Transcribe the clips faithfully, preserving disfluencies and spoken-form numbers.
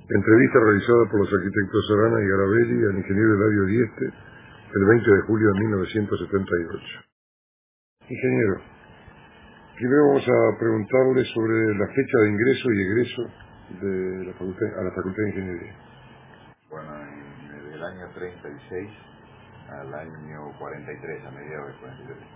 Entrevista realizada por los arquitectos Arana y Garabelli al ingeniero Eladio Dieste el veinte de julio de mil novecientos setenta y ocho. Ingeniero, primero vamos a preguntarle sobre la fecha de ingreso y egreso de la facultad, a la Facultad de Ingeniería. Bueno, en, desde el año treinta y seis al año cuarenta y tres, a mediados del cuarenta y tres.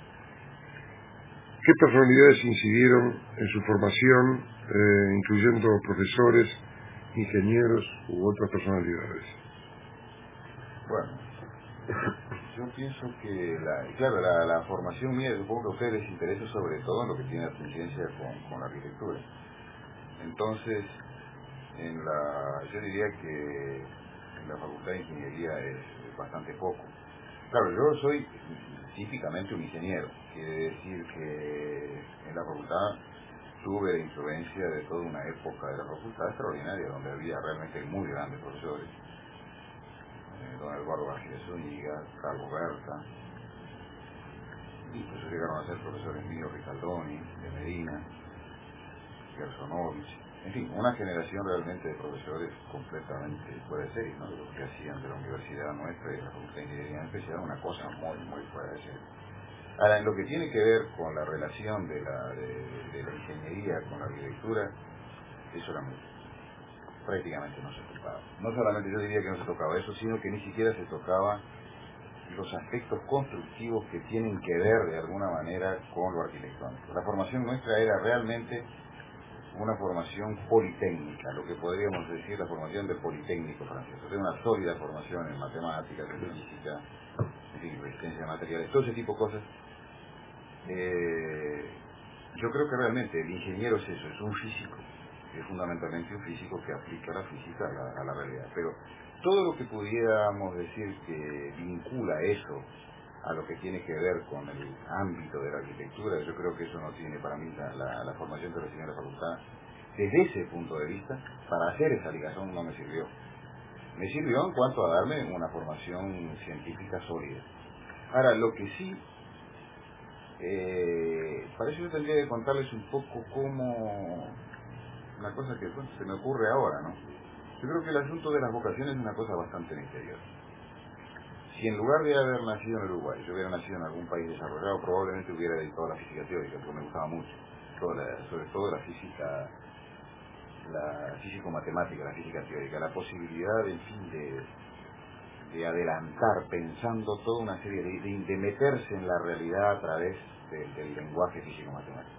¿Qué personalidades incidieron en su formación, eh, incluyendo profesores, ingenieros u otras personalidades? Bueno, yo pienso que, la, claro, la, la formación mía, supongo que a ustedes les interesa sobre todo en lo que tiene atingencia con, con la arquitectura. Entonces, en la, yo diría que en la Facultad de Ingeniería es bastante poco. Claro, yo soy típicamente un ingeniero, quiere decir que en la facultad tuve la influencia de toda una época de la facultad extraordinaria, donde había realmente muy grandes profesores, eh, don Eduardo García Zúñiga, Carlos Berta, incluso llegaron a ser profesores míos, Ricaldoni, de Medina, Gersonovich, en fin, una generación realmente de profesores completamente fuera de serie, ¿no? De lo que hacían de la universidad nuestra y de la Facultad de Ingeniería en especial, una cosa muy, muy fuera de serie. Ahora, en lo que tiene que ver con la relación de la, de, de la ingeniería con la arquitectura, eso era muy, prácticamente no se tocaba. No solamente yo diría que no se tocaba eso, sino que ni siquiera se tocaba los aspectos constructivos que tienen que ver de alguna manera con lo arquitectónico. La formación nuestra era realmente una formación politécnica, lo que podríamos decir la formación del Politécnico francés. O sea, una sólida formación en matemáticas, en física, en fin, resistencia a materiales, todo ese tipo de cosas. Eh, yo creo que realmente el ingeniero es eso, es un físico, es fundamentalmente un físico que aplica la física a la, a la realidad. Pero todo lo que pudiéramos decir que vincula eso a lo que tiene que ver con el ámbito de la arquitectura, yo creo que eso no tiene para mí la, la, la formación que recibí en la facultad. Desde ese punto de vista, para hacer esa ligación no me sirvió. Me sirvió en cuanto a darme una formación científica sólida. Ahora, lo que sí, eh, para eso yo tendría que contarles un poco cómo, una cosa que bueno, se me ocurre ahora, ¿no? Yo creo que el asunto de las vocaciones es una cosa bastante misteriosa. Si en lugar de haber nacido en Uruguay, yo hubiera nacido en algún país desarrollado, probablemente hubiera dedicado a la física teórica, porque me gustaba mucho, toda la, sobre todo la física, la físico-matemática, la física teórica, la posibilidad, en fin, de, de adelantar, pensando toda una serie de, de, de meterse en la realidad a través del, del lenguaje físico-matemático.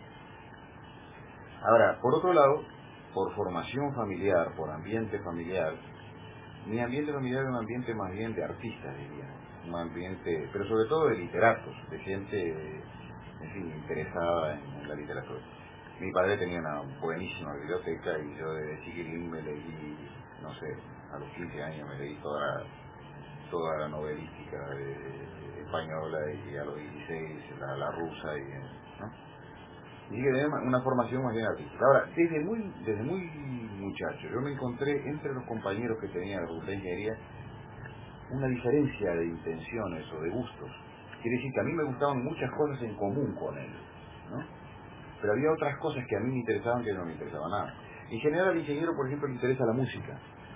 Ahora, por otro lado, por formación familiar, por ambiente familiar, mi ambiente familiar es un ambiente más bien de artistas, diría, un ambiente, pero sobre todo de literatos, de gente, en fin, interesada en, en la literatura. Mi padre tenía una buenísima biblioteca y yo desde chiquitín me leí, no sé, a los quince años me leí toda, toda la novelística de, de española y a los dieciséis la, la rusa y, ¿no? Y que tenía una formación más bien artística. Ahora, desde muy, desde muy muchacho, yo me encontré entre los compañeros que tenía en la Facultad de Ingeniería una diferencia de intenciones o de gustos. Quiere decir que a mí me gustaban muchas cosas en común con ellos, ¿no? Pero había otras cosas que a mí me interesaban que no me interesaban nada. En general al ingeniero, por ejemplo, le interesa la música.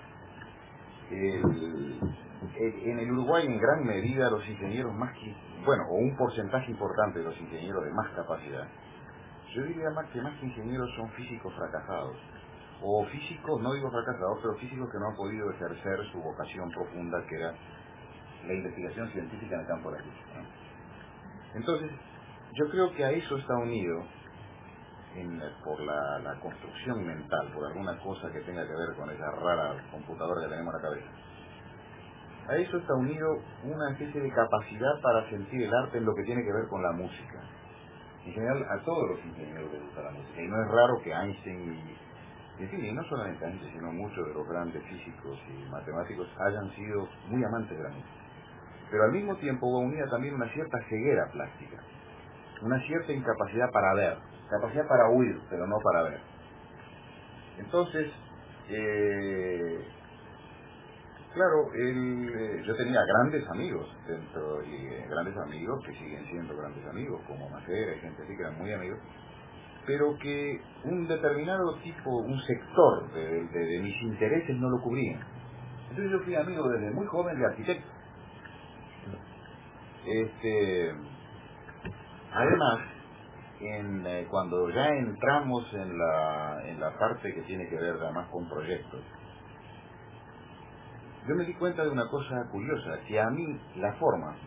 El, el, en el Uruguay, en gran medida, los ingenieros más que, bueno, o un porcentaje importante de los ingenieros de más capacidad, yo diría más que más que ingenieros son físicos fracasados. O físicos, no digo fracasados, pero físicos que no han podido ejercer su vocación profunda, que era la investigación científica en el campo de la física, ¿no? Entonces, yo creo que a eso está unido, en, por la, la construcción mental, por alguna cosa que tenga que ver con esa rara computadora que tenemos en la cabeza. A eso está unido una especie de capacidad para sentir el arte en lo que tiene que ver con la música. En general, a todos los ingenieros les gusta la música, y no es raro que Einstein y, en fin, y no solamente Einstein, sino muchos de los grandes físicos y matemáticos hayan sido muy amantes de la música. Pero al mismo tiempo hubo unida también una cierta ceguera plástica, una cierta incapacidad para ver, capacidad para oír, pero no para ver. Entonces, eh, claro, el, eh, yo tenía grandes amigos dentro, y eh, grandes amigos que siguen siendo grandes amigos, como Macera y gente así que eran muy amigos, pero que un determinado tipo, un sector de, de, de mis intereses no lo cubrían. Entonces yo fui amigo desde muy joven de arquitectos. Este, además, en, eh, cuando ya entramos en la, en la parte que tiene que ver además con proyectos, yo me di cuenta de una cosa curiosa, que a mí la forma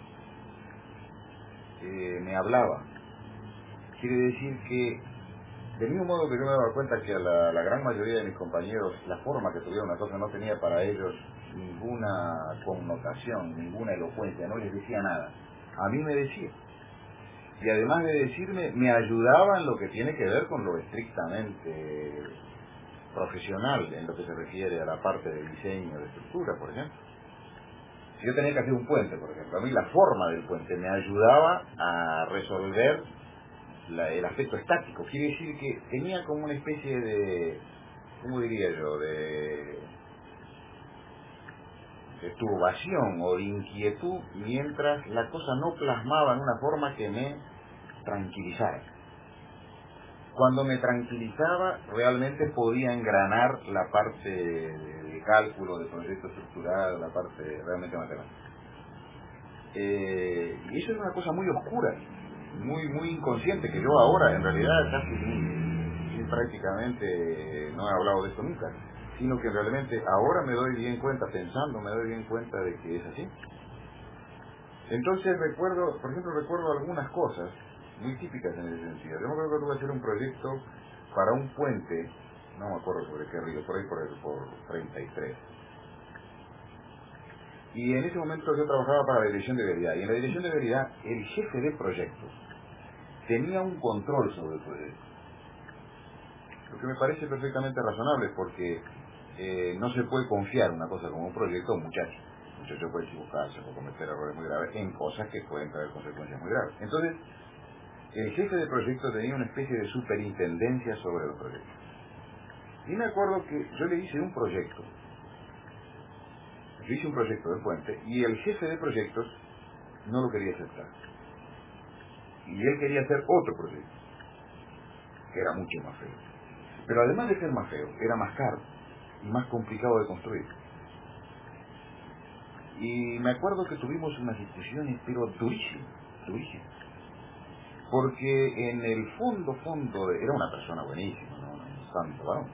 eh, me hablaba. Quiere decir que, del mismo modo que yo me daba cuenta que a la, la gran mayoría de mis compañeros la forma que tuvieron una cosa no tenía para ellos ninguna connotación, ninguna elocuencia, no les decía nada. A mí me decía. Y además de decirme, me ayudaba en lo que tiene que ver con lo estrictamente profesional, en lo que se refiere a la parte de diseño, de estructura, por ejemplo. Si yo tenía que hacer un puente, por ejemplo, a mí la forma del puente me ayudaba a resolver la, el aspecto estático. Quiere decir que tenía como una especie de, ¿cómo diría yo?, de, de turbación o de inquietud, mientras la cosa no plasmaba en una forma que me tranquilizara. Cuando me tranquilizaba, realmente podía engranar la parte de, de cálculo, de proyecto estructural, la parte realmente matemática. Eh, y eso es una cosa muy oscura, muy muy inconsciente, que yo ahora en realidad casi ni, ni prácticamente no he hablado de esto nunca, sino que realmente ahora me doy bien cuenta, pensando, me doy bien cuenta de que es así. Entonces recuerdo, por ejemplo, recuerdo algunas cosas muy típicas en ese sentido. Yo me acuerdo que tuve que hacer un proyecto para un puente, no me acuerdo sobre qué río, por ahí por, el, por treinta y tres. Y en ese momento yo trabajaba para la dirección de vialidad, y en la dirección de vialidad el jefe de proyectos tenía un control sobre el proyecto. Lo que me parece perfectamente razonable, porque eh, no se puede confiar una cosa como un proyecto a un muchacho. Un muchacho puede equivocarse, puede cometer errores muy graves en cosas que pueden traer consecuencias muy graves. Entonces, el jefe de proyecto tenía una especie de superintendencia sobre el proyecto. Y me acuerdo que yo le hice un proyecto, yo hice un proyecto de puente, y el jefe de proyectos no lo quería aceptar. Y él quería hacer otro proyecto, que era mucho más feo. Pero además de ser más feo, era más caro y más complicado de construir. Y me acuerdo que tuvimos unas discusiones, pero durísimas, durísimas. Porque en el fondo, fondo, de, era una persona buenísima, ¿no? Un santo varón.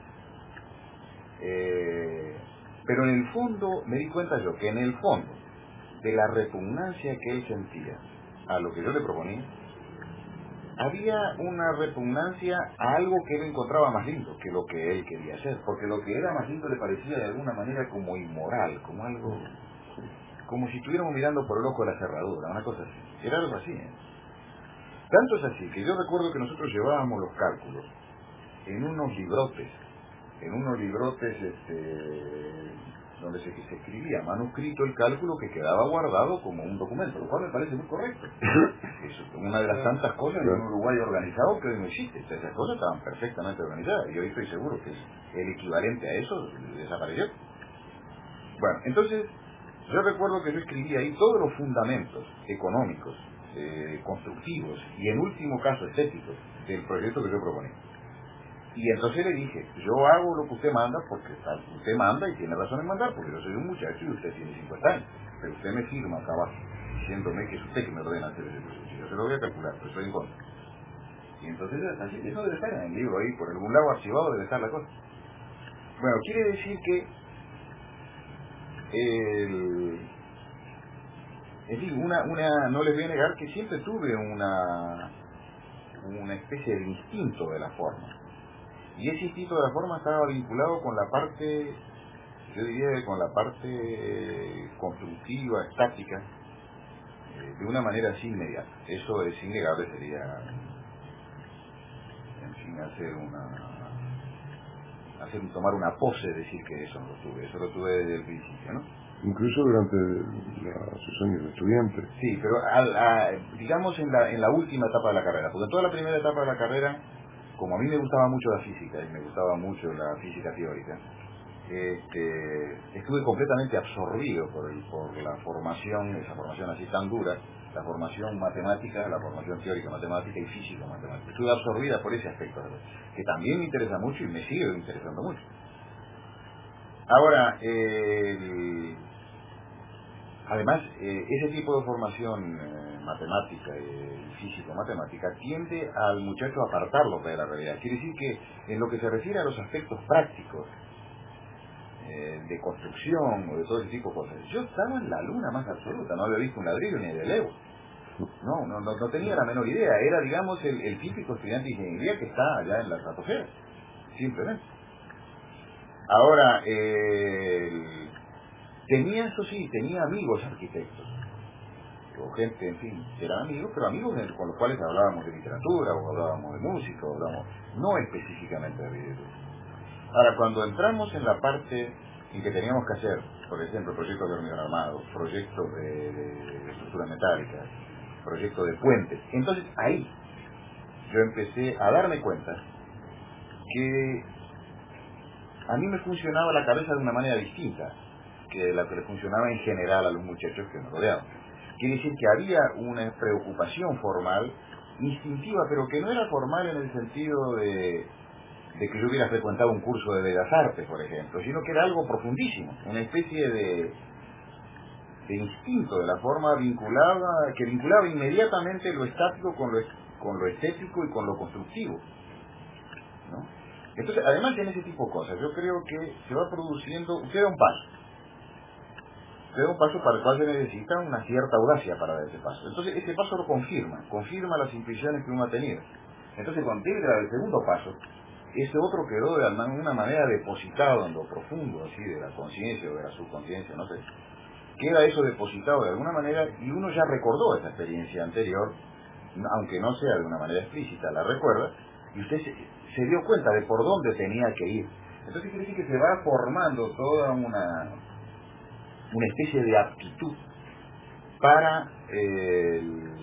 Eh, pero en el fondo, me di cuenta yo, que en el fondo, de la repugnancia que él sentía a lo que yo le proponía, había una repugnancia a algo que él encontraba más lindo que lo que él quería hacer, porque lo que era más lindo le parecía de alguna manera como inmoral, como algo, como si estuviéramos mirando por el ojo de la cerradura, una cosa así. Era algo así, ¿eh? Tanto es así que yo recuerdo que nosotros llevábamos los cálculos en unos librotes, en unos librotes este, donde se, se escribía manuscrito el cálculo que quedaba guardado como un documento, lo cual me parece muy correcto. Es una de las tantas cosas en un Uruguay organizado que hoy no existe. O sea, esas cosas estaban perfectamente organizadas y hoy estoy seguro que es el equivalente a eso desapareció. Bueno, entonces yo recuerdo que yo escribí ahí todos los fundamentos económicos, eh, constructivos y en último caso estéticos del proyecto que yo proponía. Y entonces le dije, yo hago lo que usted manda porque usted manda y tiene razón en mandar, porque yo soy un muchacho y usted tiene cincuenta años, pero usted me firma acá abajo diciéndome que es usted que me ordena hacer ese proyecto. Yo se lo voy a calcular, pero estoy en contra. Y entonces así, eso debe estar en el libro ahí, por algún lado archivado debe estar la cosa. Bueno, quiere decir que el, en fin, una, una, no les voy a negar que siempre tuve una, una especie de instinto de la forma. Y ese instinto de la forma estaba vinculado con la parte, yo diría que con la parte constructiva, estática, eh, de una manera así inmediata. Eso es innegable, sería, en fin, hacer una, hacer tomar una pose, decir que eso no lo tuve, eso lo tuve desde el principio, ¿no? Incluso durante la, sus años de estudiante. Sí, pero al, a, digamos en la, en la última etapa de la carrera, porque en toda la primera etapa de la carrera, como a mí me gustaba mucho la física y me gustaba mucho la física teórica, este, estuve completamente absorbido por, el, por la formación, esa formación así tan dura, la formación matemática, la formación teórica matemática y física matemática. Estuve absorbida por ese aspecto, que también me interesa mucho y me sigue interesando mucho. Ahora, eh, además, eh, ese tipo de formación eh, matemática y físico-matemática tiende al muchacho a apartarlo de la realidad. Quiere decir que en lo que se refiere a los aspectos prácticos, eh, de construcción o de todo ese tipo de cosas, yo estaba en la luna más absoluta, no había visto un ladrillo ni de Lego. No, no, no, no tenía la menor idea. Era, digamos, el, el típico estudiante de ingeniería que está allá en la estratosfera, simplemente. Ahora, eh, tenía, eso sí, tenía amigos arquitectos, o gente, en fin, eran amigos, pero amigos con los cuales hablábamos de literatura, o hablábamos de música, o hablábamos, no específicamente de videojuegos. Ahora, cuando entramos en la parte en que teníamos que hacer, por ejemplo, proyectos de hormigón armado, proyectos de, de estructuras metálicas, proyectos de puentes, entonces ahí yo empecé a darme cuenta que a mí me funcionaba la cabeza de una manera distinta que la que le funcionaba en general a los muchachos que me rodeaban. Quiere decir que había una preocupación formal, instintiva, pero que no era formal en el sentido de, de que yo hubiera frecuentado un curso de Bellas Artes, por ejemplo, sino que era algo profundísimo, una especie de, de instinto, de la forma vinculada, que vinculaba inmediatamente lo estático con lo, con lo estético y con lo constructivo, ¿no? Entonces, además en ese tipo de cosas, yo creo que se va produciendo, queda un paso, queda un paso para el cual se necesita una cierta audacia para dar ese paso. Entonces, ese paso lo confirma, confirma las intuiciones que uno ha tenido. Entonces, cuando tiene que dar el segundo paso, ese otro quedó de alguna manera depositado en lo profundo, así, de la conciencia o de la subconsciencia, no sé. Queda eso depositado de alguna manera y uno ya recordó esa experiencia anterior, aunque no sea de una manera explícita, la recuerda, y usted se, se dio cuenta de por dónde tenía que ir. Entonces quiere decir que se va formando toda una, una especie de aptitud para, eh,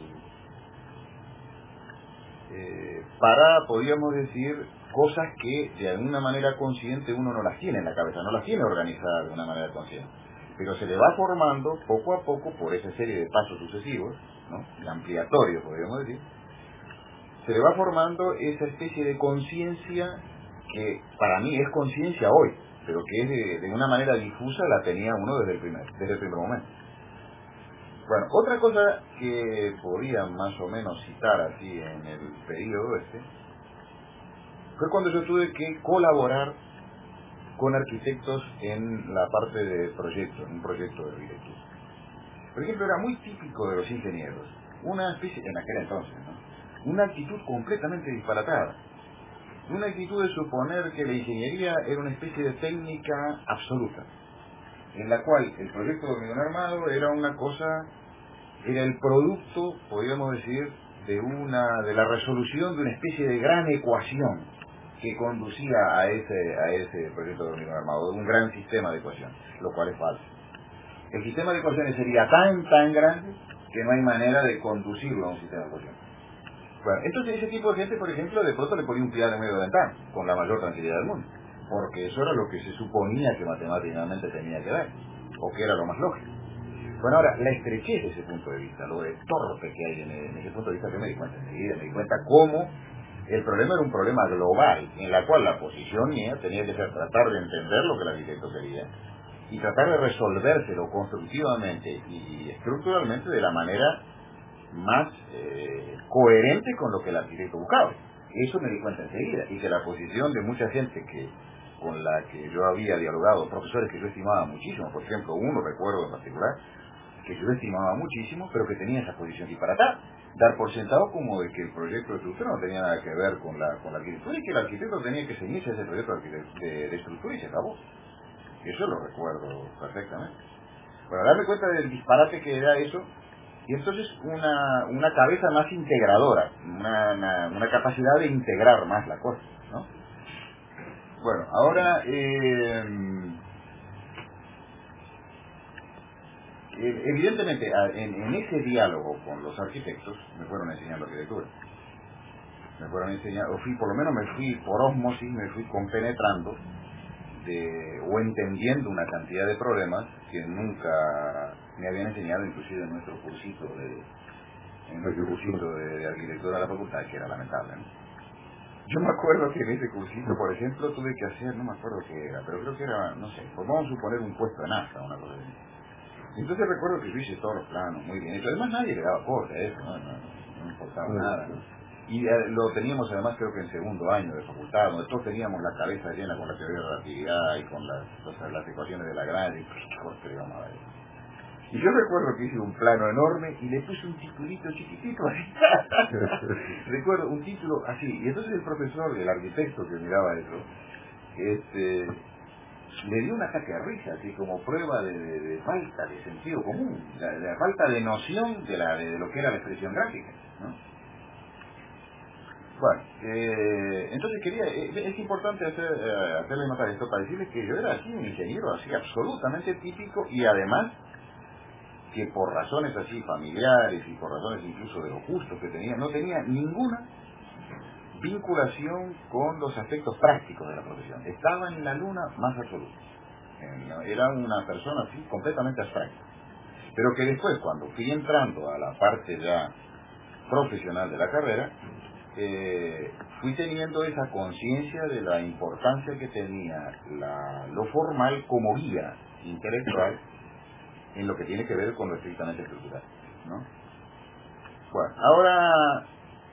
eh, para, podríamos decir, cosas que de alguna manera consciente uno no las tiene en la cabeza, no las tiene organizadas de una manera consciente. Pero se le va formando poco a poco por esa serie de pasos sucesivos, ¿no?, ampliatorios, podríamos decir, se le va formando esa especie de conciencia que para mí es conciencia hoy, pero que es de, de una manera difusa la tenía uno desde el primer, desde el primer momento. Bueno, otra cosa que podía más o menos citar así en el periodo este, fue cuando yo tuve que colaborar con arquitectos en la parte de proyecto, en un proyecto de arquitectura. Por ejemplo, era muy típico de los ingenieros, una especie, en aquel entonces, ¿no?, una actitud completamente disparatada, una actitud de suponer que la ingeniería era una especie de técnica absoluta, en la cual el proyecto de hormigón armado era una cosa, era el producto, podríamos decir, de una, de la resolución de una especie de gran ecuación que conducía a ese, a ese proyecto de hormigón armado, de un gran sistema de ecuaciones, lo cual es falso. El sistema de ecuaciones sería tan, tan grande que no hay manera de conducirlo a un sistema de ecuaciones. Bueno, entonces ese tipo de gente, por ejemplo, de pronto le ponía un piano en medio de ventana, con la mayor tranquilidad del mundo, porque eso era lo que se suponía que matemáticamente tenía que dar, o que era lo más lógico. Bueno, ahora, la estrechez de ese punto de vista, lo de torpe que hay en, en ese punto de vista, que me di cuenta enseguida, me di cuenta cómo el problema era un problema global, en la cual la posición mía tenía que ser tratar de entender lo que el arquitecto quería, y tratar de resolvérselo constructivamente y estructuralmente de la manera más eh, coherente con lo que el arquitecto buscaba. Eso me di cuenta enseguida, y que la posición de mucha gente que con la que yo había dialogado, profesores que yo estimaba muchísimo, por ejemplo, uno recuerdo en particular, que yo estimaba muchísimo, pero que tenía esa posición disparatada, dar por sentado como de que el proyecto de estructura no tenía nada que ver con la, con la arquitectura, y que el arquitecto tenía que ceñirse a ese proyecto de, de estructura y se acabó. Eso lo recuerdo perfectamente. Bueno, darme cuenta del disparate que era eso, y entonces una, una cabeza más integradora, una, una, una capacidad de integrar más la cosa, ¿no? Bueno, ahora, eh, evidentemente, en, en ese diálogo con los arquitectos, me fueron enseñando arquitectura. Me fueron enseñando, o fui, por lo menos me fui por ósmosis, me fui compenetrando de, o entendiendo una cantidad de problemas que nunca me habían enseñado, inclusive en nuestro cursito de, en el cursito de, de arquitectura de la facultad, que era lamentable, ¿no? Yo me acuerdo que en ese cursito, por ejemplo, tuve que hacer, no me acuerdo qué era, pero creo que era, no sé, pues vamos a suponer un puesto de NASA, una cosa así. Entonces recuerdo que yo hice todos los planos muy bien, y además nadie le daba corte a eso, no, no, no me importaba nada, ¿no? Y eh, lo teníamos además creo que en segundo año de facultad, donde todos teníamos la cabeza llena con la teoría de la relatividad y con las, o sea, las ecuaciones de Lagrange, y qué corte le íbamos a dar. Y yo recuerdo que hice un plano enorme y le puse un titulito chiquitito así. Recuerdo un título así. Y entonces el profesor, el arquitecto que miraba eso, este, le dio un ataque de risa, así como prueba de, de, de falta de sentido común, de, de falta de noción de, la, de, de lo que era la expresión gráfica, ¿no? Bueno, eh, entonces quería, eh, es importante hacer, eh, hacerle nota de esto para decirles que yo era así un ingeniero así absolutamente típico y además que por razones así familiares y por razones incluso de los gustos que tenía, no tenía ninguna vinculación con los aspectos prácticos de la profesión. Estaba en la luna más absoluta. Era una persona así completamente abstracta. Pero que después, cuando fui entrando a la parte ya profesional de la carrera, eh, fui teniendo esa conciencia de la importancia que tenía la, lo formal como guía intelectual en lo que tiene que ver con lo estrictamente estructural, ¿no? Bueno, ahora,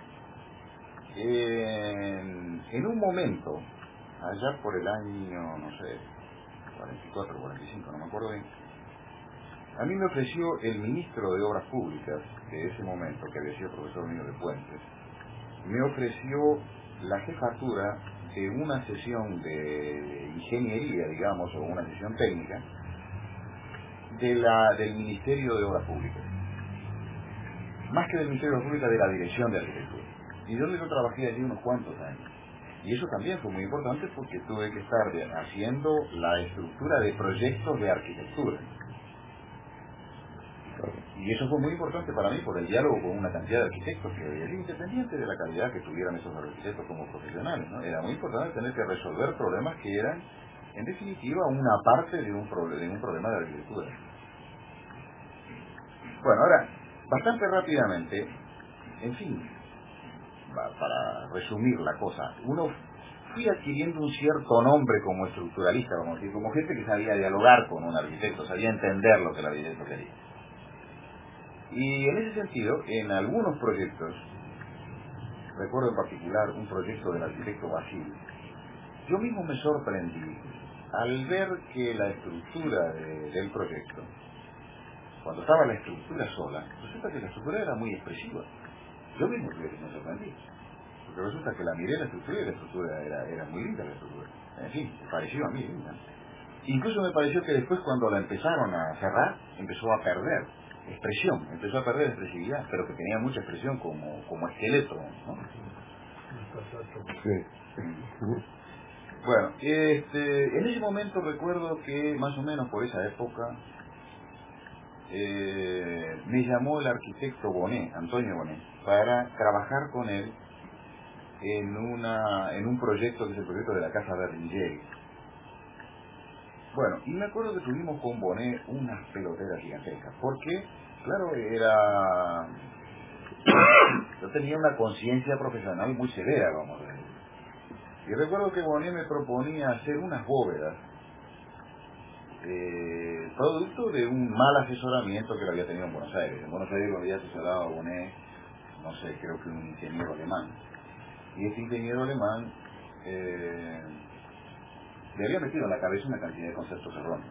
en, en un momento, allá por el año, no sé, cuarenta y cuatro, cuarenta y cinco, no me acuerdo bien, a mí me ofreció el ministro de Obras Públicas de ese momento, que había sido profesor mío de Puentes, me ofreció la jefatura de una sesión de ingeniería, digamos, o una sesión técnica, de la, del Ministerio de Obras Públicas. Más que del Ministerio de Obras Públicas, de la Dirección de Arquitectura. Y yo luego trabajé allí unos cuantos años. Y eso también fue muy importante porque tuve que estar de, haciendo la estructura de proyectos de arquitectura. Y eso fue muy importante para mí por el diálogo con una cantidad de arquitectos que había allí, independiente de la calidad que tuvieran esos arquitectos como profesionales, ¿no? Era muy importante tener que resolver problemas que eran, en definitiva, una parte de un, pro, de un problema de arquitectura. Bueno, ahora, bastante rápidamente, en fin, para resumir la cosa, uno fui adquiriendo un cierto nombre como estructuralista, vamos a decir, como gente que sabía dialogar con un arquitecto, sabía entender lo que el arquitecto quería. Y en ese sentido, en algunos proyectos, recuerdo en particular un proyecto del arquitecto Basile, yo mismo me sorprendí al ver que la estructura de, del proyecto, cuando estaba la estructura sola, resulta que la estructura era muy expresiva. Yo mismo me sorprendí. Porque resulta que la miré la estructura y la estructura era, era muy linda la estructura. En fin, me pareció a mí linda. Incluso me pareció que después cuando la empezaron a cerrar, empezó a perder expresión, empezó a perder expresividad, pero que tenía mucha expresión como, como esqueleto, ¿no? Sí. Bueno, este, en ese momento recuerdo que más o menos por esa época eh, me llamó el arquitecto Bonet, Antonio Bonet, para trabajar con él en una en un proyecto que es el proyecto de la Casa Berlingeri. Bueno, y me acuerdo que tuvimos con Bonet unas peloteras gigantescas, porque, claro, era... yo tenía una conciencia profesional muy severa, vamos a decir. Y recuerdo que Bonet me proponía hacer unas bóvedas, eh, producto de un mal asesoramiento que lo había tenido en Buenos Aires. En Buenos Aires lo había asesorado a Bonet, no sé, creo que un ingeniero alemán. Y este ingeniero alemán eh, le había metido en la cabeza una cantidad de conceptos erróneos.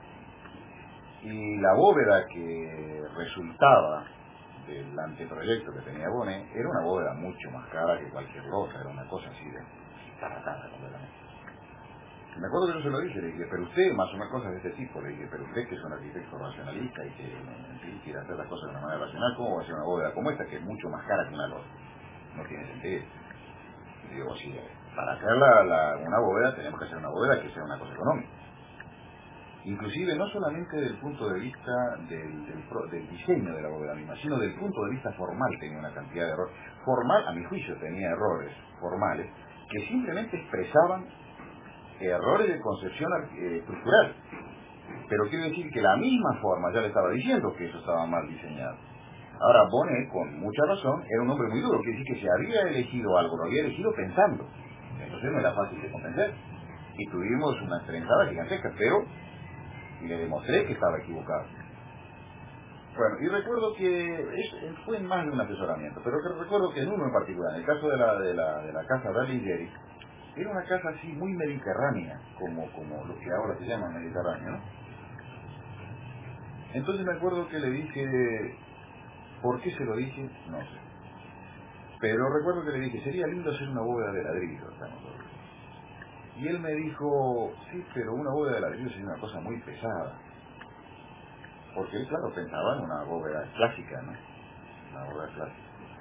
Y la bóveda que resultaba del anteproyecto que tenía Bonet era una bóveda mucho más cara que cualquier otra, era una cosa así de taratada completamente. Y me acuerdo que yo se lo dije, le dije, pero usted, más o menos cosas de este tipo, le dije, pero usted que es un arquitecto racionalista y que, en fin, quiere hacer las cosas de una manera racional, ¿cómo va a hacer una bóveda como esta que es mucho más cara que una lona? No tiene sentido. Y digo, sí, para hacer la, la, una bóveda tenemos que hacer una bóveda que sea una cosa económica. Inclusive no solamente desde el punto de vista del, del, pro, del diseño de la bóveda misma, sino desde el punto de vista formal tenía una cantidad de errores. Formal, a mi juicio, tenía errores formales que simplemente expresaban errores de concepción eh, estructural. Pero quiero decir que la misma forma ya le estaba diciendo que eso estaba mal diseñado. Ahora, Bonnet, con mucha razón, era un hombre muy duro, quiere decir que si había elegido algo, lo había elegido pensando. Entonces no era fácil de convencer. Y tuvimos una trenzada gigantesca, pero le demostré que estaba equivocado. Bueno, y recuerdo que es, fue en más de un asesoramiento, pero que recuerdo que en uno en particular, en el caso de la, de la, de la casa Berlingeri, era una casa así muy mediterránea, como, como lo que ahora se llama mediterráneo, ¿no? Entonces me acuerdo que le dije, ¿por qué se lo dije? No sé. Pero recuerdo que le dije, sería lindo hacer una bóveda de ladrillo acá nosotros. Y él me dijo, sí, pero una bóveda de ladrillo sería una cosa muy pesada. Porque él, claro, pensaba en una bóveda clásica, ¿no? Una bóveda clásica.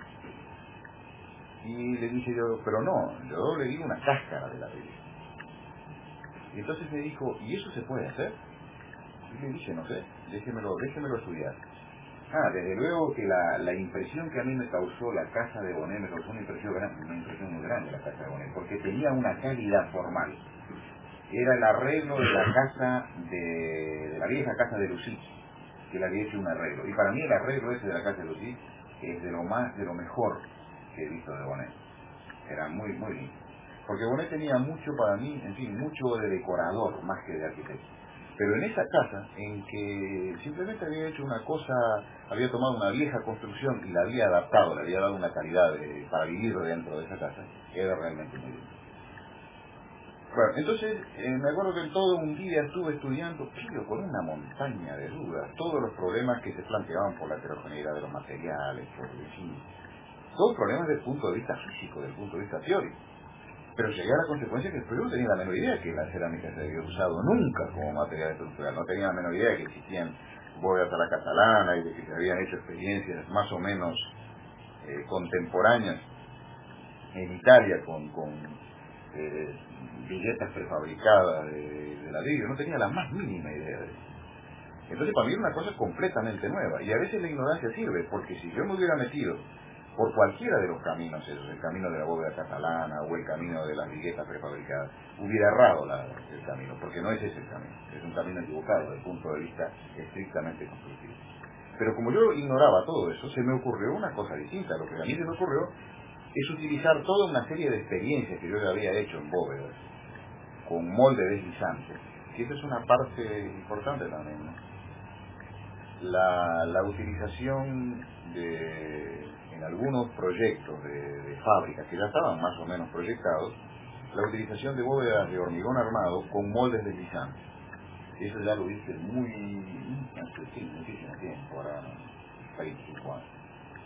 Y le dije yo, pero no, yo le digo una cáscara de ladrillo. Y entonces me dijo, ¿y eso se puede hacer? Y le dije, no sé, déjemelo, déjemelo estudiar. Ah, desde luego que la, la impresión que a mí me causó la casa de Bonnet, me causó una impresión grande, una impresión muy grande la casa de Bonnet, porque tenía una calidad formal. Era el arreglo de la casa de, de la vieja casa de Lucy, que le había hecho un arreglo. Y para mí el arreglo ese de la casa de Lucy es de lo más, de lo mejor que he visto de Bonnet. Era muy, muy lindo. Porque Bonnet tenía mucho para mí, en fin, mucho de decorador más que de arquitecto. Pero en esa casa, en que simplemente había hecho una cosa, había tomado una vieja construcción y la había adaptado, le había dado una calidad de, para vivir dentro de esa casa, era realmente muy lindo. Bueno, entonces eh, me acuerdo que en todo un día estuve estudiando, pero con una montaña de dudas, todos los problemas que se planteaban por la heterogeneidad de los materiales, por en fin, todos problemas desde el punto de vista físico, desde el punto de vista teórico. Pero llegué a la consecuencia que yo no tenía la menor idea que la cerámica se había usado nunca como material estructural, no tenía la menor idea de que existían bóvedas a la catalana y de que se habían hecho experiencias más o menos eh, contemporáneas en Italia con, con eh, billetas prefabricadas de, de ladrillo, no tenía la más mínima idea de eso. Entonces para mí era una cosa completamente nueva, y a veces la ignorancia sirve, porque si yo me hubiera metido por cualquiera de los caminos esos, el camino de la bóveda catalana o el camino de las billetas prefabricadas, hubiera errado la, el camino, porque no es ese el camino, es un camino equivocado desde el punto de vista estrictamente constructivo. Pero como yo ignoraba todo eso, se me ocurrió una cosa distinta. Lo que a mí se me ocurrió es utilizar toda una serie de experiencias que yo ya había hecho en bóvedas, con molde deslizante, que esa es una parte importante también, ¿no? La, la utilización de, en algunos proyectos de, de fábricas que ya estaban más o menos proyectados, la utilización de bóvedas de hormigón armado con moldes deslizantes. Eso ya lo hice muy, hace muchísimo tiempo, ahora veinticinco años.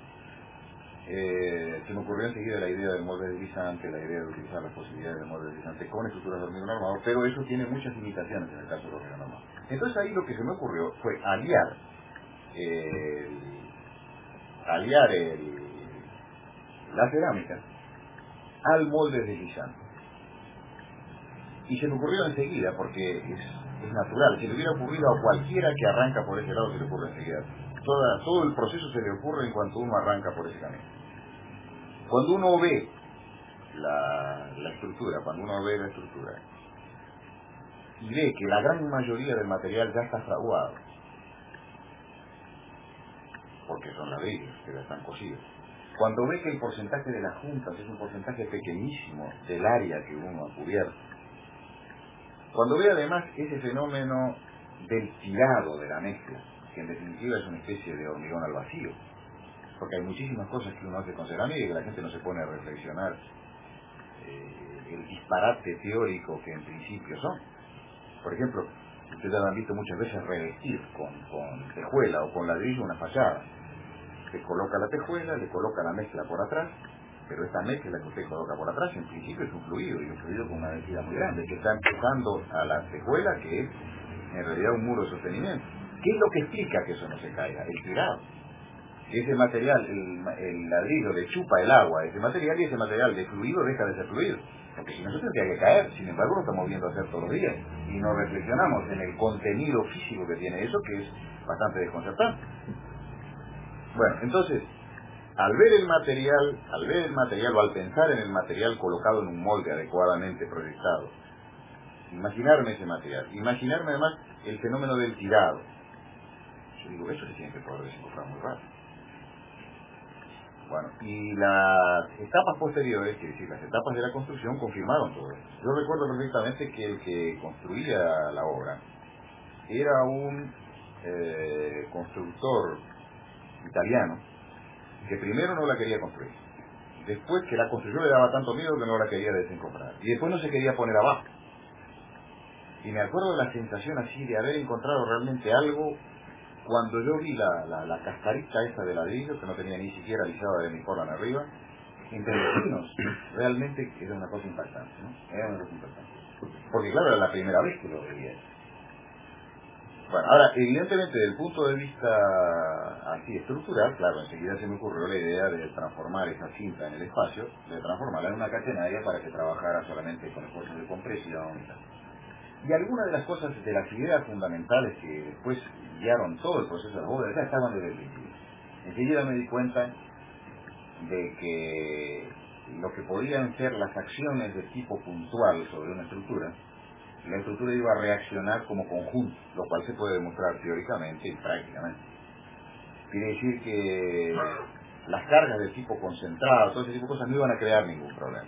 Eh, se me ocurrió enseguida la idea del molde deslizante, la idea de utilizar las posibilidades del molde deslizante con estructuras de hormigón armado, pero eso tiene muchas limitaciones en el caso del hormigón armado. Entonces ahí lo que se me ocurrió fue aliar el, aliar el, la cerámica al molde deslizante. Y se me ocurrió enseguida, porque es, es natural, si le hubiera ocurrido a cualquiera que arranca por ese lado, se le ocurre enseguida. Toda, todo el proceso se le ocurre en cuanto uno arranca por ese camino. Cuando uno ve la, la estructura, cuando uno ve la estructura, y ve que la gran mayoría del material ya está fraguado, porque son ladrillos que ya están cosidos, cuando ve que el porcentaje de las juntas es un porcentaje pequeñísimo del área que uno ha cubierto, cuando ve además ese fenómeno del tirado de la mezcla, que en definitiva es una especie de hormigón al vacío, porque hay muchísimas cosas que uno hace con cerámica y que la gente no se pone a reflexionar eh, el disparate teórico que en principio son. Por ejemplo, ustedes han visto muchas veces revestir con, con tejuela o con ladrillo una fachada. Se coloca la tejuela, le coloca la mezcla por atrás, pero esta mezcla que usted coloca por atrás en principio es un fluido, y un fluido con una densidad muy grande, que está empujando a la tejuela, que es en realidad un muro de sostenimiento. ¿Qué es lo que explica que eso no se caiga? El tirado. Ese material, el, el ladrillo le chupa el agua a ese material, y ese material de fluido deja de ser fluido. Porque si no se tendría que caer, sin embargo lo estamos viendo hacer todos los días, y no reflexionamos en el contenido físico que tiene eso, que es bastante desconcertante. Bueno, entonces, al ver el material, al ver el material o al pensar en el material colocado en un molde adecuadamente proyectado, imaginarme ese material, imaginarme además el fenómeno del tirado. Yo digo, eso se tiene que poder desenfocar muy rápido. Bueno, y las etapas posteriores, es decir, las etapas de la construcción confirmaron todo esto. Yo recuerdo perfectamente que el que construía la obra era un eh, constructor italiano que primero no la quería construir. Después que la construyó le daba tanto miedo que no la quería desencomprar. Y después no se quería poner abajo. Y me acuerdo de la sensación así de haber encontrado realmente algo cuando yo vi la, la, la cascarita esa de ladrillo, que no tenía ni siquiera alisada de mi forma arriba, entre los pinos. Realmente era una cosa impactante, ¿no? Era una cosa impactante. Porque claro, era la primera vez que lo veía. Bueno, ahora, evidentemente, desde el punto de vista así estructural, claro, enseguida se me ocurrió la idea de transformar esa cinta en el espacio, de transformarla en una catenaria para que trabajara solamente con esfuerzos de compresión y tal. Y algunas de las cosas, de las ideas fundamentales que después guiaron todo el proceso de la bóveda, ya estaban desde el principio. Enseguida me di cuenta de que lo que podían ser las acciones de tipo puntual sobre una estructura, la estructura iba a reaccionar como conjunto, lo cual se puede demostrar teóricamente y prácticamente. Quiere decir que las cargas de tipo concentrado, todo ese tipo de cosas no iban a crear ningún problema.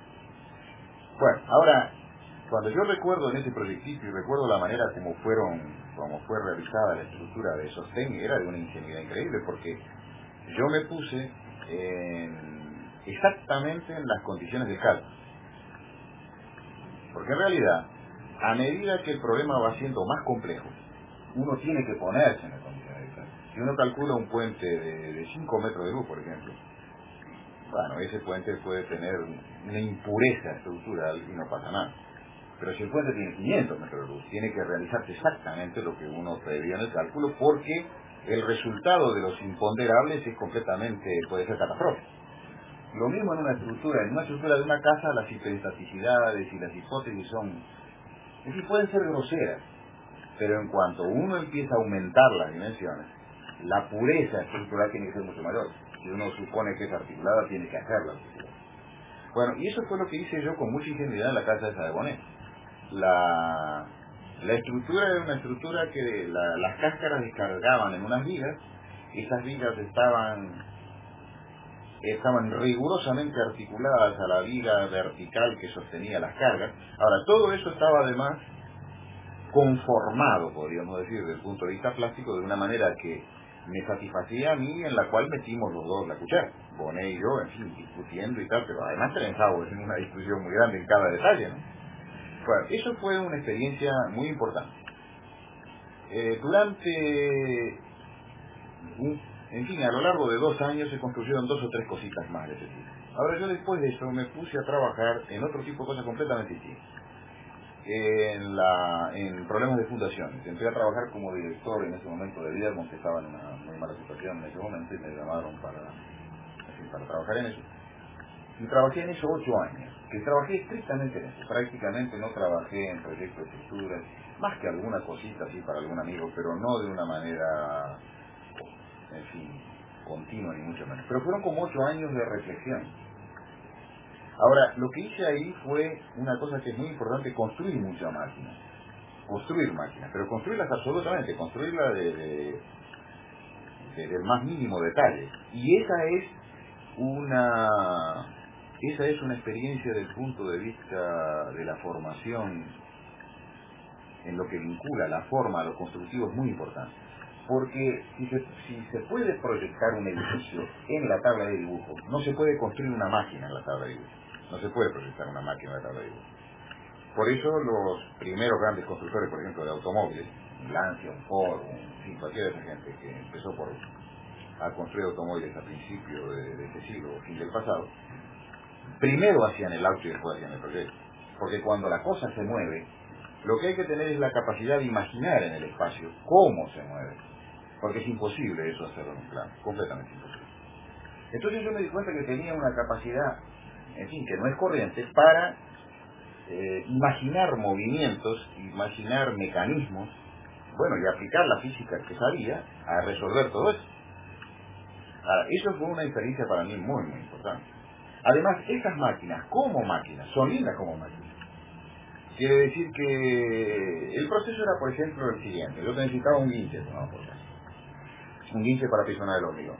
Bueno, ahora, cuando yo recuerdo en ese proyectito y recuerdo la manera como fueron, como fue realizada la estructura de sostén, era de una ingenuidad increíble, porque yo me puse en, exactamente en las condiciones del cálculo. Porque en realidad, a medida que el problema va siendo más complejo, uno tiene que ponerse en las condiciones del cálculo. Si uno calcula un puente de, de cinco metros de luz, por ejemplo, bueno, ese puente puede tener una impureza estructural y no pasa nada. Pero si el puente tiene quinientos metros de luz, tiene que realizarse exactamente lo que uno preveía en el cálculo, porque el resultado de los imponderables es completamente, puede ser catastrófico. Lo mismo en una estructura, en una estructura de una casa las hiperestaticidades y las hipótesis son, es decir, pueden ser groseras, pero en cuanto uno empieza a aumentar las dimensiones, la pureza estructural tiene que ser mucho mayor. Si uno supone que es articulada, tiene que hacerla articulada. Bueno, y eso fue lo que hice yo con mucha ingenuidad en la casa esa de Bonet. La, la estructura era una estructura que la, las cáscaras descargaban en unas vigas, esas vigas estaban estaban rigurosamente articuladas a la viga vertical que sostenía las cargas. Ahora, todo eso estaba además conformado, podríamos decir, desde el punto de vista plástico, de una manera que me satisfacía a mí, en la cual metimos los dos la cuchara, Bonet y yo, en fin, discutiendo y tal, pero además trenzados en una discusión muy grande en cada detalle, ¿no? Bueno, eso fue una experiencia muy importante. Eh, durante, un, en fin, a lo largo de dos años se construyeron dos o tres cositas más de ese tipo. Ahora yo después de eso me puse a trabajar en otro tipo de cosas completamente distintas. En, la, en problemas de fundaciones. Entré a trabajar como director en ese momento de Viermo, que estaba en una muy mala situación en ese momento, y me llamaron para, en fin, para trabajar en eso. Y trabajé en eso ocho años, que trabajé estrictamente en eso. Prácticamente no trabajé en proyectos de estructuras, más que alguna cosita así para algún amigo, pero no de una manera, en fin, continua ni mucho menos. Pero fueron como ocho años de reflexión. Ahora, lo que hice ahí fue una cosa que es muy importante, construir mucha máquina. Construir máquinas, pero construirlas absolutamente, construirlas de, de, de, del más mínimo detalle. Y esa es una esa es una experiencia desde el punto de vista de la formación, en lo que vincula la forma a lo constructivo, es muy importante. Porque si se, si se puede proyectar un edificio en la tabla de dibujo, no se puede construir una máquina en la tabla de dibujo. No se puede proyectar una máquina en la tabla de dibujo. Por eso los primeros grandes constructores, por ejemplo, de automóviles, Lancia, Ford, en fin, cualquiera de esa gente que empezó por a construir automóviles a principios de, de este siglo, fin del pasado, primero hacían el auto y después hacían el proyecto. Porque cuando la cosa se mueve, lo que hay que tener es la capacidad de imaginar en el espacio cómo se mueve. Porque es imposible eso hacerlo en un plano, completamente imposible. Entonces yo me di cuenta que tenía una capacidad, en fin, que no es corriente, para eh, imaginar movimientos, imaginar mecanismos, bueno, y aplicar la física que sabía a resolver todo eso. Ahora, eso fue una experiencia para mí muy, muy importante. Además, esas máquinas, como máquinas, son lindas como máquinas. Quiere decir que el proceso era, por ejemplo, el siguiente. Yo necesitaba un guinche, no, por caso. Un guinche para aprisionar el hormigón.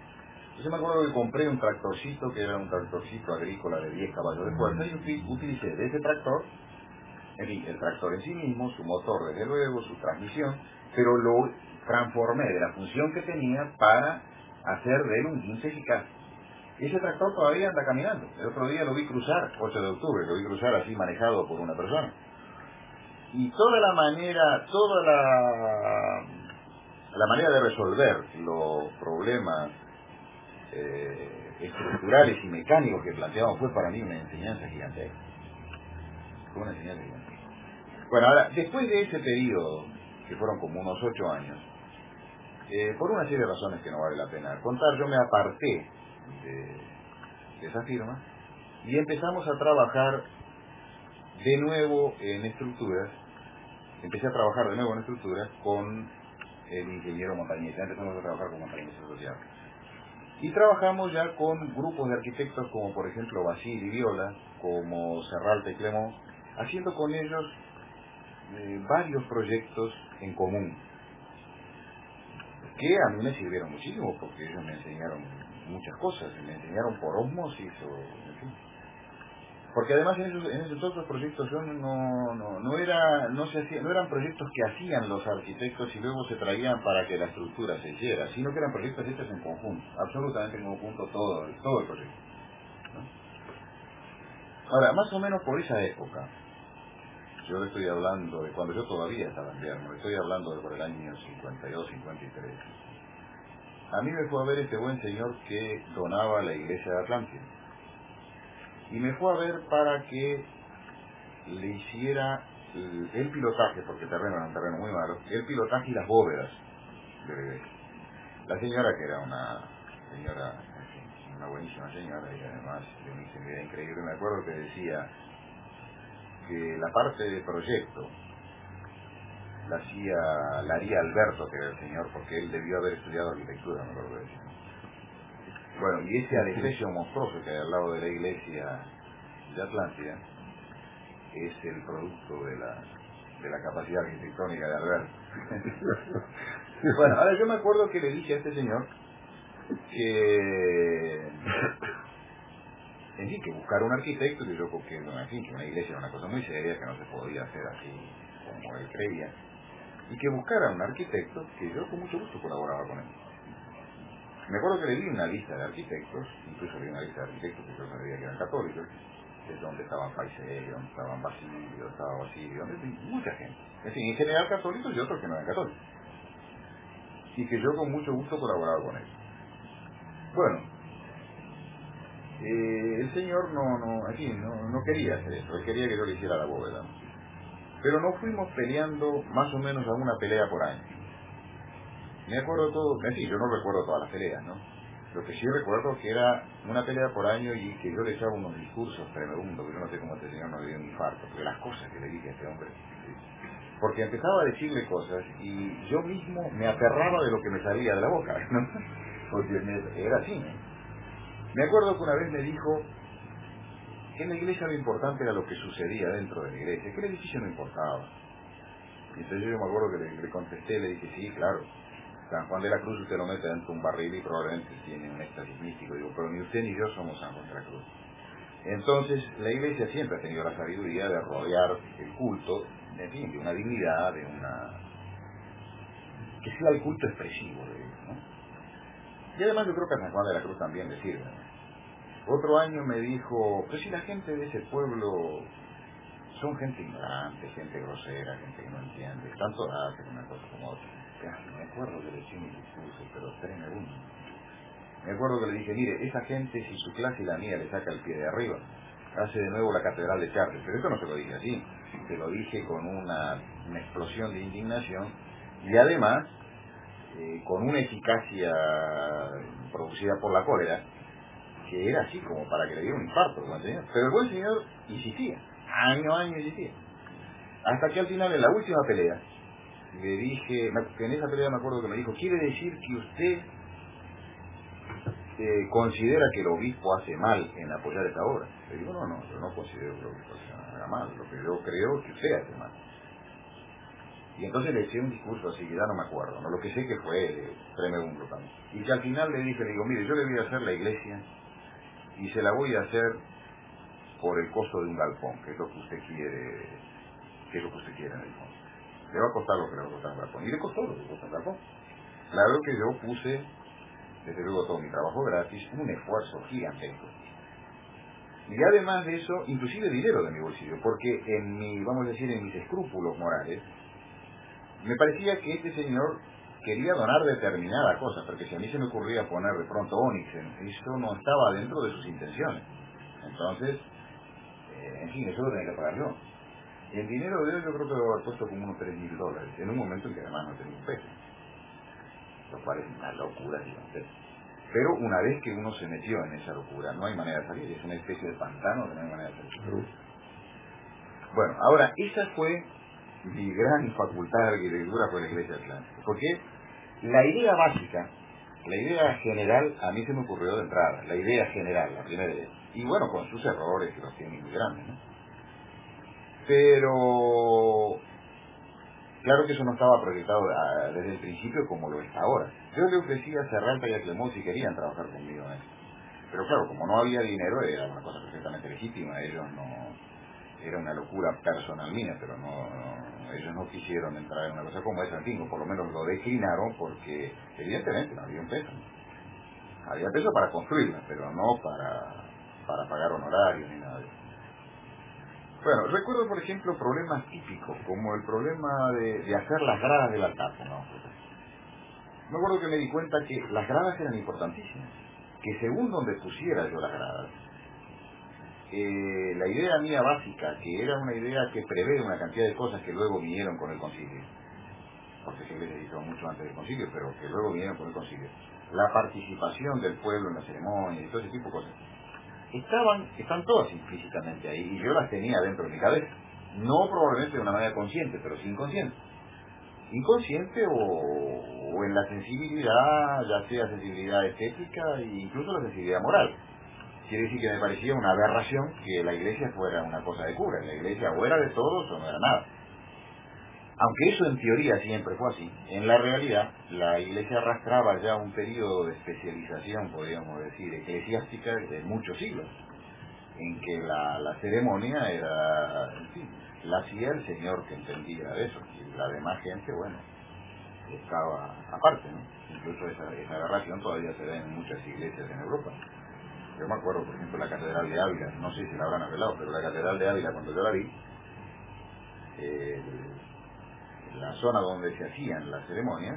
Yo me acuerdo que compré un tractorcito, que era un tractorcito agrícola de diez caballos de fuerza, y utilicé de ese tractor, en fin, el tractor en sí mismo, su motor desde luego, su transmisión, pero lo transformé de la función que tenía para hacer de él un guince eficaz. Ese tractor todavía anda caminando. El otro día lo vi cruzar, ocho de octubre, lo vi cruzar así manejado por una persona. Y toda la manera, toda la, la manera de resolver los problemas eh, estructurales y mecánicos que planteamos fue para mí una enseñanza gigantesca. Fue una enseñanza gigantesca. Bueno, ahora, después de ese periodo, que fueron como unos ocho años, eh, por una serie de razones que no vale la pena contar, yo me aparté de, de esa firma y empezamos a trabajar de nuevo en estructuras. Empecé a trabajar de nuevo en estructuras con el ingeniero Montañez. Ya empezamos a trabajar con Montañez Asociados. Y trabajamos ya con grupos de arquitectos como por ejemplo Basile y Viola, como Serralta y Clemón, haciendo con ellos eh, varios proyectos en común, que a mí me sirvieron muchísimo porque ellos me enseñaron muchas cosas, me enseñaron por ósmosis o en fin. Porque además en esos, en esos otros proyectos yo no, no, no, era, no, se hacía, no eran proyectos que hacían los arquitectos y luego se traían para que la estructura se hiciera, sino que eran proyectos hechos en conjunto, absolutamente en conjunto todo, todo el proyecto, ¿no? Ahora, más o menos por esa época, yo le estoy hablando de cuando yo todavía estaba en Vierno, estoy hablando de por el año cincuenta y dos, cincuenta y tres, a mí me fue a ver este buen señor que donaba la iglesia de Atlántida. Y me fue a ver para que le hiciera el, el pilotaje, porque el terreno era un terreno muy malo, el pilotaje y las bóvedas de la iglesia. La señora, que era una señora, en fin, una buenísima señora y además de una ingeniería increíble, me acuerdo que decía que la parte de proyecto la hacía, la haría Alberto, que era el señor, porque él debió haber estudiado arquitectura, me acuerdo de decir. Bueno, y ese adefesio monstruoso que hay al lado de la iglesia de Atlántida es el producto de la, de la capacidad arquitectónica de Alberto. Bueno, ahora yo me acuerdo que le dije a este señor que, en fin, que buscara un arquitecto, que yo, porque, en fin, que una iglesia era una cosa muy seria, que no se podía hacer así como él creía, y que buscara un arquitecto, que yo con mucho gusto colaboraba con él. Me acuerdo que le di una lista de arquitectos, incluso le di una lista de arquitectos que yo sabía que eran católicos, que es donde estaban Paiseri, donde estaban Basilio, estaba Basilio, en fin, mucha gente. En fin, en general católicos y otros que no eran católicos. Y que yo con mucho gusto colaboraba con él. Bueno, eh, el señor no, no, en fin, no, no quería hacer eso, él quería que yo le hiciera la bóveda. Pero nos fuimos peleando más o menos a una pelea por año. Me acuerdo todo, en fin, yo no recuerdo todas las peleas, ¿no? Lo que sí recuerdo que era una pelea por año y que yo le echaba unos discursos tremendos, que yo no sé cómo este señor no le dio un infarto, porque las cosas que le dije a este hombre. Porque empezaba a decirle cosas y yo mismo me aterraba de lo que me salía de la boca, ¿no? Porque me, era así, ¿no? Me acuerdo que una vez me dijo que en la iglesia lo importante era lo que sucedía dentro de la iglesia, que el edificio no importaba. Y entonces yo me acuerdo que le, le contesté, le dije, sí, claro, San Juan de la Cruz usted lo mete dentro de un barril y probablemente tiene un éxtasis místico. Digo, pero ni usted ni yo somos San Juan de la Cruz. Entonces, la iglesia siempre ha tenido la sabiduría de rodear el culto, en fin, de una dignidad, de una... que sea el culto expresivo de Dios, ¿no? Y además yo creo que a San Juan de la Cruz también le sirve, ¿no? Otro año me dijo, pero si la gente de ese pueblo son gente ignorante, gente grosera, gente que no entiende, tanto hace una cosa como otra. Ya, me acuerdo que le eché mi discurso, pero tremendo. Me acuerdo que le dije, mire, esa gente, si su clase y la mía le saca el pie de arriba, hace de nuevo la catedral de Chartres. Pero esto no se lo dije así, se lo dije con una, una explosión de indignación y además eh, con una eficacia producida por la cólera, que era así como para que le diera un infarto, ¿no? Pero el buen señor insistía, año a año insistía. Hasta que al final, en la última pelea, le dije, que en esa pelea me acuerdo que me dijo, ¿quiere decir que usted eh, considera que el obispo hace mal en apoyar esta obra? Le digo, no, no, yo no considero que el obispo haga mal, lo que yo creo es que usted hace mal. Y entonces le eché un discurso así, que ya no me acuerdo, ¿no? Lo que sé que fue de Tremebundo también. Y que al final le dije, le digo, mire, yo le voy a hacer la iglesia y se la voy a hacer por el costo de un galpón, que es lo que usted quiere, que es lo que usted quiere en el fondo. Le va a costar lo que le va a costar un galpón. Y le costó lo que le costó un galpón. Claro que yo puse, desde luego todo mi trabajo gratis, un esfuerzo gigantesco. Y además de eso, inclusive dinero de mi bolsillo, porque en mi, vamos a decir, en mis escrúpulos morales, me parecía que este señor quería donar determinada cosa, porque si a mí se me ocurría poner de pronto Onix, eso no estaba dentro de sus intenciones. Entonces, eh, en fin, eso lo tenía que pagar yo. El dinero de él yo creo que lo había puesto como unos tres mil dólares, en un momento en que además no tenía un peso, lo cual es una locura gigantesca. Pero una vez que uno se metió en esa locura, no hay manera de salir, es una especie de pantano que no hay manera de salir. Bueno, ahora, esa fue mi gran facultad de arquitectura por la Iglesia Atlántica, porque la idea básica, la idea general, a mí se me ocurrió de entrada, la idea general, la primera idea, y bueno, con sus errores, que los tiene muy grandes, ¿no? Pero claro que eso no estaba proyectado a, desde el principio como lo está ahora. Yo le ofrecí a Serralta y a Clemón si querían trabajar conmigo en eso. Pero claro, como no había dinero, era una cosa perfectamente legítima. Ellos no... Era una locura personal mía, pero no, no ellos no quisieron entrar en una cosa como esa. En fin, o por lo menos lo declinaron porque evidentemente no había un peso. Había peso para construirla, pero no para, para pagar honorarios ni nada de eso. Bueno, recuerdo por ejemplo problemas típicos, como el problema de, de hacer las gradas del altar, ¿no? Me acuerdo que me di cuenta que las gradas eran importantísimas, que según donde pusiera yo las gradas, eh, la idea mía básica, que era una idea que prevé una cantidad de cosas que luego vinieron con el concilio, porque se les hizo mucho antes del concilio, pero que luego vinieron con el concilio, la participación del pueblo en la ceremonia y todo ese tipo de cosas, estaban, están todas implícitamente ahí, y yo las tenía dentro de mi cabeza. No probablemente de una manera consciente, pero sí inconsciente. Inconsciente o, o en la sensibilidad, ya sea sensibilidad estética e incluso la sensibilidad moral. Quiere decir que me parecía una aberración que la iglesia fuera una cosa de cura. La iglesia o era de todos o no era nada. Aunque eso en teoría siempre fue así, en la realidad la iglesia arrastraba ya un periodo de especialización, podríamos decir, eclesiástica de muchos siglos, en que la, la ceremonia era, en fin, la hacía el señor que entendía de eso, y la demás gente, bueno, estaba aparte, ¿no? Incluso esa, esa aberración todavía se da en muchas iglesias en Europa. Yo me acuerdo, por ejemplo, la Catedral de Ávila, no sé si la habrán arreglado, pero la Catedral de Ávila, cuando yo la vi, eh, la zona donde se hacían las ceremonias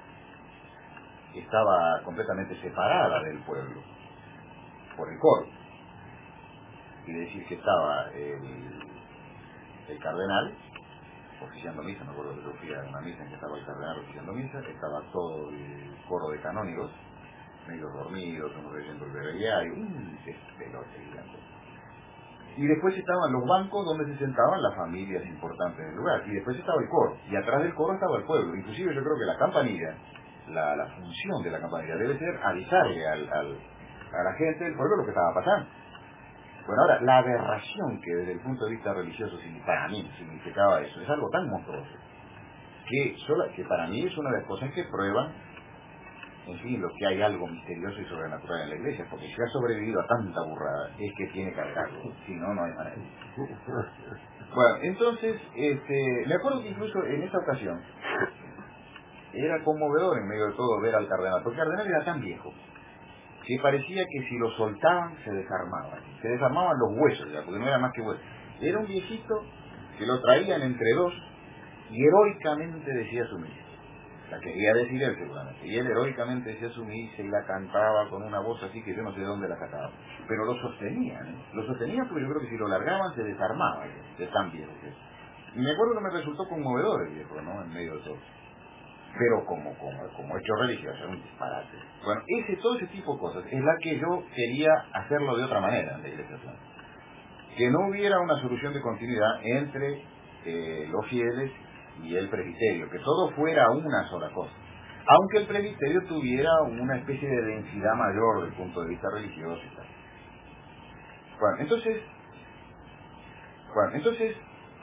estaba completamente separada del pueblo por el coro. Quiere decir que estaba el, el cardenal oficiando misa, me acuerdo que yo fui a una misa en que estaba el cardenal oficiando misa, estaba todo el coro de canónigos, medio dormidos, unos leyendo el breviario, un despelote gigante. Y después estaban los bancos donde se sentaban las familias importantes del lugar, y después estaba el coro, y atrás del coro estaba el pueblo. Inclusive yo creo que la campanilla, la, la función de la campanilla debe ser avisarle al, al, a la gente del pueblo lo que estaba pasando. Bueno, ahora, la aberración que desde el punto de vista religioso para mí significaba eso, es algo tan monstruoso, que, sola, que para mí es una de las cosas que prueban, en fin, lo que hay algo misterioso y sobrenatural en la iglesia, porque si ha sobrevivido a tanta burrada, es que tiene que algo, si no, no hay manera. Bueno, entonces, este, me acuerdo que incluso en esa ocasión, era conmovedor en medio de todo ver al cardenal, porque el cardenal era tan viejo, que parecía que si lo soltaban se desarmaban, se desarmaban los huesos ya, porque no era más que huesos. Era un viejito que lo traían entre dos y heroicamente decía su misa. La quería decir él seguramente, y él heroicamente decía su misa y la cantaba con una voz así que yo no sé de dónde la sacaba, pero lo sostenían, ¿eh? Lo sostenían porque yo creo que si lo largaban se desarmaba de tan viejo que es. Y me acuerdo que me resultó conmovedor el viejo, ¿no? En medio de todo. Pero como, como, como hecho religioso, era un disparate. Bueno, ese, todo ese tipo de cosas es la que yo quería hacerlo de otra manera en la Iglesia Atlántica. Que no hubiera una solución de continuidad entre eh, los fieles y el presbiterio, que todo fuera una sola cosa. Aunque el presbiterio tuviera una especie de densidad mayor desde el punto de vista religioso y tal. Bueno, entonces, bueno, entonces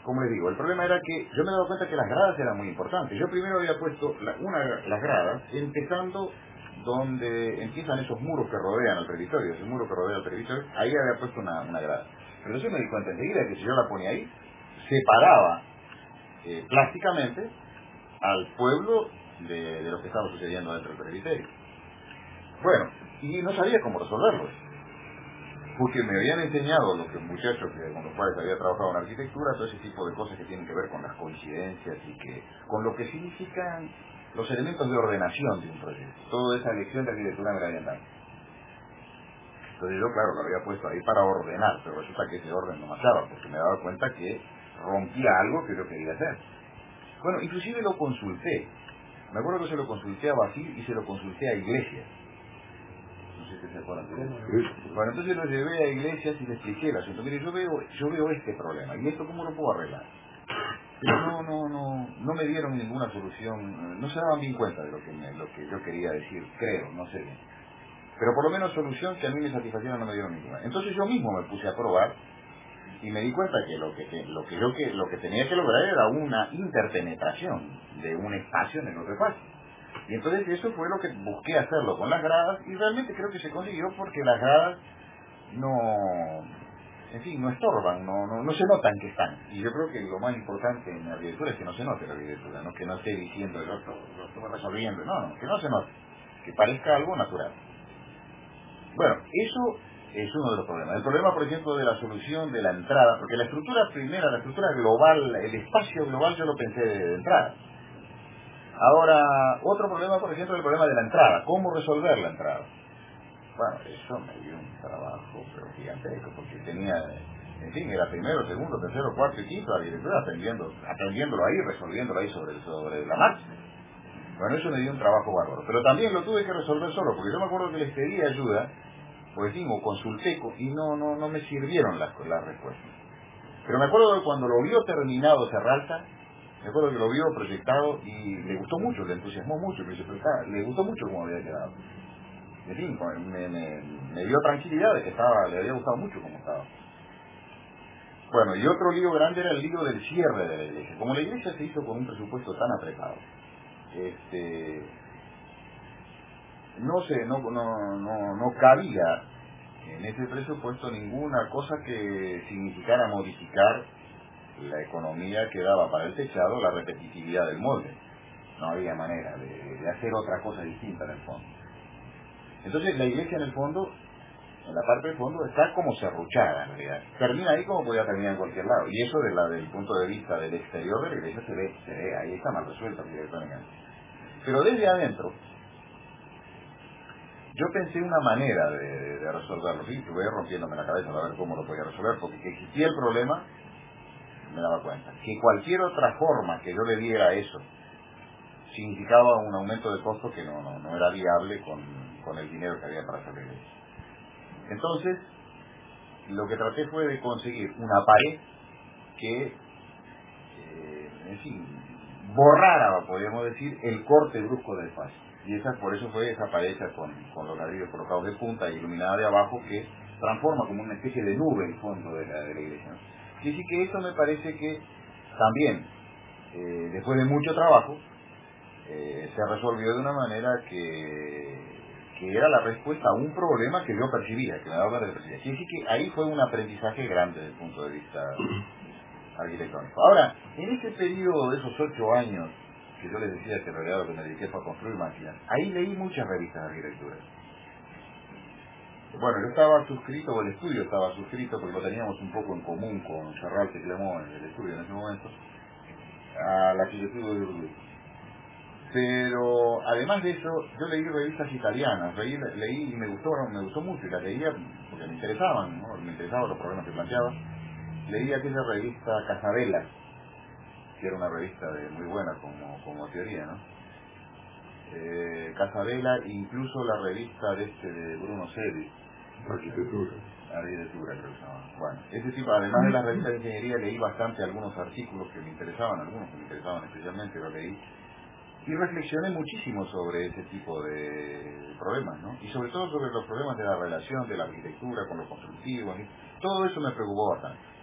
como les digo, el problema era que yo me he dado cuenta que las gradas eran muy importantes. Yo primero había puesto la, una las gradas, empezando donde empiezan esos muros que rodean al presbiterio, ese muro que rodea al presbiterio, ahí había puesto una, una grada. Pero yo me di cuenta enseguida que si yo la ponía ahí, separaba eh, plásticamente al pueblo de, de lo que estaba sucediendo dentro del presbiterio. Bueno, y no sabía cómo resolverlo, porque me habían enseñado los que muchachos que, con los cuales había trabajado en arquitectura, todo ese tipo de cosas que tienen que ver con las coincidencias y que con lo que significan los elementos de ordenación de un proyecto. Toda esa lección de arquitectura me la habían dado. Entonces yo, claro, lo había puesto ahí para ordenar, pero resulta que ese orden no me hallaba, porque me daba cuenta que rompía algo que yo quería hacer. Bueno, inclusive lo consulté. Me acuerdo que se lo consulté a Basil y se lo consulté a Iglesias. No sé si se acuerdan de eso. Bueno, entonces lo llevé a Iglesias y le expliqué el asunto. Mire, yo veo, yo veo este problema, ¿y esto cómo lo puedo arreglar? Pero no, no, no, no me dieron ninguna solución, no se daban bien cuenta de lo que, me, lo que yo quería decir, creo, no sé bien. Pero por lo menos solución que a mí me satisfaciera no me dieron ninguna. Entonces yo mismo me puse a probar y me di cuenta que lo que, que, lo que yo que, lo que tenía que lograr era una interpenetración de un espacio en el otro espacio. Y entonces eso fue lo que busqué hacerlo con las gradas y realmente creo que se consiguió porque las gradas no, en fin, no estorban, no, no, no se notan que están. Y yo creo que lo más importante en la arquitectura es que no se note la arquitectura, no que no esté diciendo yo lo, lo estoy resolviendo, no, no, que no se note, que parezca algo natural. Bueno, eso es uno de los problemas. El problema, por ejemplo, de la solución de la entrada, porque la estructura primera, la estructura global, el espacio global yo lo pensé de, de entrada. Ahora, otro problema, por ejemplo, es el problema de la entrada. ¿Cómo resolver la entrada? Bueno, eso me dio un trabajo pero gigantesco, porque tenía, en fin, era primero, segundo, tercero, cuarto y quinto, la arquitectura, aprendiendo, aprendiéndolo ahí, resolviéndolo ahí sobre, sobre la marcha. Bueno, eso me dio un trabajo bárbaro. Pero también lo tuve que resolver solo, porque yo me acuerdo que les pedí ayuda, pues digo, consulté, y no, no, no me sirvieron las, las respuestas. Pero me acuerdo que cuando lo vio terminado Serralta, me acuerdo que lo vio proyectado y le gustó mucho, le entusiasmó mucho, me dice, pero está, le gustó mucho cómo había quedado. En fin, me, me, me dio tranquilidad de que estaba, le había gustado mucho cómo estaba. Bueno, y otro lío grande era el lío del cierre de la iglesia. Como la iglesia se hizo con un presupuesto tan apretado, este, no sé, no, no, no, no cabía en ese presupuesto ninguna cosa que significara modificar la economía que daba para el techado, la repetitividad del molde. No había manera de, de hacer otra cosa distinta en el fondo. Entonces la iglesia en el fondo, en la parte del fondo, está como serruchada en realidad. Termina ahí como podía terminar en cualquier lado. Y eso desde el punto de vista del exterior de la iglesia se ve, se ve, ahí está mal resuelto arquitectónicamente. Pero desde adentro, yo pensé una manera de, de resolverlo, ¿sí? Que voy rompiéndome la cabeza a ver cómo lo podía resolver, porque que existía el problema, me daba cuenta. Que cualquier otra forma que yo le diera a eso, significaba un aumento de costo que no, no, no era viable con, con el dinero que había para hacer la iglesia. Entonces, lo que traté fue de conseguir una pared que, eh, en fin, borrara, podríamos decir, el corte brusco del espacio. Y esa, por eso fue esa pared hecha con, con los ladrillos colocados de punta y iluminada de abajo, que transforma como una especie de nube el fondo de la, de la iglesia, ¿no? Y así que eso me parece que también, eh, después de mucho trabajo, eh, se resolvió de una manera que... que era la respuesta a un problema que yo percibía, que me daba de percibir. Así que ahí fue un aprendizaje grande desde el punto de vista arquitectónico. Ahora, en ese periodo de esos ocho años, que yo les decía que en realidad lo que me dediqué fue a construir máquinas, ahí leí muchas revistas de arquitectura. Bueno, yo estaba suscrito, o el estudio estaba suscrito, porque lo teníamos un poco en común con Serralta y Clemón en el estudio en ese momento, a la arquitectura de Uruguay. Pero además de eso, yo leí revistas italianas, leí, leí y me gustó, me gustó mucho, y las leía porque me interesaban, ¿no? Me interesaban los problemas que planteaba. Leí aquella revista Casabella, que era una revista de, muy buena como, como teoría, ¿no? Eh, Casabella, incluso la revista de este de Bruno Sedi, Arquitectura. Arquitectura, creo que se llama. Bueno, ese tipo, además de las revistas de ingeniería, leí bastante algunos artículos que me interesaban, algunos que me interesaban especialmente, los leí. Y reflexioné muchísimo sobre ese tipo de problemas, ¿no? Y sobre todo sobre los problemas de la relación de la arquitectura con lo constructivo, ¿sí? Todo eso me preocupó bastante.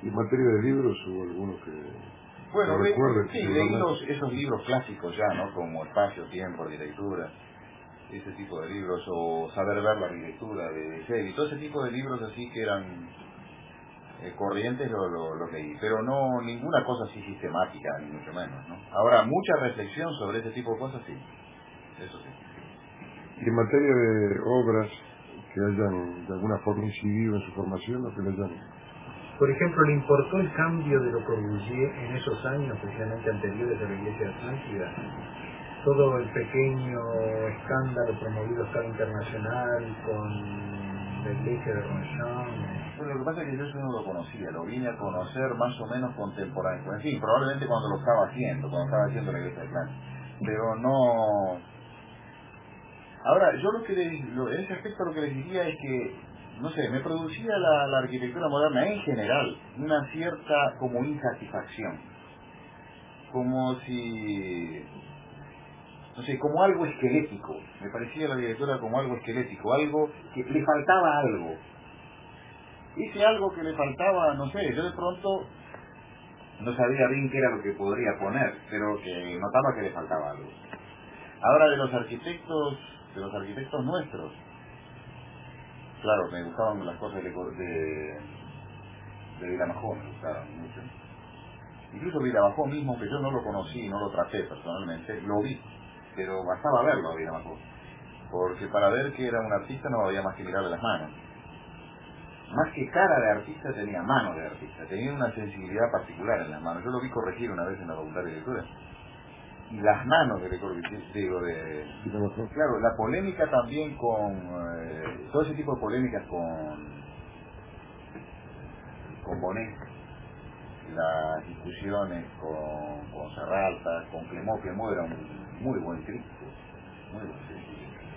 ¿Y en materia de libros hubo alguno que bueno, no le, recuerden? sí, leí los, esos libros clásicos ya, ¿no? Como Espacio, Tiempo, Arquitectura, ese tipo de libros, o Saber ver la arquitectura de Shelley, todo ese tipo de libros así que eran eh, corrientes, lo, lo, lo leí, pero no ninguna cosa así sistemática, ni mucho menos, ¿no? Ahora, mucha reflexión sobre ese tipo de cosas, sí, eso sí. Y en materia de obras que hayan de alguna forma incidido en su formación o que le hayan... Por ejemplo, ¿le importó el cambio de Le Corbusier en esos años, precisamente anteriores a la Iglesia de Atlántida? Todo el pequeño escándalo promovido a escala internacional con la Iglesia de Ronchamp. Bueno, lo que pasa es que yo eso no lo conocía, lo vine a conocer más o menos contemporáneo. En fin, probablemente cuando lo estaba haciendo, cuando estaba haciendo la Iglesia de Atlántida. Pero no... Ahora, yo lo que les, lo, en ese aspecto lo que les diría es que, no sé, me producía la, la arquitectura moderna en general una cierta como insatisfacción, como si, no sé, como algo esquelético. Me parecía la arquitectura como algo esquelético, algo que le faltaba algo. Hice algo que le faltaba, no sé, yo de pronto no sabía bien qué era lo que podría poner, pero que notaba que le faltaba algo. Ahora de los arquitectos, de los arquitectos nuestros, claro, me gustaban las cosas de, de, de Vilamajó, me gustaban mucho. Incluso Vilamajó mismo, que yo no lo conocí, no lo traté personalmente, lo vi, pero bastaba verlo a Vilamajó, porque para ver que era un artista no había más que mirarle las manos. Más que cara de artista tenía manos de artista, tenía una sensibilidad particular en las manos. Yo lo vi corregir una vez en la facultad de lectura. Y las manos de Le Corbusier, digo, de... Claro, la polémica también con... Eh, todo ese tipo de polémicas con... con Bonet, las discusiones con, con Serralta, con Clemó. Clemó era un muy buen crítico, muy buen crítico.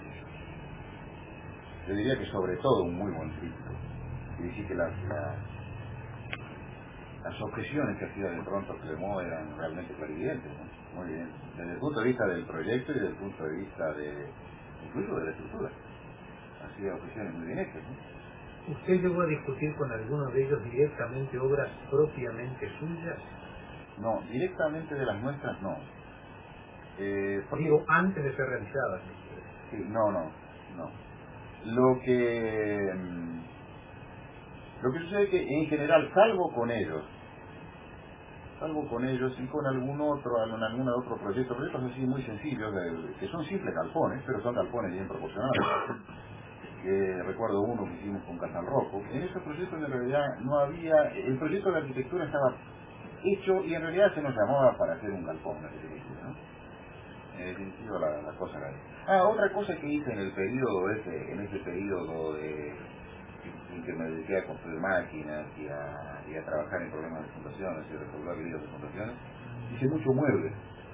Yo diría que sobre todo un muy buen crítico. Y decir que las, las, las objeciones que hacía de pronto Clemó eran realmente clarividentes, ¿no? Muy bien, desde el punto de vista del proyecto y desde el punto de vista de, incluso de la estructura. Hacía objeciones muy bien hechas, ¿no? ¿Usted llegó a discutir con alguno de ellos directamente obras propiamente suyas? No, directamente de las nuestras no. Eh, porque, Digo, antes de ser realizadas. sí, no, no, no. Lo que mm, lo que sucede es que en general, salvo con ellos, salvo con ellos y con algún otro, algún, algún otro proyecto, proyectos así muy sencillos, de, que son simples galpones, pero son galpones bien proporcionados. Que recuerdo uno que hicimos con Casal Rocco. En esos proyectos en realidad no había, el proyecto de arquitectura estaba hecho y en realidad se nos llamaba para hacer un galpón de arquitectura, ¿no? En definitiva la, la cosa era... Ah, otra cosa que hice en el periodo ese, en ese periodo de, en que me dediqué a construir máquinas y a, y a trabajar en problemas de fundaciones y resolver líos de fundaciones, hice muchos muebles.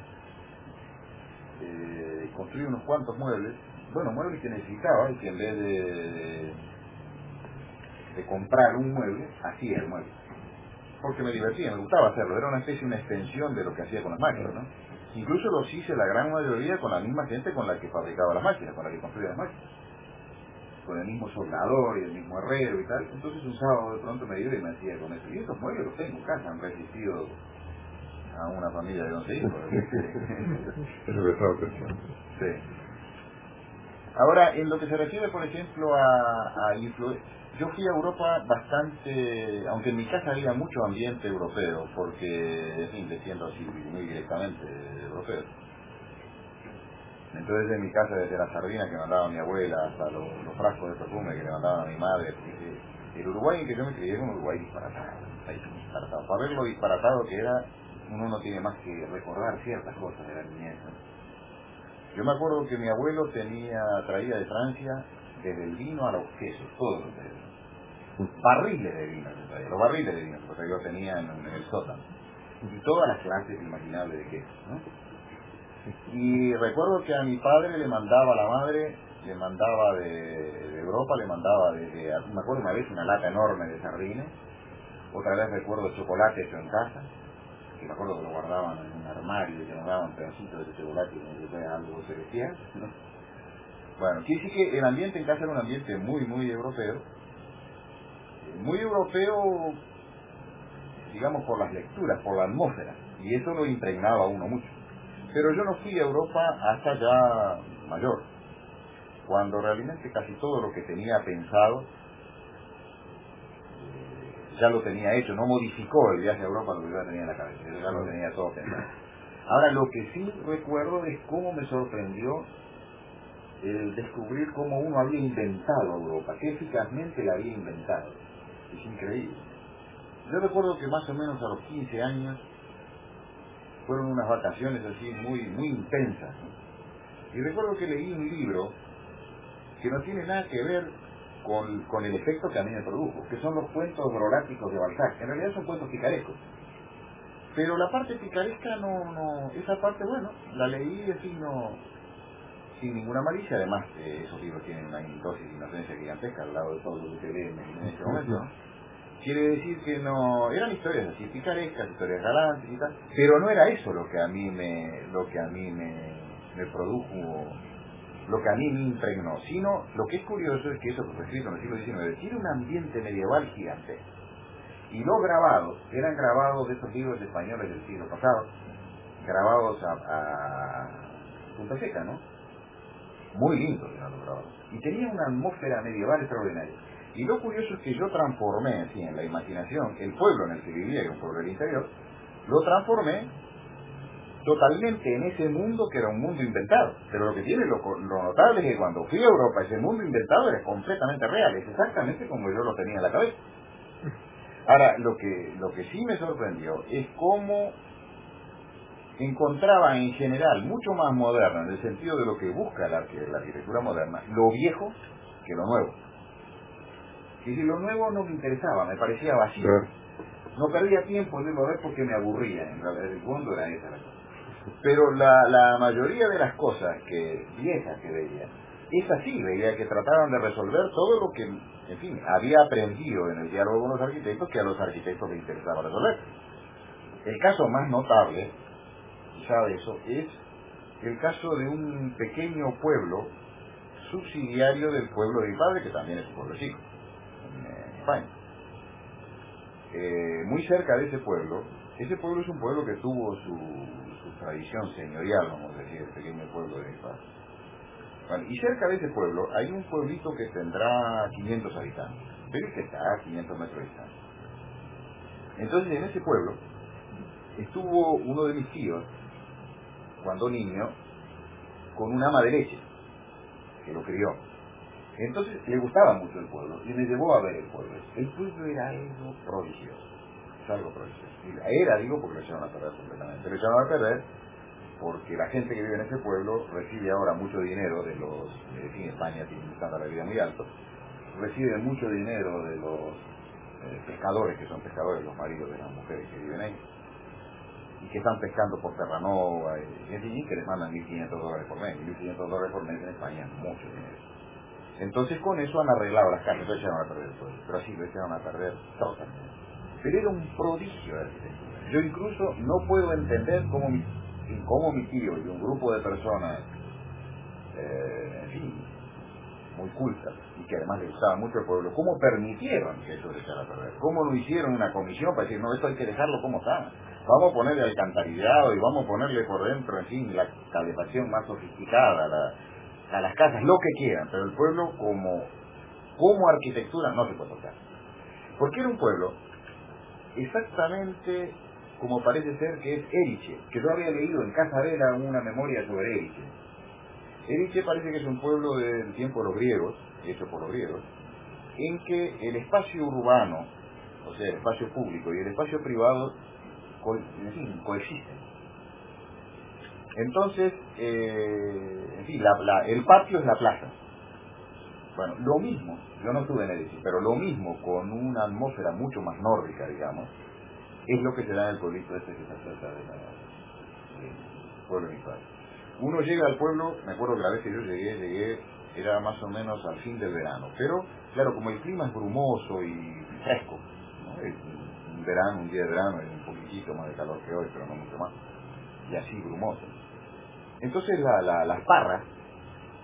Eh, construí unos cuantos muebles, bueno, muebles que necesitaba y que en vez de, de, de comprar un mueble, hacía el mueble. Porque me divertía, me gustaba hacerlo, era una especie, una extensión de lo que hacía con las máquinas, ¿no? Incluso los hice la gran mayoría con la misma gente con la que fabricaba las máquinas, con la que construía las máquinas. Con el mismo soldador y el mismo herrero y tal. Entonces un sábado de pronto me iba y me hacía con eso. Y estos muebles los tengo en casa, han resistido a una familia de once hijos. Es lo que estaba pensando. Sí. Ahora, en lo que se refiere, por ejemplo, a, a influencia, yo fui a Europa bastante, aunque en mi casa había mucho ambiente europeo, porque, en fin, desciendo así muy directamente de europeo. Entonces en mi casa, desde las sardinas que mandaba mi abuela hasta los, los frascos de perfume que le mandaban a mi madre, el Uruguay en que yo me crié era un Uruguay disparatado, disparatado. Para ver lo disparatado que era, uno no tiene más que recordar ciertas cosas de la niñez, ¿no? Yo me acuerdo que mi abuelo tenía, traía de Francia desde el vino a los quesos, todos los quesos. Barriles de vino, los barriles de vino, porque yo tenía en, en el sótano. Y todas las clases imaginables de quesos, ¿no? Y recuerdo que a mi padre le mandaba, a la madre, le mandaba de, de Europa, le mandaba de, de, me acuerdo una vez una lata enorme de sardines, otra vez recuerdo chocolate hecho en casa, que me acuerdo que lo guardaban en un armario y que nos daban pedacitos de chocolate y me algo se decía, ¿no? Bueno, quiere decir que el ambiente en casa era un ambiente muy, muy europeo, muy europeo digamos, por las lecturas, por la atmósfera, y eso lo impregnaba a uno mucho. Pero yo no fui a Europa hasta ya mayor, cuando realmente casi todo lo que tenía pensado eh, ya lo tenía hecho, no modificó el viaje a Europa lo que yo tenía en la cabeza, yo ya lo tenía todo pensado. Ahora, lo que sí recuerdo es cómo me sorprendió el descubrir cómo uno había inventado Europa, que eficazmente la había inventado. Es increíble. Yo recuerdo que más o menos a los quince años fueron unas vacaciones así muy muy intensas, ¿no? Y recuerdo que leí un libro que no tiene nada que ver con, con el efecto que a mí me produjo, que son los cuentos grolácticos de Balzac. En realidad son cuentos picarescos. Pero la parte picaresca no, no, esa parte, bueno, la leí así no, sin ninguna malicia. Además, eh, esos libros tienen una dosis de inocencia gigantesca al lado de todo lo que se lee en, en este momento, ¿no? Quiere decir que no, eran historias así picarescas, historias galantes y tal, pero no era eso lo que a mí me, lo que a mí me, me produjo, lo que a mí me impregnó, sino lo que es curioso es que eso que fue escrito en el siglo diecinueve tiene un ambiente medieval gigantesco. Y los grabados eran grabados de esos libros españoles del siglo pasado, grabados a, a punta seca, ¿no? Muy lindos eran los grabados. Y tenía una atmósfera medieval extraordinaria. Y lo curioso es que yo transformé, así, en la imaginación, el pueblo en el que vivía, que era un pueblo del interior, lo transformé totalmente en ese mundo que era un mundo inventado. Pero lo que tiene, lo, lo notable es que cuando fui a Europa, ese mundo inventado era completamente real, es exactamente como yo lo tenía en la cabeza. Ahora, lo que, lo que sí me sorprendió es cómo encontraba en general mucho más moderno, en el sentido de lo que busca la, la arquitectura moderna, lo viejo que lo nuevo. Y si lo nuevo no me interesaba, me parecía vacío. No perdía tiempo en irlo a ver porque me aburría, en realidad el fondo era esa la cosa. Pero la, la mayoría de las cosas que viejas que veía, esas sí veía que trataban de resolver todo lo que, en fin, había aprendido en el diálogo con los arquitectos que a los arquitectos les interesaba resolver. El caso más notable, quizá de eso, es el caso de un pequeño pueblo subsidiario del pueblo de mi padre, que también es un pueblo chico, en España. Eh, muy cerca de ese pueblo, ese pueblo es un pueblo que tuvo su, su tradición señorial, vamos a decir, el pequeño pueblo de mi padre. Bueno, y cerca de ese pueblo hay un pueblito que tendrá quinientos habitantes, pero es que está a quinientos metros de distancia. Entonces, en ese pueblo estuvo uno de mis tíos, cuando niño, con una ama de leche, que lo crió. Entonces le gustaba mucho el pueblo y me llevó a ver el pueblo. El pueblo era algo prodigioso, es algo prodigioso. Era, digo, porque lo echaron a perder completamente. Lo echaron a perder porque la gente que vive en ese pueblo recibe ahora mucho dinero de los, en España tiene un estándar de vida muy alto, recibe mucho dinero de los eh, pescadores, que son pescadores, los maridos de las mujeres que viven ahí, y que están pescando por Terranova, y, y que les mandan mil quinientos dólares por mes. mil quinientos dólares por mes en España es mucho dinero. Entonces con eso han arreglado las casas, lo echaron a perder el pueblo, pero así lo echaron a perder totalmente. Pero era un prodigio de arquitectura. Yo incluso no puedo entender cómo mi, cómo mi tío y un grupo de personas, eh, en fin, muy cultas, y que además les gustaba mucho el pueblo, cómo permitieron que eso se echara a perder. Cómo no hicieron una comisión para decir, no, esto hay que dejarlo como está. Vamos a ponerle alcantarillado y vamos a ponerle por dentro, en fin, la calefacción más sofisticada, la... a las casas, lo que quieran, pero el pueblo como, como arquitectura no se puede tocar. Porque era un pueblo exactamente como parece ser que es Eriche, que yo había leído en Casa Vela una memoria sobre Eriche. Eriche parece que es un pueblo del tiempo de los griegos, hecho por los griegos, en que el espacio urbano, o sea, el espacio público y el espacio privado, co en fin, coexisten. Entonces, eh, en fin, la, la, el patio es la plaza. Bueno, lo mismo, yo no estuve en Eriche, pero lo mismo con una atmósfera mucho más nórdica, digamos, es lo que se da en el pueblito este que está cerca de la, del pueblo de mi padre. Uno llega al pueblo, me acuerdo que la vez que yo llegué, llegué, era más o menos al fin del verano, pero claro, como el clima es brumoso y fresco, ¿no? Es un verano, un día de verano, es un poquitito más de calor que hoy, pero no mucho más, y así brumoso. Entonces la, la, las parras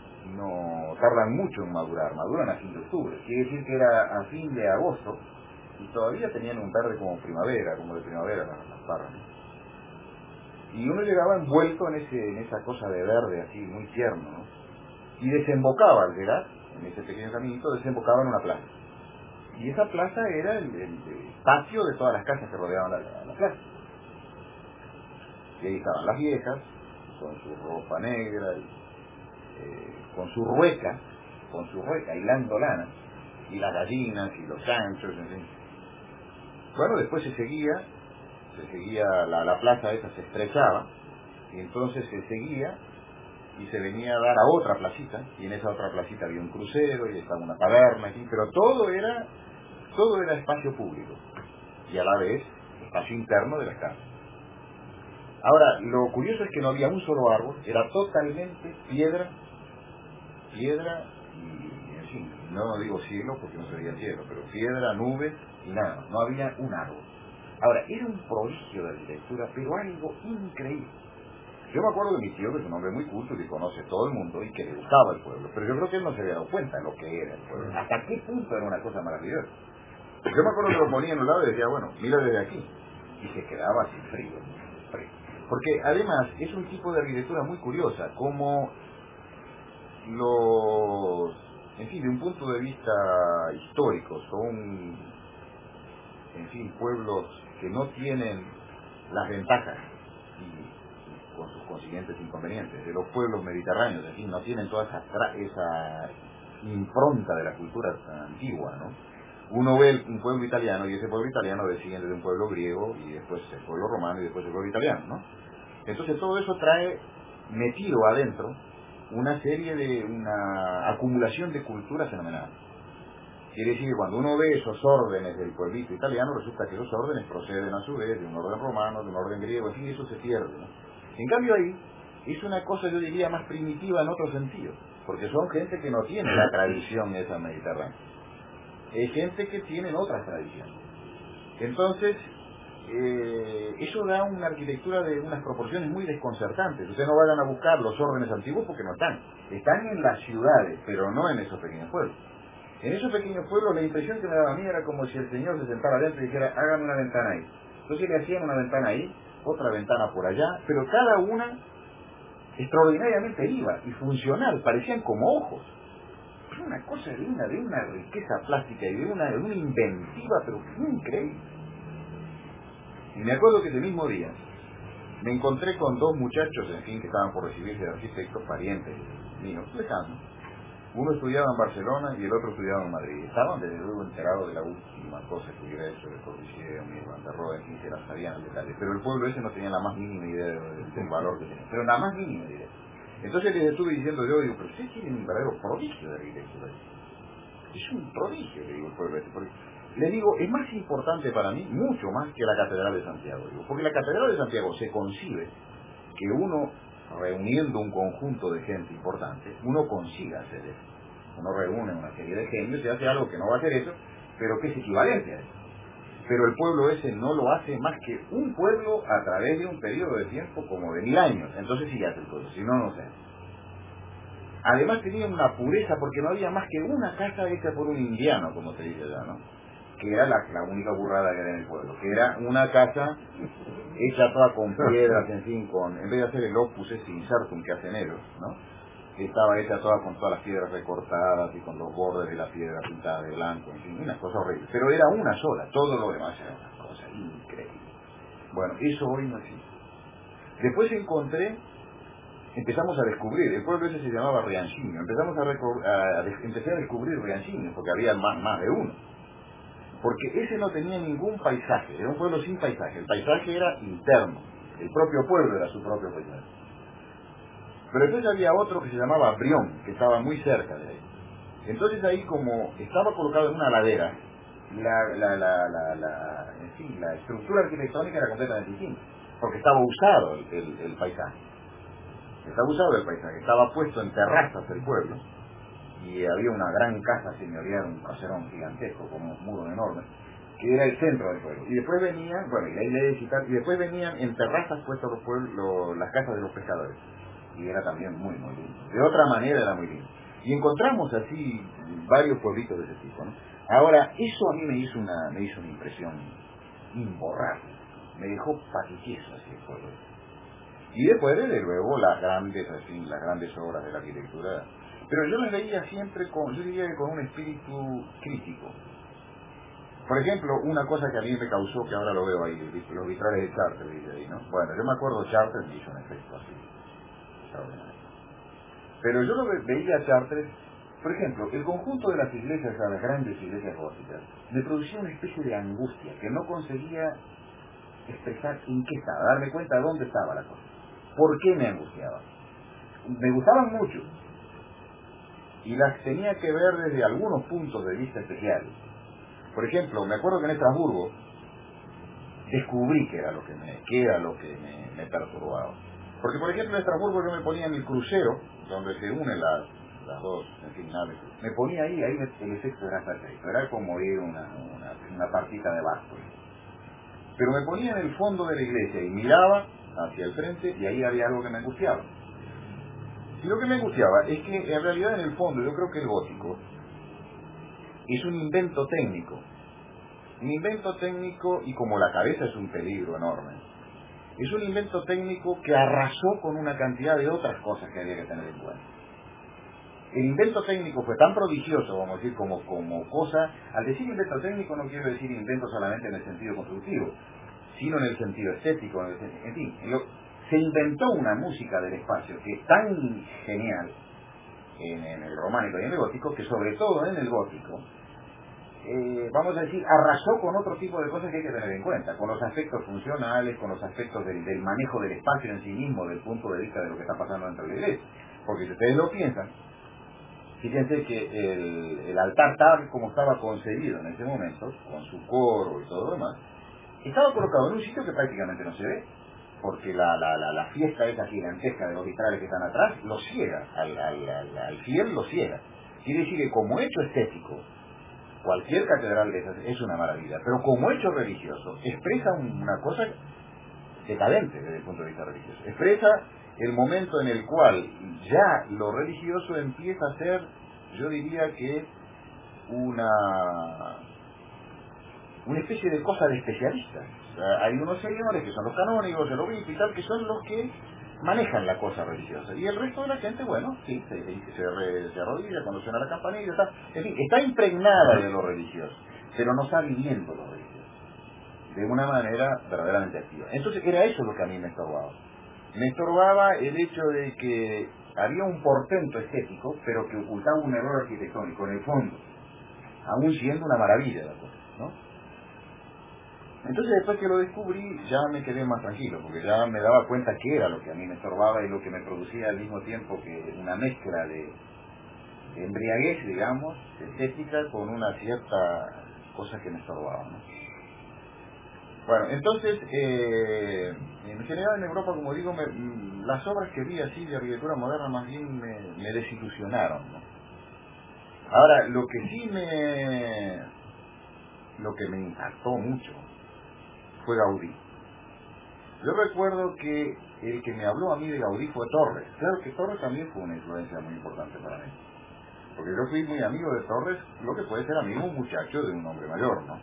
no tardan mucho en madurar, maduran a fin de octubre. Quiere decir que era a fin de agosto y todavía tenían un verde como primavera, como de primavera las, las parras, ¿no? Y uno llegaba envuelto en, ese, en esa cosa de verde así, muy tierno, ¿no? Y desembocaba al llegar, en ese pequeño caminito, desembocaba en una plaza. Y esa plaza era el, el, el patio de todas las casas que rodeaban la, la, la plaza. Y ahí estaban las viejas, con su ropa negra, y, eh, con su rueca, con su rueca, hilando lana, y las gallinas, y los chanchos, en fin. Bueno, después se seguía, se seguía, la, la plaza esa se estrechaba, y entonces se seguía, y se venía a dar a otra placita, y en esa otra placita había un crucero, y estaba una taberna, en fin, pero todo era, todo era espacio público, y a la vez, espacio interno de las casas. Ahora, lo curioso es que no había un solo árbol, era totalmente piedra, piedra y, en fin, no digo cielo porque no se veía el cielo, pero piedra, nubes y nada, no había un árbol. Ahora, era un prodigio de arquitectura, pero algo increíble. Yo me acuerdo de mi tío, que es un hombre muy culto y que conoce todo el mundo y que le gustaba el pueblo, pero yo creo que él no se había dado cuenta de lo que era el pueblo, hasta qué punto era una cosa maravillosa. Yo me acuerdo que lo ponía en un lado y decía, bueno, mira desde aquí, y se quedaba así frío, frío. Porque además es un tipo de arquitectura muy curiosa, como los, en fin, de un punto de vista histórico, son, en fin, pueblos que no tienen las ventajas y con sus consiguientes inconvenientes de los pueblos mediterráneos, en fin, no tienen toda esa, esa impronta de la cultura antigua, ¿no? Uno ve un pueblo italiano y ese pueblo italiano desciende de un pueblo griego y después el pueblo romano y después el pueblo italiano, ¿no? Entonces todo eso trae metido adentro una serie de, una acumulación de cultura fenomenal. Quiere decir que cuando uno ve esos órdenes del pueblito italiano, resulta que esos órdenes proceden a su vez de un orden romano, de un orden griego, en fin, eso se pierde, ¿no? En cambio ahí es una cosa, yo diría, más primitiva en otro sentido, porque son gente que no tiene la tradición esa mediterránea. Es gente que tiene otras tradiciones. Entonces, eh, eso da una arquitectura de unas proporciones muy desconcertantes. Ustedes no vayan a buscar los órdenes antiguos porque no están. Están en las ciudades, pero no en esos pequeños pueblos. En esos pequeños pueblos la impresión que me daba a mí era como si el señor se sentara adentro y dijera, hágame una ventana ahí. Entonces le hacían una ventana ahí, otra ventana por allá, pero cada una extraordinariamente viva y funcional, parecían como ojos. Una cosa de una, de una riqueza plástica y de una, de una inventiva, pero increíble. Y me acuerdo que ese mismo día me encontré con dos muchachos, en fin, que estaban por recibirse de arquitectos, parientes míos, lejanos. Uno estudiaba en Barcelona y el otro estudiaba en Madrid. Estaban desde luego enterados de la última cosa que hubiera hecho de Corbusier, mi Van der Rohe, en fin, se las sabían en detalle. Pero el pueblo ese no tenía la más mínima idea del, del valor que tenía. Pero la más mínima idea. Entonces les estuve diciendo yo, digo, pero ustedes tienen un verdadero prodigio de arquitectura. Es un prodigio, le digo, el pueblo ese. Porque, le digo, es más importante para mí, mucho más que la Catedral de Santiago. Digo, porque la Catedral de Santiago se concibe que uno, reuniendo un conjunto de gente importante, uno consiga hacer eso. Uno reúne una serie de genios y hace algo que no va a hacer eso, pero que es equivalente a eso. Pero el pueblo ese no lo hace más que un pueblo a través de un periodo de tiempo como de mil años. Entonces sí hace el pueblo, si no, no se hace. Además tenía una pureza porque no había más que una casa hecha por un indiano, como se dice allá, ¿no? Que era la, la única burrada que era en el pueblo, que era una casa hecha toda con piedras, en fin, con, en vez de hacer el opus ese insertum que hacen ellos, ¿no? Que estaba hecha toda con todas las piedras recortadas y con los bordes de la piedra pintada de blanco, en fin, una cosa horrible. Pero era una sola, todo lo demás era una cosa increíble. Bueno, eso hoy no existe. Después encontré, empezamos a descubrir, el pueblo ese se llamaba Riancinio, empezamos a, a, a empecé a descubrir Riancinio, porque había más, más de uno. Porque ese no tenía ningún paisaje, era un pueblo sin paisaje, el paisaje era interno, el propio pueblo era su propio paisaje. Pero entonces había otro que se llamaba Brión, que estaba muy cerca de ahí. Entonces ahí, como estaba colocado en una ladera, la, la, la, la, la, en fin, la estructura arquitectónica era completamente distinta, porque estaba usado el, el, el paisaje. Estaba usado el paisaje, estaba puesto en terrazas del pueblo, y había una gran casa señorial, un caserón gigantesco, con unos muros enormes, que era el centro del pueblo. Y después venían, bueno, y la iglesia y tal, y después venían en terrazas puestos los pueblos, los, las casas de los pescadores. Y era también muy, muy lindo. De otra manera era muy lindo. Y encontramos así varios pueblitos de ese tipo, ¿no? Ahora, eso a mí me hizo una, me hizo una impresión imborrable. Me dejó patiqueso así el pueblo. Y después, desde luego, las grandes, así, las grandes obras de la arquitectura. Pero yo las veía siempre con, yo diría que con un espíritu crítico. Por ejemplo, una cosa que a mí me causó, que ahora lo veo ahí, los vitrales de Chartres, dice ahí, ¿no? Bueno, yo me acuerdo Chartres me hizo un efecto así, extraordinario. Pero yo lo ve, veía a Chartres, por ejemplo, el conjunto de las iglesias, las grandes iglesias góticas, me producía una especie de angustia que no conseguía expresar en qué estaba, darme cuenta de dónde estaba la cosa. ¿Por qué me angustiaba? Me gustaban mucho y las tenía que ver desde algunos puntos de vista especiales. Por ejemplo, me acuerdo que en Estrasburgo descubrí que era lo que me, que era lo que me, me perturbaba. Porque, por ejemplo, en Estrasburgo yo me ponía en el crucero, donde se unen las, las dos, en fin, naves. Me ponía ahí, ahí el efecto era perfecto, era como ir una, una, una partita de bastos. Pero me ponía en el fondo de la iglesia y miraba hacia el frente y ahí había algo que me angustiaba. Y lo que me angustiaba es que en realidad en el fondo yo creo que el gótico es un invento técnico. Un invento técnico, y como la cabeza es un peligro enorme, es un invento técnico que arrasó con una cantidad de otras cosas que había que tener en cuenta. El invento técnico fue tan prodigioso, vamos a decir, como, como cosa. Al decir invento técnico no quiero decir invento solamente en el sentido constructivo, sino en el sentido estético, en, el sentido, en fin. Lo, se inventó una música del espacio que es tan genial en, en el románico y en el gótico, que sobre todo en el gótico, Eh, vamos a decir, arrasó con otro tipo de cosas que hay que tener en cuenta, con los aspectos funcionales, con los aspectos del, del manejo del espacio en sí mismo, del punto de vista de lo que está pasando dentro de la iglesia. Porque si ustedes lo piensan, fíjense que el, el altar tal como estaba concebido en ese momento, con su coro y todo lo demás, estaba colocado en un sitio que prácticamente no se ve, porque la, la, la, la fiesta esa gigantesca de los vitrales que están atrás lo ciega, al, al, al, al fiel lo ciega. Quiere decir que como hecho estético, cualquier catedral de esas es una maravilla, pero como hecho religioso expresa una cosa decadente desde el punto de vista religioso. Expresa el momento en el cual ya lo religioso empieza a ser, yo diría que una una especie de cosa de especialistas. O sea, hay unos señores que son los canónigos, el obispo y tal, que son los que manejan la cosa religiosa. Y el resto de la gente, bueno, sí, se, se, re, se arrodilla cuando suena la campanilla, está, en fin, está impregnada de lo religioso, pero no está viviendo lo religioso de una manera verdaderamente activa. Entonces era eso lo que a mí me estorbaba. Me estorbaba el hecho de que había un portento estético, pero que ocultaba un error arquitectónico en el fondo, aún siendo una maravilla la cosa, ¿no? Entonces después que lo descubrí ya me quedé más tranquilo, porque ya me daba cuenta que era lo que a mí me estorbaba y lo que me producía al mismo tiempo que una mezcla de, de embriaguez, digamos, estética, con una cierta cosa que me estorbaba, ¿no? Bueno, entonces, eh, en general en Europa, como digo, me, las obras que vi así de arquitectura moderna más bien me, me desilusionaron, ¿no? Ahora, lo que sí me, lo que me impactó mucho fue Gaudí. Yo recuerdo que el que me habló a mí de Gaudí fue Torres. Claro que Torres también fue una influencia muy importante para mí, porque yo fui muy amigo de Torres, lo que puede ser amigo un muchacho de un hombre mayor, ¿no?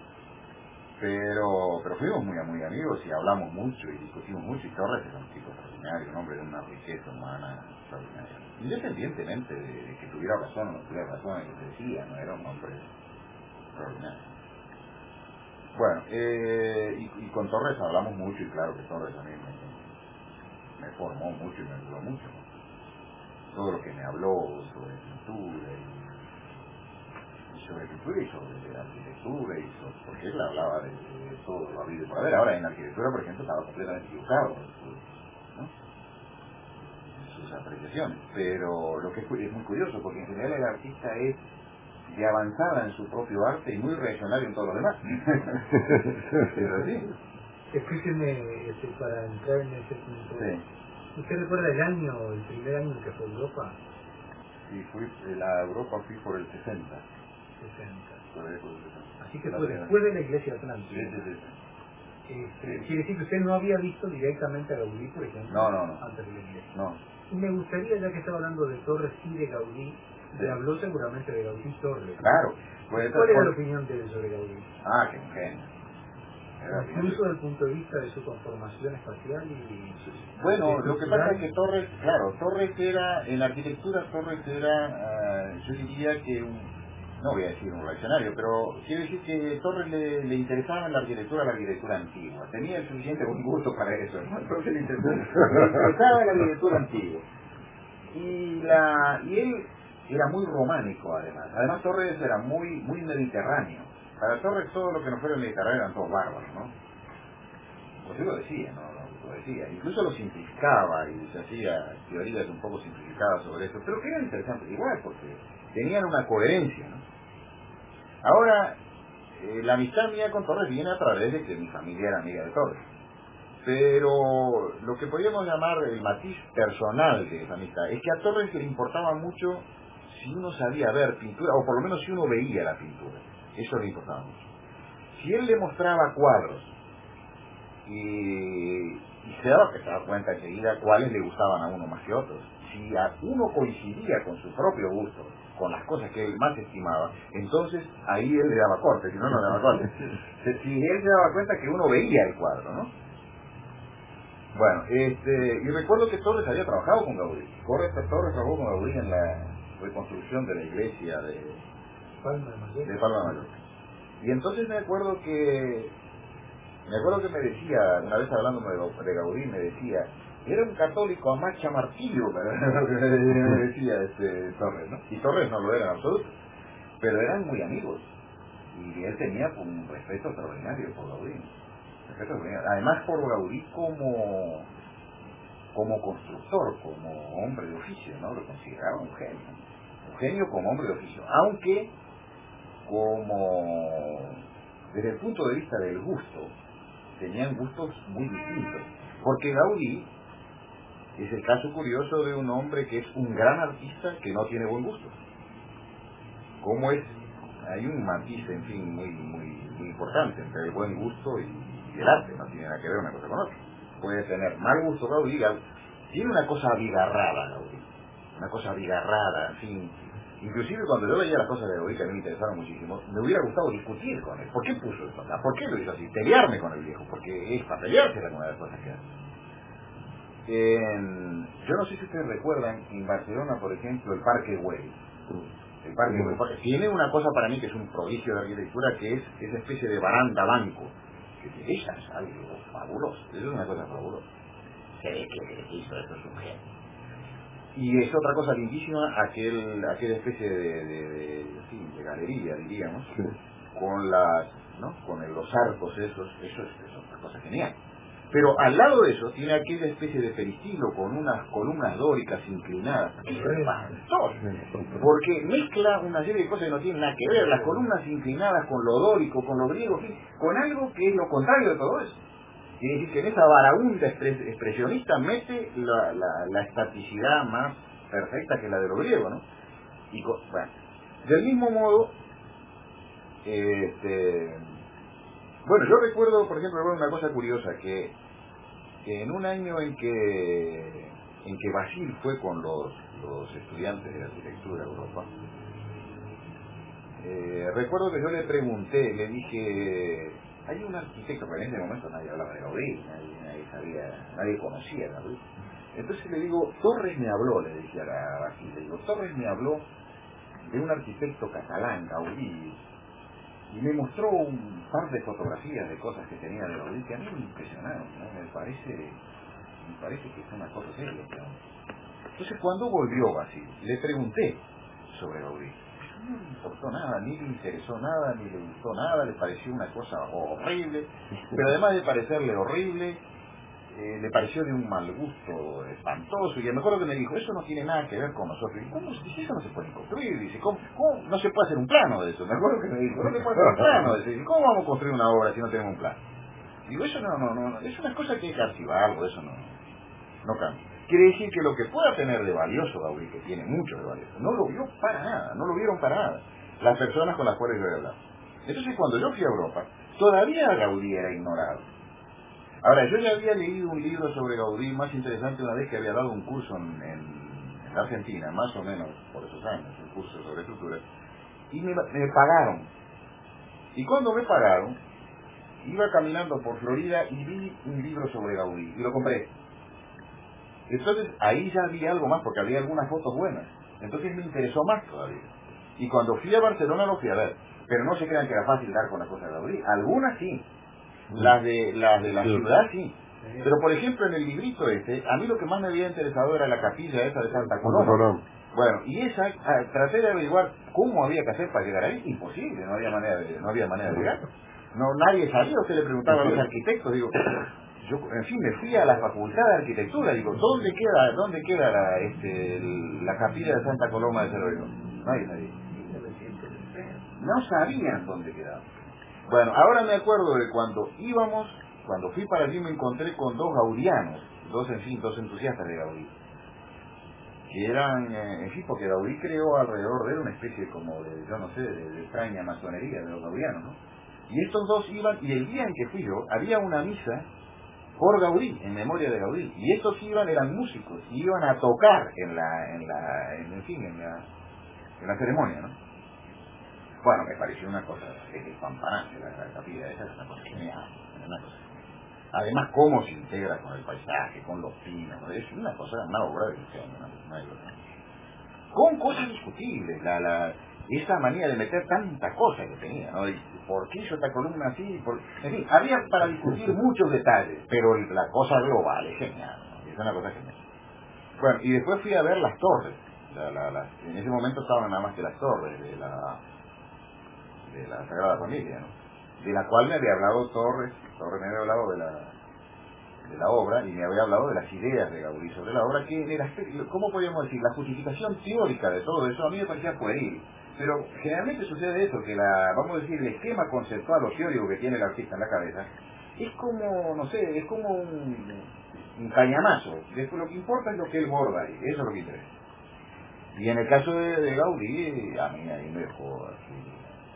Pero pero fuimos muy, muy amigos y hablamos mucho y discutimos mucho, y Torres era un tipo extraordinario, un hombre de una riqueza humana extraordinaria. Independientemente de, de que tuviera razón o no tuviera razón en lo que decía, no era un hombre extraordinario. Bueno, eh, y, y con Torres hablamos mucho, y claro que Torres a mí me, me formó mucho y me ayudó mucho, ¿no? Todo lo que me habló sobre pintura y, y sobre pintura y sobre arquitectura, y sobre, porque él hablaba de, de todo lo habido y por haber. Ahora en arquitectura, por ejemplo, estaba completamente equivocado, ¿no? En sus apreciaciones, pero lo que es, es muy curioso, porque en general el artista es de avanzada en su propio arte y muy reaccionario en todo lo demás. ¿Es así? Explíqueme, este, para entrar en ese punto. Sí. ¿Usted recuerda el año, el primer año que fue a Europa? Sí, fui, a Europa fui por el sesenta. sesenta. Por el sesenta. Así que fue después de la Iglesia Atlántica. Sí, sí, sí. Este, Sí. Quiere decir que usted no había visto directamente a Gaudí, por ejemplo, No, no, no. antes de la Iglesia. No. Y me gustaría, ya que estaba hablando de Torres y de Gaudí, Se habló seguramente de Gaudí Torres. Claro. ¿Cuál era por... la opinión de él sobre Gaudí? Ah, qué genio. Incluso desde el punto de vista de su conformación espacial y... Bueno, lo que pasa es que Torres, claro, Torres era, en arquitectura Torres era, uh, yo diría que un, no voy a decir un reaccionario, pero quiero decir que Torres le, le interesaba en la arquitectura la arquitectura antigua, tenía el suficiente buen gusto para eso, ¿no? Entonces le interesaba, le interesaba la arquitectura antigua. Y, la, y él era muy románico además, además Torres era muy, muy mediterráneo. Para Torres todo lo que no fuera el Mediterráneo eran todos bárbaros, ¿no? Pues él lo decía, ¿no? Lo decía. Incluso lo simplificaba y se hacía teorías un poco simplificadas sobre eso, pero que eran interesantes igual, porque tenían una coherencia, ¿no? Ahora, eh, la amistad mía con Torres viene a través de que mi familia era amiga de Torres. Pero lo que podríamos llamar el matiz personal de esa amistad es que a Torres le importaba mucho si uno sabía ver pintura, o por lo menos si uno veía la pintura. Eso le importaba mucho. Si él le mostraba cuadros y, y se daba, se daba cuenta enseguida cuáles le gustaban a uno más que otros, si a uno coincidía con su propio gusto, con las cosas que él más estimaba, entonces ahí él le daba corte, si no, no le daba corte. Si él se daba cuenta que uno veía el cuadro, ¿no? Bueno, este, y recuerdo que Torres había trabajado con Gaudí. Torres, Torres trabajó con Gaudí en la reconstrucción de la iglesia de Palma de Mallorca. de Palma de Mallorca. Y entonces me acuerdo que me acuerdo que me decía, una vez hablando de, de Gaudí, me decía, era un católico a marcha martillo, me decía este Torres, ¿no? Y Torres no lo era en absoluto, pero eran muy amigos. Y él tenía un respeto extraordinario por Gaudí. Respeto extraordinario. Además por Gaudí como como constructor, como hombre de oficio, ¿no? Lo consideraba un genio. Un genio como hombre de oficio. Aunque como desde el punto de vista del gusto tenían gustos muy distintos, porque Gaudí es el caso curioso de un hombre que es un gran artista que no tiene buen gusto. Como es, hay un matiz, en fin, muy muy muy importante entre el buen gusto y, y el arte, no tiene nada que ver una cosa con otra. Puede tener mal gusto Gaudí, tiene una cosa abigarrada Gaudí, una cosa abigarrada, en fin. Inclusive cuando yo veía las cosas de Gaudí que a mí me interesaron muchísimo, me hubiera gustado discutir con él. ¿Por qué puso esto acá? ¿Por qué lo hizo así? Pelearme con el viejo, porque es para pelearse la una de las cosas que hace. En, yo no sé si ustedes recuerdan, en Barcelona, por ejemplo, el Parque Güell. El Parque Güell tiene una cosa para mí que es un prodigio de arquitectura, que es esa especie de baranda banco. Que esa es algo fabuloso, eso es una cosa fabulosa. Se ve que el que hizo esto es un genio. Y es otra cosa lindísima, aquel, aquella especie de, de, de, sí, de galería, diríamos, sí, con las, ¿no? Con el, los arcos esos, eso es, es otra cosa genial. Pero al lado de eso tiene aquella especie de peristilo con unas columnas dóricas inclinadas. Es espantoso, porque mezcla una serie de cosas que no tienen nada que ver, las columnas inclinadas con lo dórico, con lo griego, con algo que es lo contrario de todo eso. Quiere decir que en esa varaunda expresionista mete la, la, la estaticidad más perfecta que la de lo griego, ¿no? Y, bueno, del mismo modo, este, bueno, yo recuerdo, por ejemplo, una cosa curiosa, que, que en un año en que en que Basile fue con los, los estudiantes de arquitectura a Europa, eh, recuerdo que yo le pregunté, le dije, hay un arquitecto, pero en ese momento nadie hablaba de Gaudí, nadie, nadie sabía, nadie conocía a Gaudí. Entonces le digo, Torres me habló, le decía a Basile, le digo, Torres me habló de un arquitecto catalán, Gaudí, y me mostró un par de fotografías de cosas que tenía de Gaudí que a mí me impresionaron, ¿no? Me parece, me parece que es una cosa seria. Entonces cuando volvió Basile, le pregunté sobre Gaudí. No le importó nada, ni le interesó nada, ni le gustó nada, le pareció una cosa horrible, pero además de parecerle horrible, eh, le pareció de un mal gusto espantoso, y me acuerdo que me dijo, eso no tiene nada que ver con nosotros. Y ¿cómo? Dice, eso no se puede construir, dice, ¿cómo, ¿cómo? No se puede hacer un plano de eso. Me acuerdo que me dijo, no se puede hacer un plano de eso. Dice, ¿cómo vamos a construir una obra si no tenemos un plano? Digo, eso no, no, no, es una cosa que hay que archivarlo, eso no, no cambia. Quiere decir que lo que pueda tener de valioso Gaudí, que tiene mucho de valioso, no lo vio para nada, no lo vieron para nada las personas con las cuales yo he hablado. Entonces cuando yo fui a Europa, todavía Gaudí era ignorado. Ahora, yo ya había leído un libro sobre Gaudí más interesante una vez que había dado un curso en, en en la Argentina, más o menos por esos años, un curso sobre estructuras, y me, me pagaron. Y cuando me pagaron, iba caminando por Florida y vi un libro sobre Gaudí, y lo compré. Entonces ahí ya vi algo más, porque había algunas fotos buenas. Entonces me interesó más todavía. Y cuando fui a Barcelona lo fui a ver. Pero no se crean que era fácil dar con la cosa de Gaudí. Algunas sí. Las de, las de la ciudad sí. Pero por ejemplo en el librito este, a mí lo que más me había interesado era la capilla esa de Santa Coloma. Bueno, y esa, ah, traté de averiguar cómo había que hacer para llegar ahí. Imposible, no había manera de, no había manera de llegar. No, nadie sabía. Usted le preguntaba a los arquitectos, digo, yo, en fin, me fui a la facultad de arquitectura, digo, ¿dónde queda, dónde queda la, este, la capilla de Santa Coloma de Cervero? Nadie sabía. No sabían dónde quedaba. Bueno, ahora me acuerdo de cuando íbamos, cuando fui para allí me encontré con dos gaudianos, dos, en fin, dos entusiastas de Gaudí, que eran, eh, en fin, porque Gaudí creó alrededor de él una especie como de, yo no sé, de, de extraña masonería de los gaudianos, ¿no? Y estos dos iban, y el día en que fui yo, había una misa por Gaudí, en memoria de Gaudí, y estos iban, eran músicos, y iban a tocar en la, en la, en, en fin, en la, en la ceremonia, ¿no? Bueno, me pareció una cosa espampanante la, la capilla, esa es una cosa genial, una cosa. Además, cómo se integra con el paisaje, con los pinos, es una cosa, una obra de diseño, una, una cosa. Con cosas discutibles, la, la, esa manía de meter tanta cosa que tenía, ¿no? Y ¿por qué hizo esta columna así? Por... En fin, había para discutir muchos detalles, pero la cosa global es genial, ¿no? Es una cosa genial. Bueno, y después fui a ver las torres, la, la, la, en ese momento estaban nada más que las torres de la, de la Sagrada Familia, ¿no? De la cual me había hablado Torres, Torres me había hablado de la, de la obra, y me había hablado de las ideas de Gaudí sobre la obra, que en el aspecto, ¿cómo podríamos decir? La justificación teórica de todo eso a mí me parecía pueril, pero generalmente sucede eso, que la, vamos a decir, el esquema conceptual o teórico que tiene el artista en la cabeza, es como, no sé, es como un, un cañamazo. Después lo que importa es lo que él borda ahí, eso es lo que interesa. Y en el caso de, de Gaudí, a mí ahí me dejó así,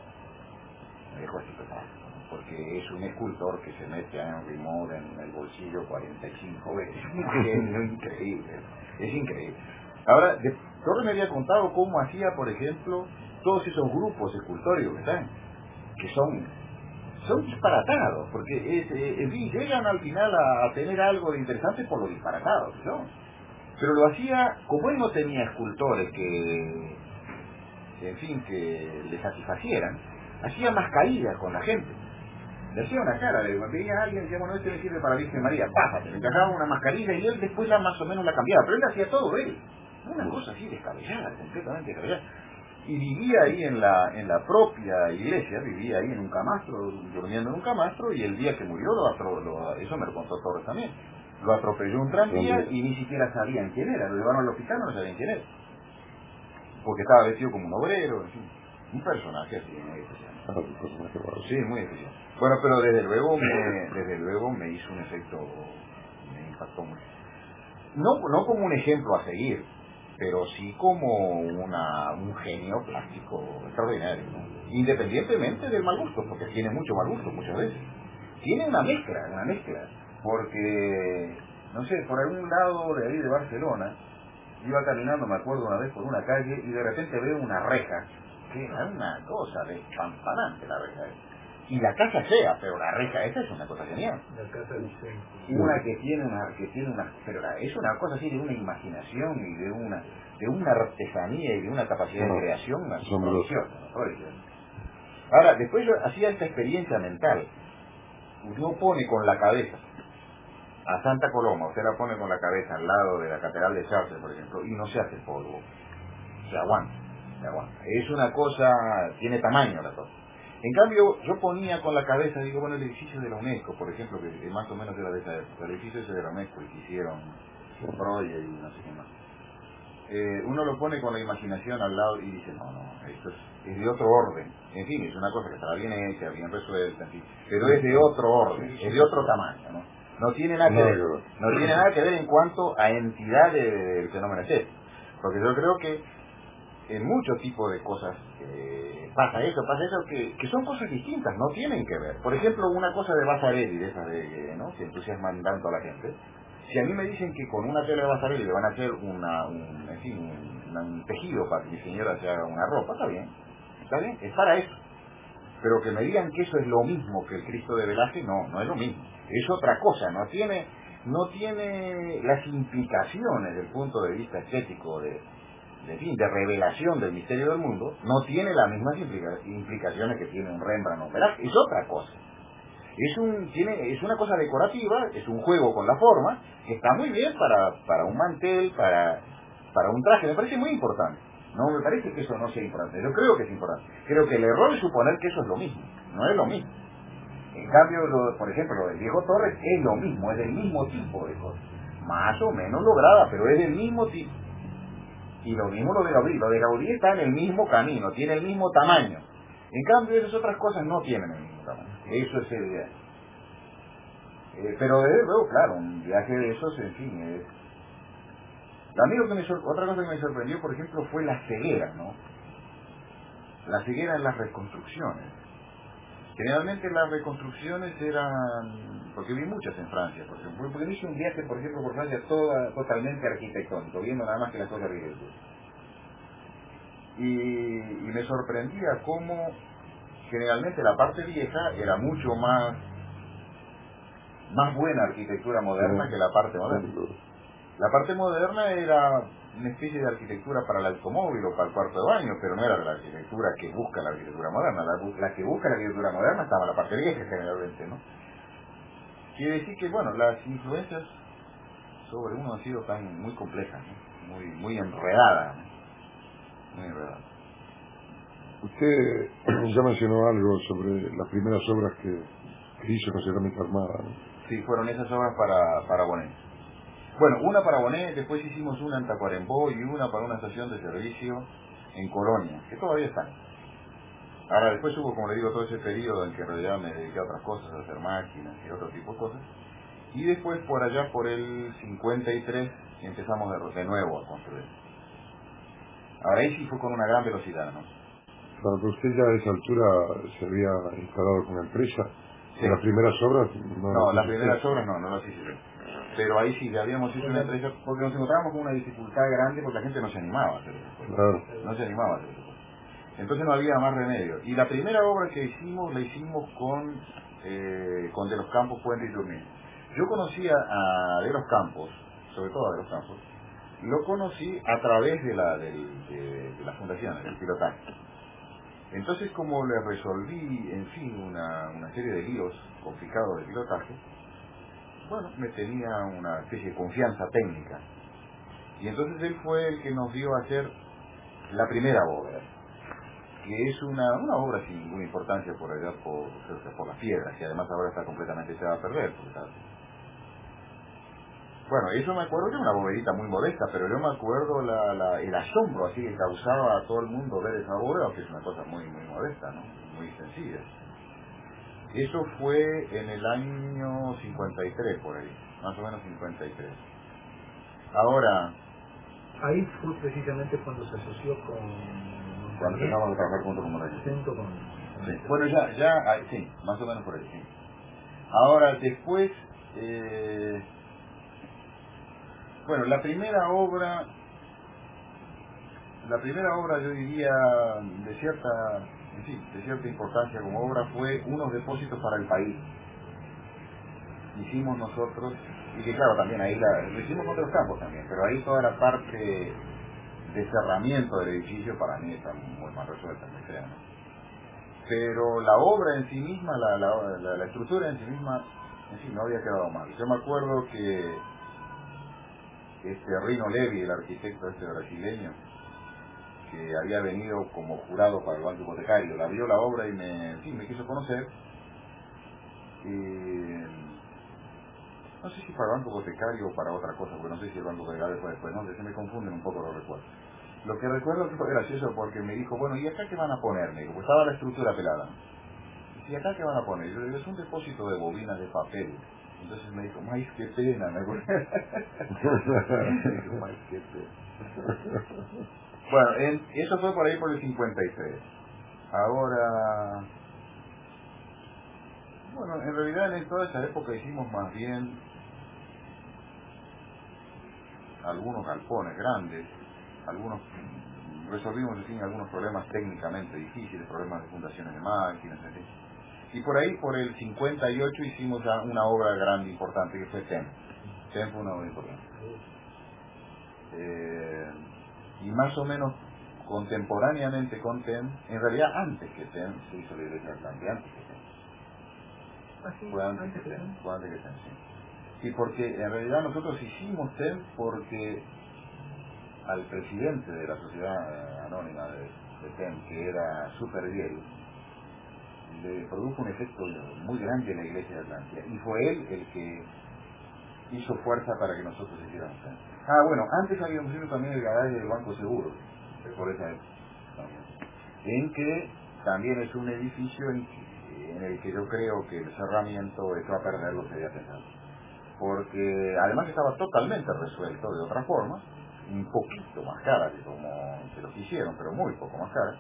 me dejó así total, porque es un escultor que se mete a Henry Moore en el bolsillo cuarenta y cinco veces. Es un genio increíble, es increíble. Ahora, de, Torres me había contado cómo hacía, por ejemplo, todos esos grupos escultóricos que están, que son, son disparatados, porque es, eh, en fin, llegan al final a, a tener algo de interesante por lo disparatados que son. Pero lo hacía, como él no tenía escultores que, en fin, que le satisfacieran, hacía más caídas con la gente. Le hacía una cara, le veía a alguien y decía, bueno, este le sirve para Virgen María, pájate, le encajaba una mascarilla y él después ya más o menos la cambiaba, pero él hacía todo él. Una cosa así descabellada, completamente descabellada. Y vivía ahí en la en la propia iglesia, vivía ahí en un camastro, durmiendo en un camastro, y el día que murió, lo atro, lo, eso me lo contó Torres también, lo atropelló un tranvía y ni siquiera sabían quién era, lo llevaron al hospital, no sabían quién era, porque estaba vestido como un obrero, en fin, un personaje así, muy especial. Sí, muy especial. Bueno, pero desde luego me, desde luego me hizo un efecto, me impactó mucho. No, no como un ejemplo a seguir, pero sí como una, un genio plástico extraordinario, ¿no? Independientemente del mal gusto, porque tiene mucho mal gusto muchas veces. Tiene una mezcla, una mezcla, porque, no sé, por algún lado de ahí de Barcelona, iba caminando, me acuerdo una vez por una calle, y de repente veo una reja, que era una cosa despampanante la reja esa. Y la casa fea, pero la reja esa es una cosa genial. La casa de Vicente. Una que tiene una, que tiene una, pero la, es una cosa así de una imaginación y de una, de una artesanía y de una capacidad no, de creación asombrosa. Ahora, después yo hacía esta experiencia mental. Uno pone con la cabeza a Santa Coloma, usted la pone con la cabeza al lado de la Catedral de Chartres, por ejemplo, y no se hace polvo. Se aguanta, se aguanta. Es una cosa, tiene tamaño la cosa. En cambio, yo ponía con la cabeza, digo, bueno, el edificio de la UNESCO, por ejemplo, que más o menos era de esa época, el edificio ese de la UNESCO, que hicieron Breuer y no sé qué más. Eh, uno lo pone con la imaginación al lado y dice, no, no, esto es, es de otro orden. En fin, es una cosa que estará bien hecha, bien resuelta, en fin, pero es de otro orden, es de otro tamaño, ¿no? No tiene nada que ver, no tiene nada que ver en cuanto a entidad del fenómeno estético, porque yo creo que en muchos tipos de cosas eh, pasa eso, pasa eso, que, que son cosas distintas, no tienen que ver. Por ejemplo, una cosa de Vasarely, de esas de, ¿no?, que entusiasman tanto a la gente, Si a mí me dicen que con una tela de bastarelli le van a hacer una, un, en fin, un, un tejido para que mi señora se haga una ropa, está bien, está bien, es para eso. Pero que me digan que eso es lo mismo que el Cristo de Velázquez, no, no es lo mismo. Es otra cosa, no tiene, no tiene las implicaciones desde el punto de vista estético de, de, fin, de revelación del misterio del mundo, no tiene las mismas implica, implicaciones que tiene un Rembrandt o Velázquez, es otra cosa. Es, un, tiene, es una cosa decorativa, es un juego con la forma, que está muy bien para, para un mantel, para, para un traje, me parece muy importante. No me parece que eso no sea importante, yo creo que es importante. Creo que el error es suponer que eso es lo mismo, no es lo mismo. En cambio, lo, por ejemplo, lo del Viejo Torres es lo mismo, es del mismo tipo de cosa. Más o menos lograda, pero es del mismo tipo. Y lo mismo lo de Gaudí, lo de Gaudí está en el mismo camino, tiene el mismo tamaño. En cambio, esas otras cosas no tienen el mismo tamaño. Eso es evidente. Eh, pero desde luego, claro, un viaje de esos, en fin, es... A mí lo que me sor... otra cosa que me sorprendió, por ejemplo, fue la ceguera, ¿no? La ceguera en las reconstrucciones. Generalmente las reconstrucciones eran... porque vi muchas en Francia, por ejemplo. Porque hice un viaje, por ejemplo, por Francia toda, totalmente arquitectónico, viendo nada más que las cosas de arquitectura. Y, y me sorprendía cómo generalmente la parte vieja era mucho más más buena arquitectura moderna sí, que la parte moderna. La parte moderna era una especie de arquitectura para el automóvil o para el cuarto de baño, pero no era la arquitectura que busca la arquitectura moderna. La, la que busca la arquitectura moderna estaba en la parte vieja generalmente, ¿no? Quiere decir que, bueno, las influencias sobre uno han sido tan muy complejas, ¿no? muy muy enredadas, ¿no? Muy enredadas. Usted ya mencionó algo sobre las primeras obras que, que hizo con cerámica armada, ¿no? Sí, fueron esas obras para, para Bonet. Bueno, una para Bonet, después hicimos una en Tacuarembó y una para una estación de servicio en Colonia, que todavía están. Ahora después hubo, como le digo, todo ese periodo en que en realidad me dediqué a otras cosas, a hacer máquinas y otro tipo de cosas. Y después por allá, por el cincuenta y tres, empezamos de, de nuevo a construir. Ahora ahí sí fue con una gran velocidad, ¿no? Claro, que usted ya a esa altura se había instalado con la empresa. Sí. ¿En las primeras obras? No, no las primeras obras no, no las hice yo. Pero ahí sí, ya habíamos hecho una empresa, porque nos encontrábamos con una dificultad grande porque la gente no se animaba a hacer eso. Claro. No se animaba a hacer eso. Entonces no había más remedio. Y la primera obra que hicimos, la hicimos con, eh, con De los Campos, Puente y Turmín. Yo conocía a De los Campos, sobre todo a De los Campos, lo conocí a través de la, del, de, de la fundación, del pilotaje. Entonces, como le resolví, en fin, una, una serie de líos complicados de pilotaje, bueno, me tenía una especie de confianza técnica. Y entonces él fue el que nos dio a hacer la primera obra, que es una, una obra sin ninguna importancia por allá, por, por las piedras, y además ahora está completamente echada a perder. Está... Bueno, eso me acuerdo que era una boberita muy modesta, pero yo me acuerdo la, la, el asombro así que causaba a todo el mundo ver esa obra, aunque es una cosa muy, muy modesta, ¿no? Muy sencilla. Eso fue en el año cincuenta y tres, por ahí, más o menos cincuenta y tres. Ahora... Ahí fue precisamente cuando se asoció con... Cuando empezamos a trabajar junto con Morales. Junto con... Sí. Bueno, ya, ya, ah, sí, más o menos por ahí, sí. Ahora, después... Eh, bueno, la primera obra... La primera obra, yo diría, de cierta... En fin, de cierta importancia como obra fue unos depósitos para el país. Hicimos nosotros, y que claro, también ahí la, lo hicimos con otros campos también, pero ahí toda la parte de cerramiento del edificio para mí está muy mal resuelta, muy fea, ¿no? Pero la obra en sí misma, la, la, la, la estructura en sí misma, en fin, no había quedado mal. Yo me acuerdo que este Rino Levi, el arquitecto este brasileño, que había venido como jurado para el Banco Hipotecario, la vio la obra y me, en fin, me quiso conocer. Y no sé si para el Banco Hipotecario o para otra cosa, porque no sé si el Banco Hipotecario fue después, no sé, se me confunden un poco los recuerdos. Lo que recuerdo que fue gracioso porque me dijo, bueno, ¿y acá qué van a poner? Me dijo, pues estaba la estructura pelada. ¿Y acá qué van a poner? Yo le digo, es un depósito de bobinas de papel. Entonces me dijo, ¡ay, qué pena! Me acuerdo. Me dijo, ¡ay, qué pena! Bueno, en, eso fue por ahí por el cincuenta y tres. Ahora... Bueno, en realidad en toda esa época hicimos más bien algunos galpones grandes, algunos resolvimos en fin, algunos problemas técnicamente difíciles, problemas de fundaciones de máquinas, en fin. Y por ahí, por el cincuenta y ocho, hicimos ya una obra grande, importante, que fue T E M. T E M fue una obra importante. Eh, y más o menos contemporáneamente con T E M, en realidad antes que T E M se hizo la iglesia atlántica, antes que T E M. ¿Ah, sí? Fue antes que T E M, fue antes que T E M, sí. Y porque en realidad nosotros hicimos T E M porque al presidente de la sociedad anónima de, de T E M, que era Superviel, le produjo un efecto muy grande en la iglesia de Atlántida, y fue él el que hizo fuerza para que nosotros hiciéramos T E M. Ah, bueno, antes habíamos hecho también el garaje del Banco Seguro, por esa época, en que también es un edificio en, en el que yo creo que el cerramiento echó a perder lo que había pensado, porque además estaba totalmente resuelto de otra forma, un poquito más cara que como se lo hicieron, pero muy poco más cara,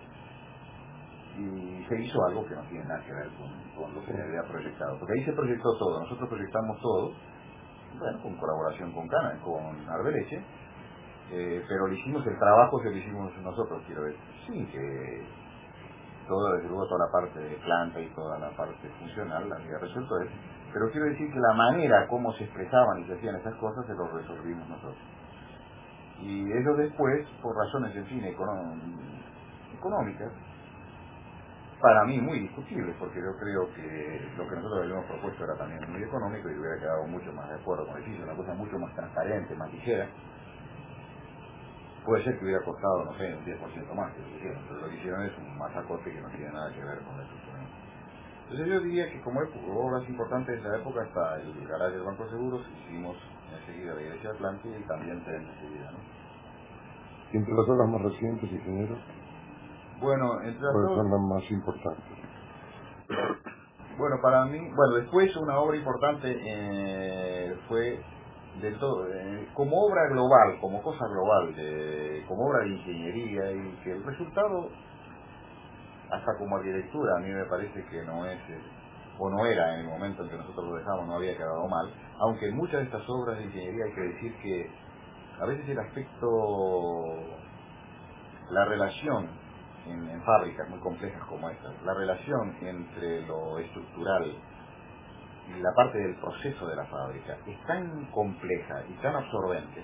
y se hizo algo que no tiene nada que ver con, con lo que se había proyectado, porque ahí se proyectó todo, nosotros proyectamos todo, bueno, con colaboración con Cana, con Arbeleche, eh, pero le hicimos el trabajo que lo hicimos nosotros, quiero decir, sí, que todo, desde luego, toda la parte de planta y toda la parte funcional la había resuelto él, pero quiero decir que la manera como se expresaban y se hacían esas cosas se lo resolvimos nosotros. Y ellos después, por razones, en fin, econó económicas, para mí muy discutibles, porque yo creo que lo que nosotros habíamos propuesto era también muy económico y hubiera quedado mucho más de acuerdo con el edificio, una cosa mucho más transparente, más ligera. Puede ser que hubiera costado, no sé, un diez por ciento más que lo que hicieron, pero lo que hicieron es un masacote que no tiene nada que ver con eso. Entonces yo diría que como obras importantes de esa época está el garaje del Banco de Seguros, hicimos enseguida la iglesia de Atlántida y también T E M enseguida, ¿no? ¿Y entre las obras más recientes, ingeniero? Bueno, entre las ¿Cuáles dos, son las más importantes? bueno, para mí, bueno, después una obra importante eh, fue del todo, eh, como obra global, como cosa global, de, como obra de ingeniería, y que el resultado, hasta como arquitectura, a mí me parece que no es, eh, o no era en el momento en que nosotros lo dejamos, no había quedado mal, aunque en muchas de estas obras de ingeniería hay que decir que a veces el aspecto, la relación en, en fábricas muy complejas como estas, la relación entre lo estructural y la parte del proceso de la fábrica es tan compleja y tan absorbente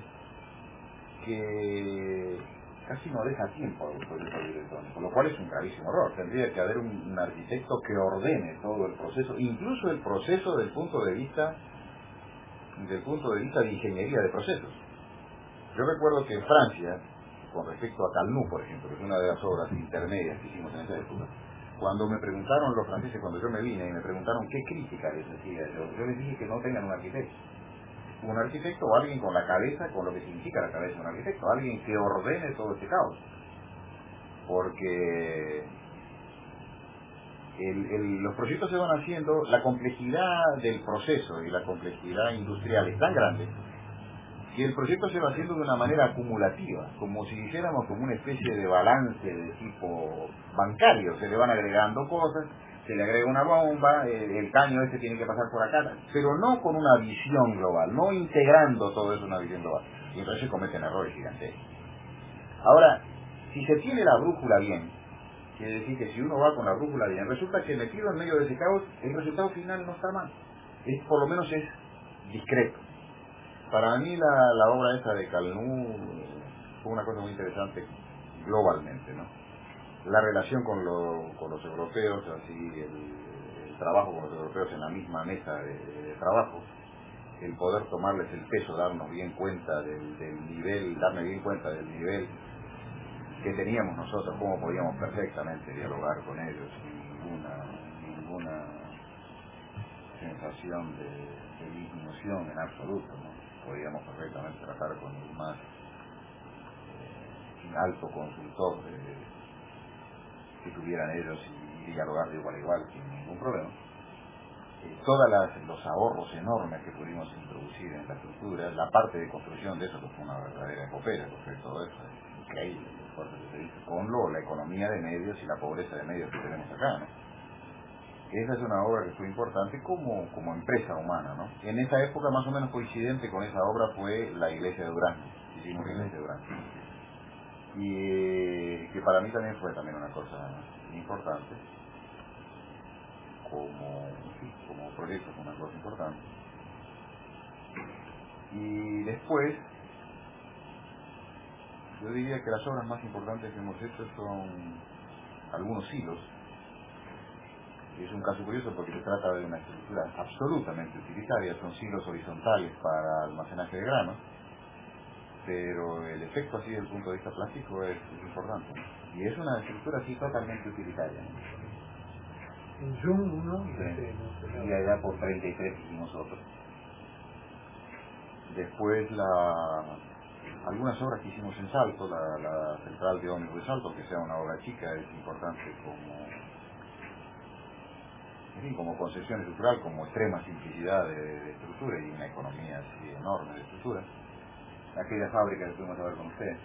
que casi no deja tiempo al proyecto arquitectónico, lo cual es un gravísimo error. Tendría que haber un, un arquitecto que ordene todo el proceso, incluso el proceso del punto de vista del punto de vista de ingeniería de procesos. Yo recuerdo que en Francia, con respecto a Calnú, por ejemplo, que es una de las obras intermedias que hicimos en esa época, cuando me preguntaron los franceses, cuando yo me vine y me preguntaron qué crítica les hacía, yo, yo les dije que no tengan un arquitecto. Un arquitecto o alguien con la cabeza, con lo que significa la cabeza de un arquitecto, alguien que ordene todo este caos. Porque el, el, los proyectos se van haciendo, la complejidad del proceso y la complejidad industrial es tan grande que el proyecto se va haciendo de una manera acumulativa, como si hiciéramos como una especie de balance de tipo bancario, se le van agregando cosas, se le agrega una bomba, el, el caño este tiene que pasar por acá, pero no con una visión global, no integrando todo eso en una visión global, y entonces se cometen errores gigantescos. Ahora, si se tiene la brújula bien, quiere decir que si uno va con la brújula bien, resulta que metido en medio de ese caos, el resultado final no está mal, es, por lo menos es discreto. Para mí la, la obra esa de Calnú fue una cosa muy interesante globalmente, ¿no? La relación con, lo, con los europeos, así el, el trabajo con los europeos en la misma mesa de, de trabajo, el poder tomarles el peso, darnos bien cuenta del, del nivel, darme bien cuenta del nivel que teníamos nosotros, cómo podíamos perfectamente dialogar con ellos sin ninguna, ninguna sensación de, de disminución en absoluto, ¿no? Podíamos perfectamente tratar con el más eh, alto consultor de, que tuvieran ellos y, y dialogar de igual a igual sin ningún problema. Eh, todos los ahorros enormes que pudimos introducir en la estructura, la parte de construcción de eso que fue una verdadera epopeya, porque todo eso es increíble, el esfuerzo que se hizo, con lo, la economía de medios y la pobreza de medios que tenemos acá, ¿no? esa es una obra que fue importante como, como empresa humana, ¿no? En esa época, más o menos coincidente con esa obra, fue la iglesia de Durazno. Hicimos la iglesia de Durazno. Y eh, que para mí también fue también una cosa importante, como, sí, como proyecto, fue una cosa importante. Y después, yo diría que las obras más importantes que hemos hecho son algunos hilos. Es un caso curioso porque se trata de una estructura absolutamente utilitaria, son silos horizontales para almacenaje de grano, pero el efecto así desde el punto de vista plástico es, es importante. Y es una estructura así totalmente utilitaria. En Zoom uno, sí. Y allá por treinta y tres hicimos otro. Después la algunas obras que hicimos en Salto, la, la central de ómnibus de Salto, que sea una obra chica, es importante como en fin, como concesión estructural, como extrema simplicidad de, de estructura y una economía así enorme de estructura. Aquella fábrica que fuimos a ver con usted,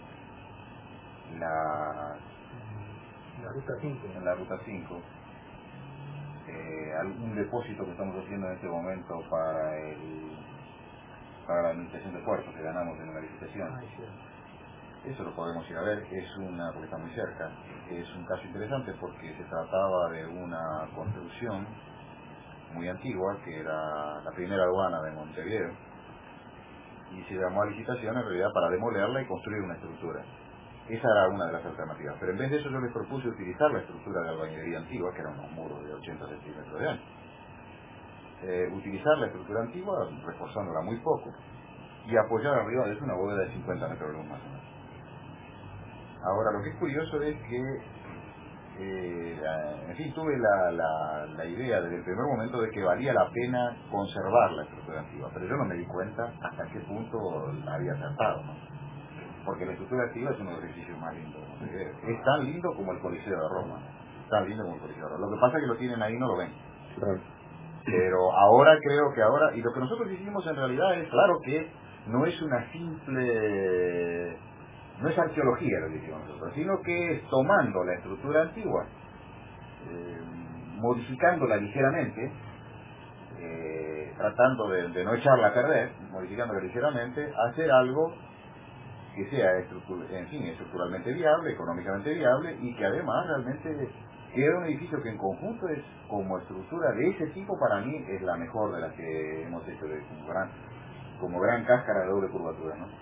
la, la ruta cinco, en la ruta cinco, eh, algún depósito que estamos haciendo en este momento para el para la administración de puertos que ganamos en una licitación. Ay, sí. Eso lo podemos ir a ver, es una, porque está muy cerca, es un caso interesante porque se trataba de una construcción muy antigua, que era la primera aduana de Montevideo, y se llamó a licitación en realidad para demolerla y construir una estructura. Esa era una de las alternativas, pero en vez de eso yo les propuse utilizar la estructura de albañilería antigua, que eran unos muros de ochenta centímetros de ancho. Eh, utilizar la estructura antigua, reforzándola muy poco, y apoyar arriba de eso una bóveda de cincuenta metros de luz más o menos. Ahora, lo que es curioso es que, eh, la, en fin, tuve la, la, la idea desde el primer momento de que valía la pena conservar la estructura antigua, pero yo no me di cuenta hasta qué punto la había acertado, ¿no? Porque la estructura antigua es uno de los edificios más lindos de Montevideo. Es tan lindo como el Coliseo de Roma, ¿no? Tan lindo como el Coliseo de Roma. Lo que pasa es que lo tienen ahí y no lo ven. Claro. Pero ahora creo que ahora, y lo que nosotros hicimos en realidad es, claro que no es una simple, no es arqueología lo que hicimos nosotros, sino que es tomando la estructura antigua, eh, modificándola ligeramente, eh, tratando de, de no echarla a perder, modificándola ligeramente, hacer algo que sea en fin, estructuralmente viable, económicamente viable, y que además realmente queda un edificio que en conjunto es, como estructura de ese tipo, para mí es la mejor de las que hemos hecho, de, como, gran, como gran cáscara de doble curvatura, ¿no?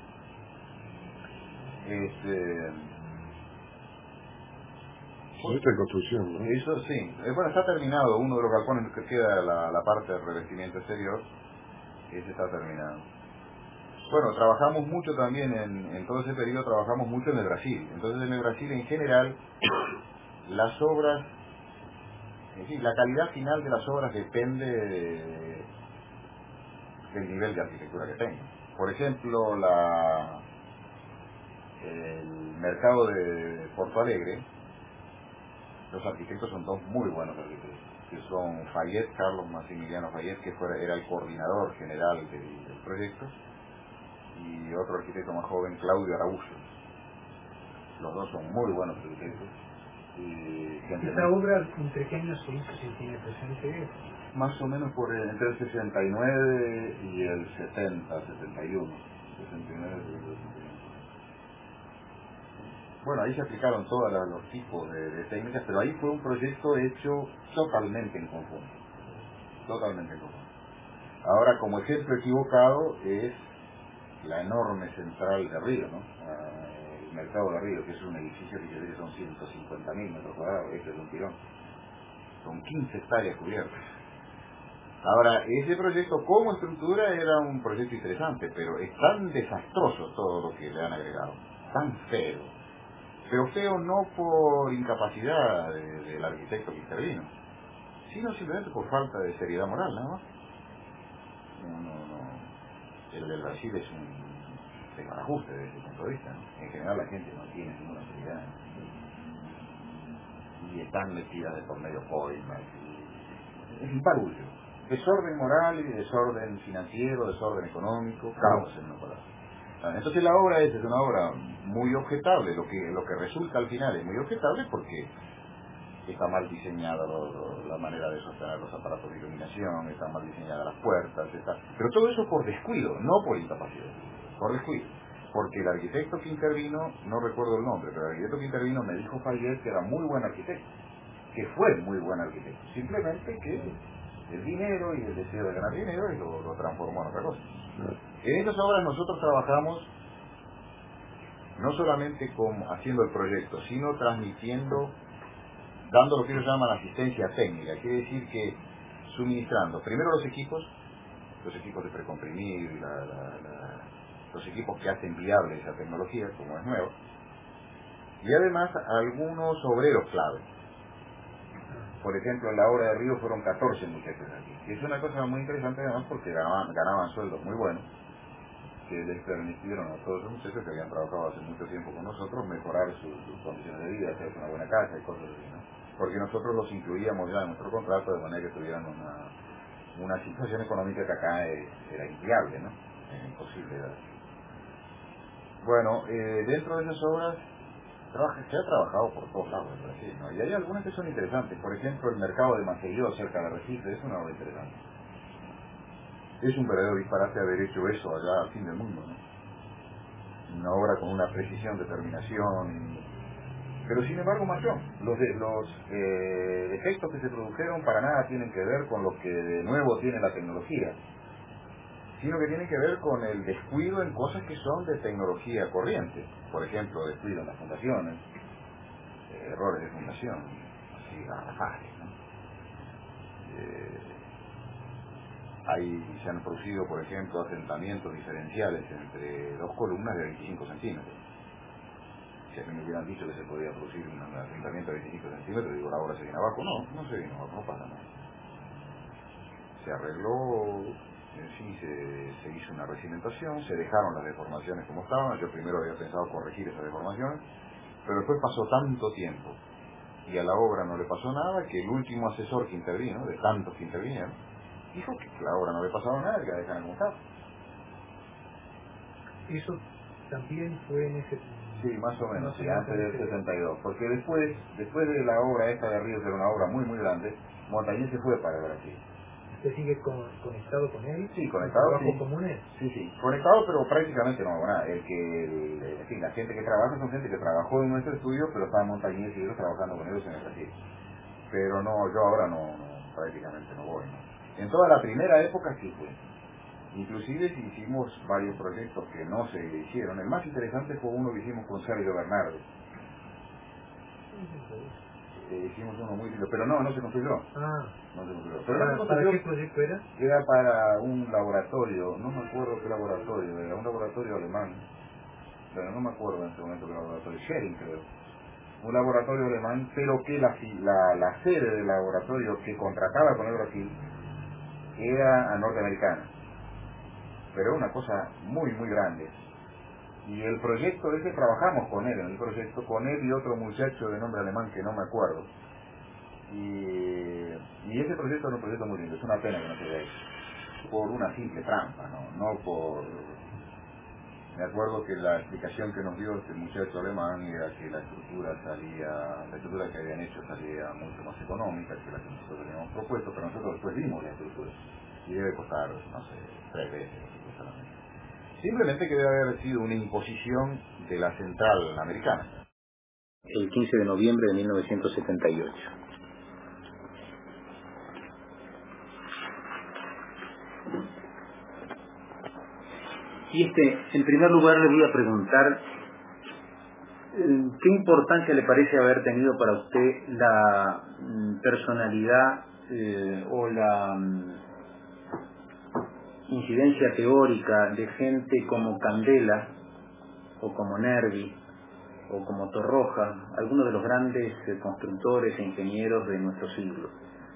Este, Esta es construcción, ¿no? eso sí, eh, bueno, está terminado, uno de los galpones que queda, la, la parte del revestimiento exterior, ese está terminado. Bueno, trabajamos mucho también, en, en todo ese periodo trabajamos mucho en el Brasil. Entonces en el Brasil en general, las obras, en fin, la calidad final de las obras depende de, del nivel de arquitectura que tengan. Por ejemplo, la, el mercado de Porto Alegre, los arquitectos son dos muy buenos arquitectos, que son Fayet, Carlos Maximiliano Fayet, que fuera, era el coordinador general del, del proyecto, y otro arquitecto más joven, Claudio Araújo. Los dos son muy buenos arquitectos. Y ¿Esta obra entre qué años se hizo, si tiene presente? Más o menos por el, entre el sesenta y nueve y el setenta, setenta y uno. sesenta y nueve y setenta y uno. Bueno, ahí se aplicaron todos los tipos de, de técnicas, pero ahí fue un proyecto hecho totalmente en conjunto. Totalmente en conjunto. Ahora, como ejemplo equivocado, es la enorme central de Río, ¿no? Uh, el mercado de Río, que es un edificio que son ciento cincuenta mil metros cuadrados, este es un tirón. Son quince hectáreas cubiertas. Ahora, ese proyecto como estructura era un proyecto interesante, pero es tan desastroso todo lo que le han agregado, tan feo. Pero feo no por incapacidad de, del arquitecto que intervino, sino simplemente por falta de seriedad moral, nada más. No, no, no. El del Brasil es un desbarajuste desde ese punto de vista, ¿no? En general la gente no tiene ninguna seriedad, ¿no? Y están metidas de por medio coimas, y es un barullo. Desorden moral y desorden financiero, desorden económico, caos en una palabra. Entonces la obra esa es una obra muy objetable, lo que lo que resulta al final es muy objetable porque está mal diseñada lo, lo, la manera de sostener los aparatos de iluminación, están mal diseñadas las puertas, está... pero todo eso por descuido, no por incapacidad, por descuido. Porque el arquitecto que intervino, no recuerdo el nombre, pero el arquitecto que intervino me dijo Fayet que era muy buen arquitecto, que fue muy buen arquitecto, simplemente que el dinero y el deseo de ganar dinero y lo, lo transformó en otra cosa. En estas obras nosotros trabajamos no solamente como haciendo el proyecto, sino transmitiendo, dando lo que ellos llaman asistencia técnica, quiere decir que suministrando primero los equipos, los equipos de precomprimir, la, la, la, los equipos que hacen viable esa tecnología, como es nuevo, y además algunos obreros clave. Por ejemplo, en la obra de Río fueron catorce muchachos aquí, y es una cosa muy interesante además porque ganaban, ganaban sueldos muy buenos, que les permitieron a todos los muchachos que habían trabajado hace mucho tiempo con nosotros mejorar sus, sus condiciones de vida, hacerse una buena casa y cosas así, ¿no? Porque nosotros los incluíamos ya en nuestro contrato de manera que tuvieran una, una situación económica que acá es, era inviable, ¿no? Es imposible. ¿Verdad? Bueno, eh, dentro de esas obras trabaja, se ha trabajado por todos lados en Brasil, ¿no? Y hay algunas que son interesantes. Por ejemplo, el mercado de Maceió cerca de Recife es una obra interesante. Es un verdadero disparate haber hecho eso allá al fin del mundo, ¿no? Una obra con una precisión, determinación, y... pero sin embargo marchó. Los, de, los eh, efectos que se produjeron para nada tienen que ver con lo que de nuevo tiene la tecnología, sino que tienen que ver con el descuido en cosas que son de tecnología corriente. Por ejemplo, descuido en las fundaciones, eh, errores de fundación, así garrafales, ¿no? Eh, Ahí se han producido, por ejemplo, asentamientos diferenciales entre dos columnas de veinticinco centímetros. Si a mí me hubieran dicho que se podía producir un asentamiento de veinticinco centímetros, digo, la obra se viene abajo. No, no se vino abajo, no pasa nada. Se arregló, en sí, se, se hizo una recimentación, se dejaron las deformaciones como estaban. Yo primero había pensado corregir esas deformaciones, pero después pasó tanto tiempo y a la obra no le pasó nada que el último asesor que intervino, de tantos que intervinieron, dijo que la obra no le pasaba nada y que la dejaran como estaba. Eso también fue en ese... Sí, más o menos, sí, antes del sesenta y dos, porque después, después de la obra esta de Ríos, era una obra muy muy grande, Montañés se fue para Brasil. ¿Usted sigue con, conectado con él? Sí, conectado, sí. comunes? Sí, sí, conectado, pero prácticamente no hago nada. El que, el, en fin, la gente que trabaja son gente que trabajó en nuestro estudio, pero estaba en Montañés y ellos trabajando con ellos en el Brasil. Pero no, yo ahora no, no prácticamente no voy, ¿no? En toda la primera época sí fue. Inclusive si hicimos varios proyectos que no se hicieron. El más interesante fue uno que hicimos con Sergio Bernardo. Eh, hicimos uno muy lindo, pero no, no se construyó. Ah. No se construyó. Pero ¿Para, no se ¿Para construyó. qué proyecto era? Era para un laboratorio, no me acuerdo qué laboratorio, era un laboratorio alemán. Pero no me acuerdo en este momento qué laboratorio, Schering creo. Un laboratorio alemán, pero que la, la, la sede del laboratorio que contrataba con el Brasil era norteamericana. Pero una cosa muy muy grande. Y el proyecto ese trabajamos con él, en el proyecto con él y otro muchacho de nombre alemán que no me acuerdo. Y, y ese proyecto es un proyecto muy lindo, es una pena que no se haya hecho. Por una simple trampa, ¿no? No por... Me acuerdo que la explicación que nos dio este muchacho alemán era que la estructura salía, la estructura que habían hecho salía mucho más económica que la que nosotros teníamos propuesto, pero nosotros después vimos la estructura. Y debe costar, no sé, tres veces lo que cuesta la misma. Simplemente que debe haber sido una imposición de la central americana. El quince de noviembre de mil novecientos setenta y ocho. Y este, en primer lugar le voy a preguntar, ¿qué importancia le parece haber tenido para usted la mm, personalidad eh, o la mm, incidencia teórica de gente como Candela o como Nervi o como Torroja, algunos de los grandes eh, constructores e ingenieros de nuestro siglo?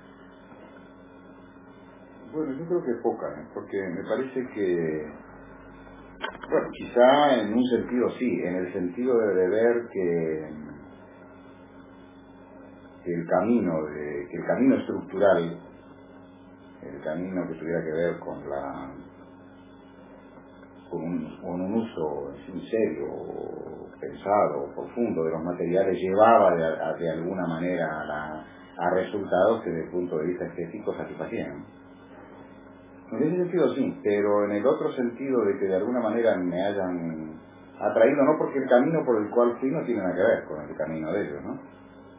Bueno, yo creo que poca, ¿eh? Porque me parece que, bueno, quizá en un sentido sí, en el sentido de, de ver que, que el camino de, que el camino estructural, el camino que tuviera que ver con la con un, con un uso en serio, pensado, profundo de los materiales, llevaba de, a, de alguna manera a, la, a resultados que desde el punto de vista estético satisfacían. En ese sentido sí, pero en el otro sentido de que de alguna manera me hayan atraído, no porque el camino por el cual fui no tiene nada que ver con el camino de ellos, ¿no?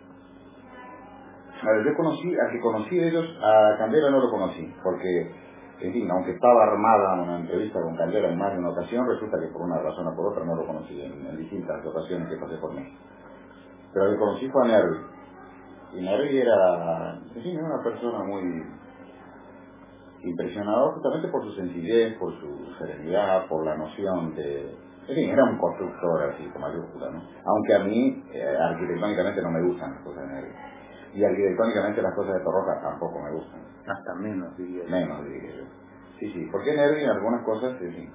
A ver, yo conocí, al que conocí de ellos, a Candela no lo conocí, porque, en fin, aunque estaba armada una entrevista con Candela en más de una ocasión, resulta que por una razón o por otra no lo conocí en, en distintas ocasiones que pasé por mí. Pero al que conocí fue a Nervi. Y Nervi era, en fin, era una persona muy impresionadora justamente por su sencillez, por su serenidad, por la noción de... En fin, era un constructor así, con mayúscula, ¿no? Aunque a mí, eh, arquitectónicamente no me gustan las cosas de Nervi. Y arquitectónicamente las cosas de Torroja tampoco me gustan. Hasta menos, diría yo. Menos, diría yo. Sí, sí, porque Nervi en algunas cosas, sí, sí,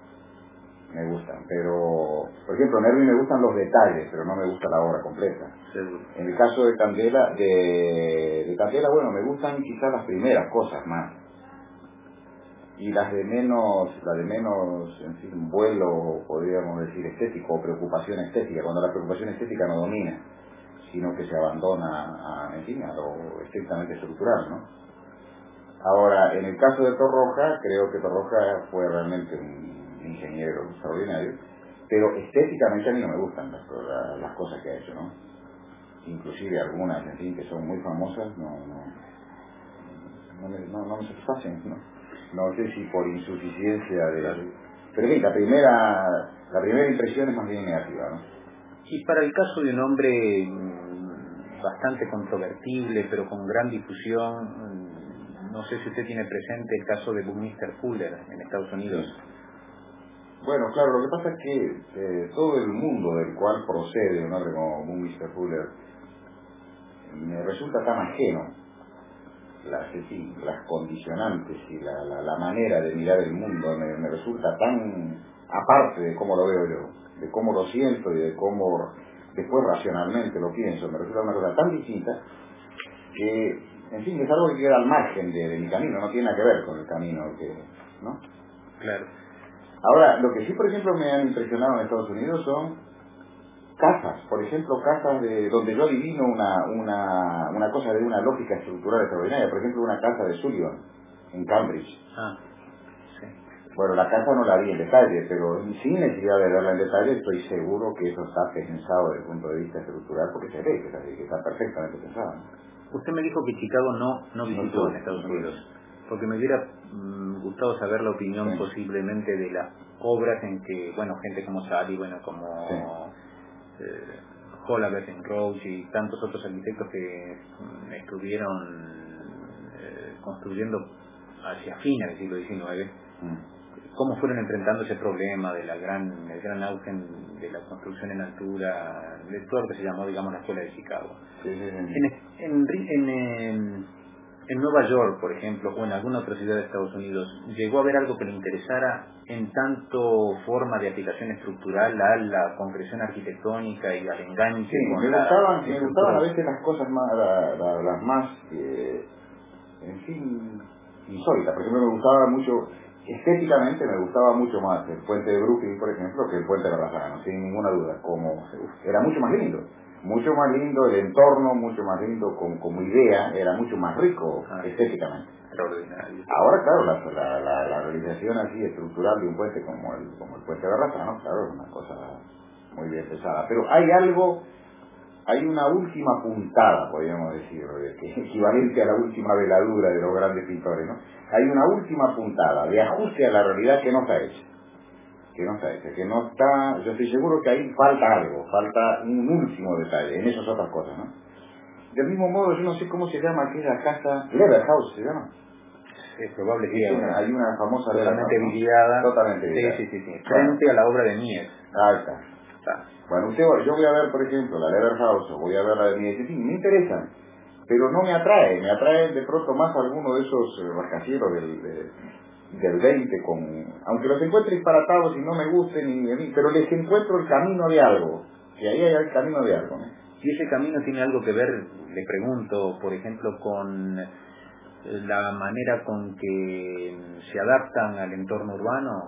me gustan. Pero, por ejemplo, Nervi me gustan los detalles, pero no me gusta la obra completa. Seguro. En el caso de Candela, de, de Candela, bueno, me gustan quizás las primeras cosas más. Y las de menos, las de menos, en fin, vuelo, podríamos decir, estético, o preocupación estética, cuando la preocupación estética no domina, sino que se abandona a, en fin, a lo estrictamente estructural, ¿no? Ahora, en el caso de Torroja, creo que Torroja fue realmente un ingeniero extraordinario, pero estéticamente a mí no me gustan las, las, las cosas que ha hecho, ¿no? Inclusive algunas, en fin, que son muy famosas, no, no, no, me, no, no me satisfacen, ¿no? No sé si por insuficiencia de... Pero en fin, la primera, la primera impresión es más bien negativa, ¿no? Y para el caso de un hombre bastante controvertible, pero con gran difusión, no sé si usted tiene presente el caso de Buckminster Fuller en Estados Unidos. Sí. Bueno, claro, lo que pasa es que eh, todo el mundo del cual procede un hombre como Buckminster Fuller me resulta tan ajeno. Las, en fin, las condicionantes y la, la, la manera de mirar el mundo me, me resulta tan aparte de cómo lo veo yo, de cómo lo siento y de cómo después racionalmente lo pienso, me resulta una cosa tan distinta que, en fin, es algo que queda al margen de, de mi camino, no tiene nada que ver con el camino que, ¿no? Claro. Ahora, lo que sí, por ejemplo, me han impresionado en Estados Unidos son casas, por ejemplo, casas de donde yo adivino una, una, una cosa de una lógica estructural extraordinaria, por ejemplo, una casa de Sullivan, en Cambridge. Ah, sí. Bueno, la casa no la vi en detalle, pero sin necesidad de verla en detalle, estoy seguro que eso está pensado desde el punto de vista estructural, porque se ve que está, que está perfectamente pensado. Usted me dijo que Chicago no, no visitó No, en Estados no, Unidos, porque me hubiera mm, gustado saber la opinión sí. posiblemente de las obras en que, bueno, gente como Sally, bueno, como Sí. eh, Holabert en Roach y tantos otros arquitectos que mm, estuvieron eh, construyendo hacia fines del siglo diecinueve, Mm. cómo fueron enfrentando ese problema de la gran, el gran auge de la construcción en altura, de todo lo que se llamó, digamos, la escuela de Chicago. Sí, sí, sí. En, en, en, en, en Nueva York, por ejemplo, o en alguna otra ciudad de Estados Unidos, ¿llegó a haber algo que le interesara en tanto forma de aplicación estructural a la concreción arquitectónica y al enganche Sí, con me la gustaban, me estructura? gustaban a veces las cosas más, la, la, las más, eh, en fin, insólitas. Por ejemplo, me gustaba mucho, estéticamente me gustaba mucho más el puente de Brooklyn, por ejemplo, que el puente de Barragán, sin ninguna duda. Como era mucho más lindo, mucho más lindo el entorno, mucho más lindo como, como idea, era mucho más rico Ah, estéticamente. extraordinario. Ahora, claro, la, la, la, la realización así estructural de un puente como el, como el puente de Barragán, ¿no? Claro, es una cosa muy bien pensada. Pero hay algo, hay una última puntada, podríamos decir, que es equivalente a la última veladura de los grandes pintores, ¿no? Hay una última puntada de ajuste a la realidad que no está hecha. Que no está hecha, que no está... Yo estoy seguro que ahí falta algo, falta un último detalle, en esas otras cosas, ¿no? Del mismo modo, yo no sé cómo se llama aquella casa... Leather House se llama. Es probable que Sí, haya una, una hay una famosa Leather totalmente House, ¿no? vidriada. Totalmente Sí, vidriada. sí, sí, sí. Claro. Frente a la obra de Mies. Ahí está. Está. Bueno, usted, yo voy a ver, por ejemplo, la Leather House o voy a ver la de Mies, sí, me interesan, pero no me atrae, me atrae de pronto más alguno de esos eh, rascacielos del, de, del veinte, con, aunque los encuentre disparatados y no me gusten, y, pero les encuentro el camino de algo, que ahí hay el camino de algo, ¿no? Y ese camino tiene algo que ver, le pregunto, por ejemplo, con la manera con que se adaptan al entorno urbano,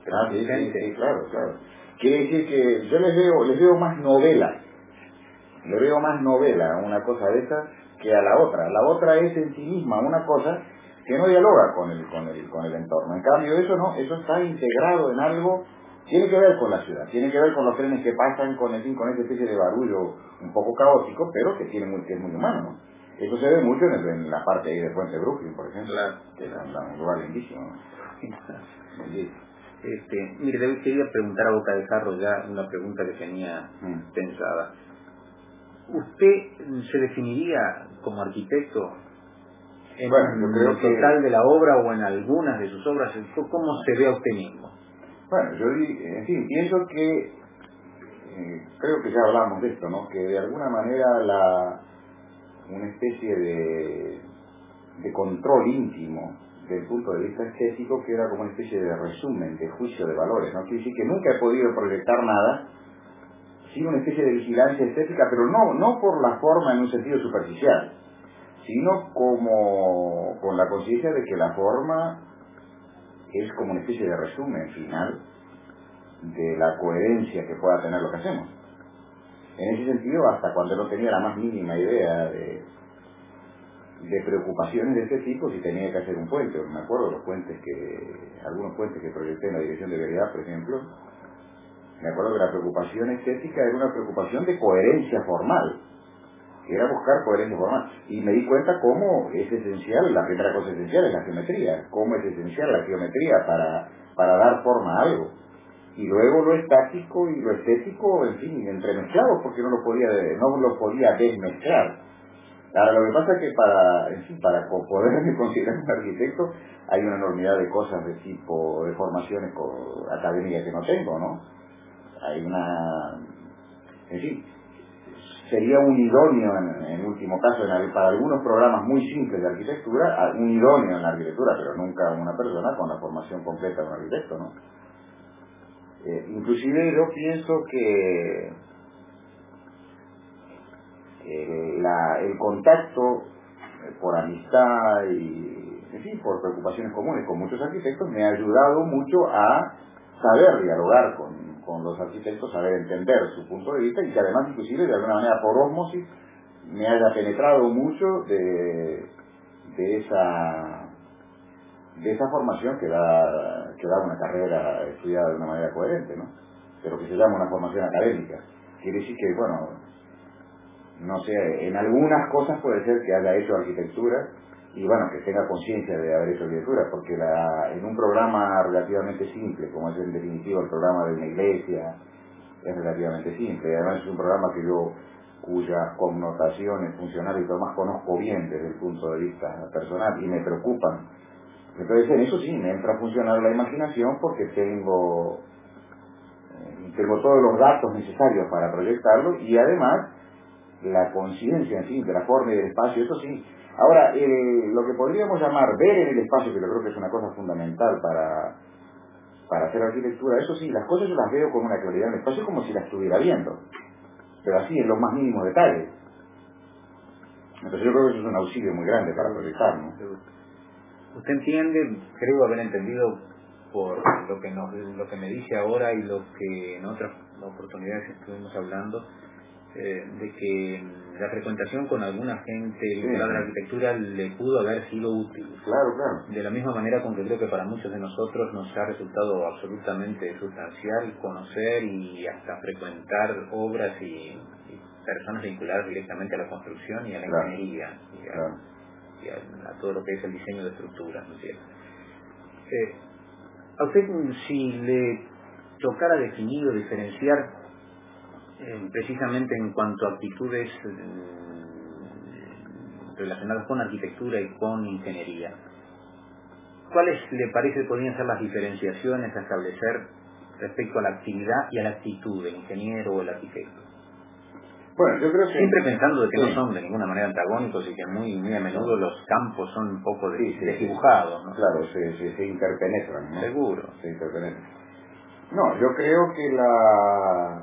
Ah, sí, sí, sí, claro, claro. Quiere decir que yo les veo, les veo más novela, le veo más novela a una cosa de esa que a la otra. La otra es en sí misma una cosa que no dialoga con el, con el, con el entorno. En cambio eso no, eso está integrado en algo, tiene que ver con la ciudad, tiene que ver con los trenes que pasan, con el, con esa especie de barullo un poco caótico, pero que tiene muy, que es muy humano, ¿no? Eso se ve mucho en, el, en la parte ahí de Puente Brooklyn, por ejemplo, Claro. que es un lugar lindísimo, ¿no? Sí. Este, mire, le quería preguntar a boca de jarro ya una pregunta que tenía Mm. pensada. ¿Usted se definiría como arquitecto en Bueno, yo creo el que... total de la obra o en algunas de sus obras? ¿Cómo se ve a usted mismo? Bueno, yo di- en fin, pienso que, eh, creo que ya hablamos de esto, ¿no? Que de alguna manera la una especie de, de control íntimo del punto de vista estético queda como una especie de resumen, de juicio de valores, ¿no? Quiere decir que nunca he podido proyectar nada sin una especie de vigilancia estética, pero no, no por la forma en un sentido superficial, sino como con la conciencia de que la forma es como una especie de resumen final de la coherencia que pueda tener lo que hacemos. En ese sentido, hasta cuando no tenía la más mínima idea de, de preocupaciones de este tipo, si tenía que hacer un puente, me acuerdo los puentes que, algunos puentes que proyecté en la dirección de Veredad, por ejemplo, me acuerdo que la preocupación estética era una preocupación de coherencia formal, que era buscar coherencia formal, y me di cuenta cómo es esencial, la primera cosa esencial es la geometría, cómo es esencial la geometría para, para dar forma a algo. Y luego lo estático y lo estético, en fin, entremezclados, porque no lo podía, no lo podía desmezclar. Ahora, lo que pasa es que para, en fin, para poderme considerar un arquitecto, hay una enormidad de cosas de tipo, de formaciones académicas que no tengo, ¿no? Hay una, en fin, sería un idóneo, en, en último caso, en, para algunos programas muy simples de arquitectura, un idóneo en la arquitectura, pero nunca una persona con la formación completa de un arquitecto, ¿no? Eh, inclusive yo pienso que eh, la, el contacto eh, por amistad y, en fin, por preocupaciones comunes con muchos arquitectos me ha ayudado mucho a saber dialogar con, con los arquitectos, saber entender su punto de vista y que además inclusive de alguna manera por ósmosis me haya penetrado mucho de, de esa de esa formación que da, que da una carrera estudiada de una manera coherente, ¿no? Pero que se llama una formación académica. Quiere decir que, bueno, no sé, en algunas cosas puede ser que haya hecho arquitectura y, bueno, que tenga conciencia de haber hecho arquitectura, porque la, en un programa relativamente simple, como es en definitivo el programa de una iglesia, es relativamente simple. Además es un programa que yo, cuyas connotaciones funcionales y todo más conozco bien desde el punto de vista personal y me preocupan. Entonces en eso sí me entra a funcionar la imaginación porque tengo eh, tengo todos los datos necesarios para proyectarlo y además la conciencia en fin de la forma y del espacio, eso sí. Ahora, el, lo que podríamos llamar ver en el espacio, que yo creo que es una cosa fundamental para, para hacer arquitectura, eso sí, las cosas yo las veo con una claridad en el espacio como si las estuviera viendo, pero así en los más mínimos detalles. Entonces yo creo que eso es un auxilio muy grande para proyectar, ¿no? Usted entiende, creo haber entendido por lo que nos, lo que me dice ahora y lo que en otras oportunidades estuvimos hablando, eh, de que la frecuentación con alguna gente vinculada a la arquitectura le pudo haber sido útil. Claro, claro. De la misma manera con que creo que para muchos de nosotros nos ha resultado absolutamente sustancial conocer y hasta frecuentar obras y, y personas vinculadas directamente a la construcción y a la Claro. ingeniería y a, Claro. y a, a todo lo que es el diseño de estructuras, ¿no es cierto? Eh, a usted, si le tocara definir o diferenciar eh, precisamente en cuanto a actitudes eh, relacionadas con arquitectura y con ingeniería, ¿cuáles le parece podrían ser las diferenciaciones a establecer respecto a la actividad y a la actitud del ingeniero o el arquitecto? Bueno, yo creo que... Siempre pensando de que sí. no son de ninguna manera antagónicos y que muy muy a menudo los campos son un poco de, Sí, sí, desdibujados, ¿no? Claro, se, se, se interpenetran, ¿no? Seguro. Se interpenetran. No, yo creo que la...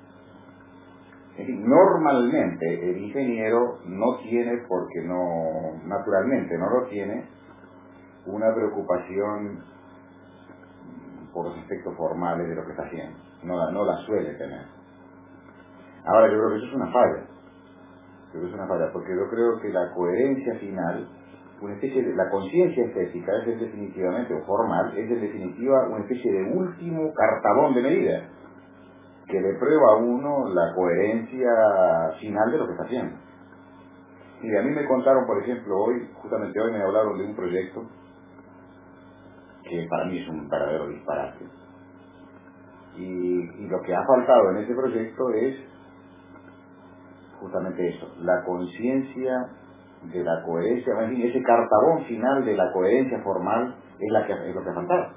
En fin, normalmente el ingeniero no tiene, porque no, naturalmente no lo tiene, una preocupación por los aspectos formales de lo que está haciendo. No la, no la suele tener. Ahora yo creo que eso es una falla. Creo que es una falla, porque yo creo que la coherencia final, una especie de, la conciencia estética es definitivamente, o formal, es en definitiva una especie de último cartabón de medida que le prueba a uno la coherencia final de lo que está haciendo. Y a mí me contaron, por ejemplo, hoy, justamente hoy me hablaron de un proyecto que para mí es un verdadero disparate. Y, y lo que ha faltado en ese proyecto es justamente eso, la conciencia de la coherencia, más bien ese cartabón final de la coherencia formal es, la que, es lo que ha faltado.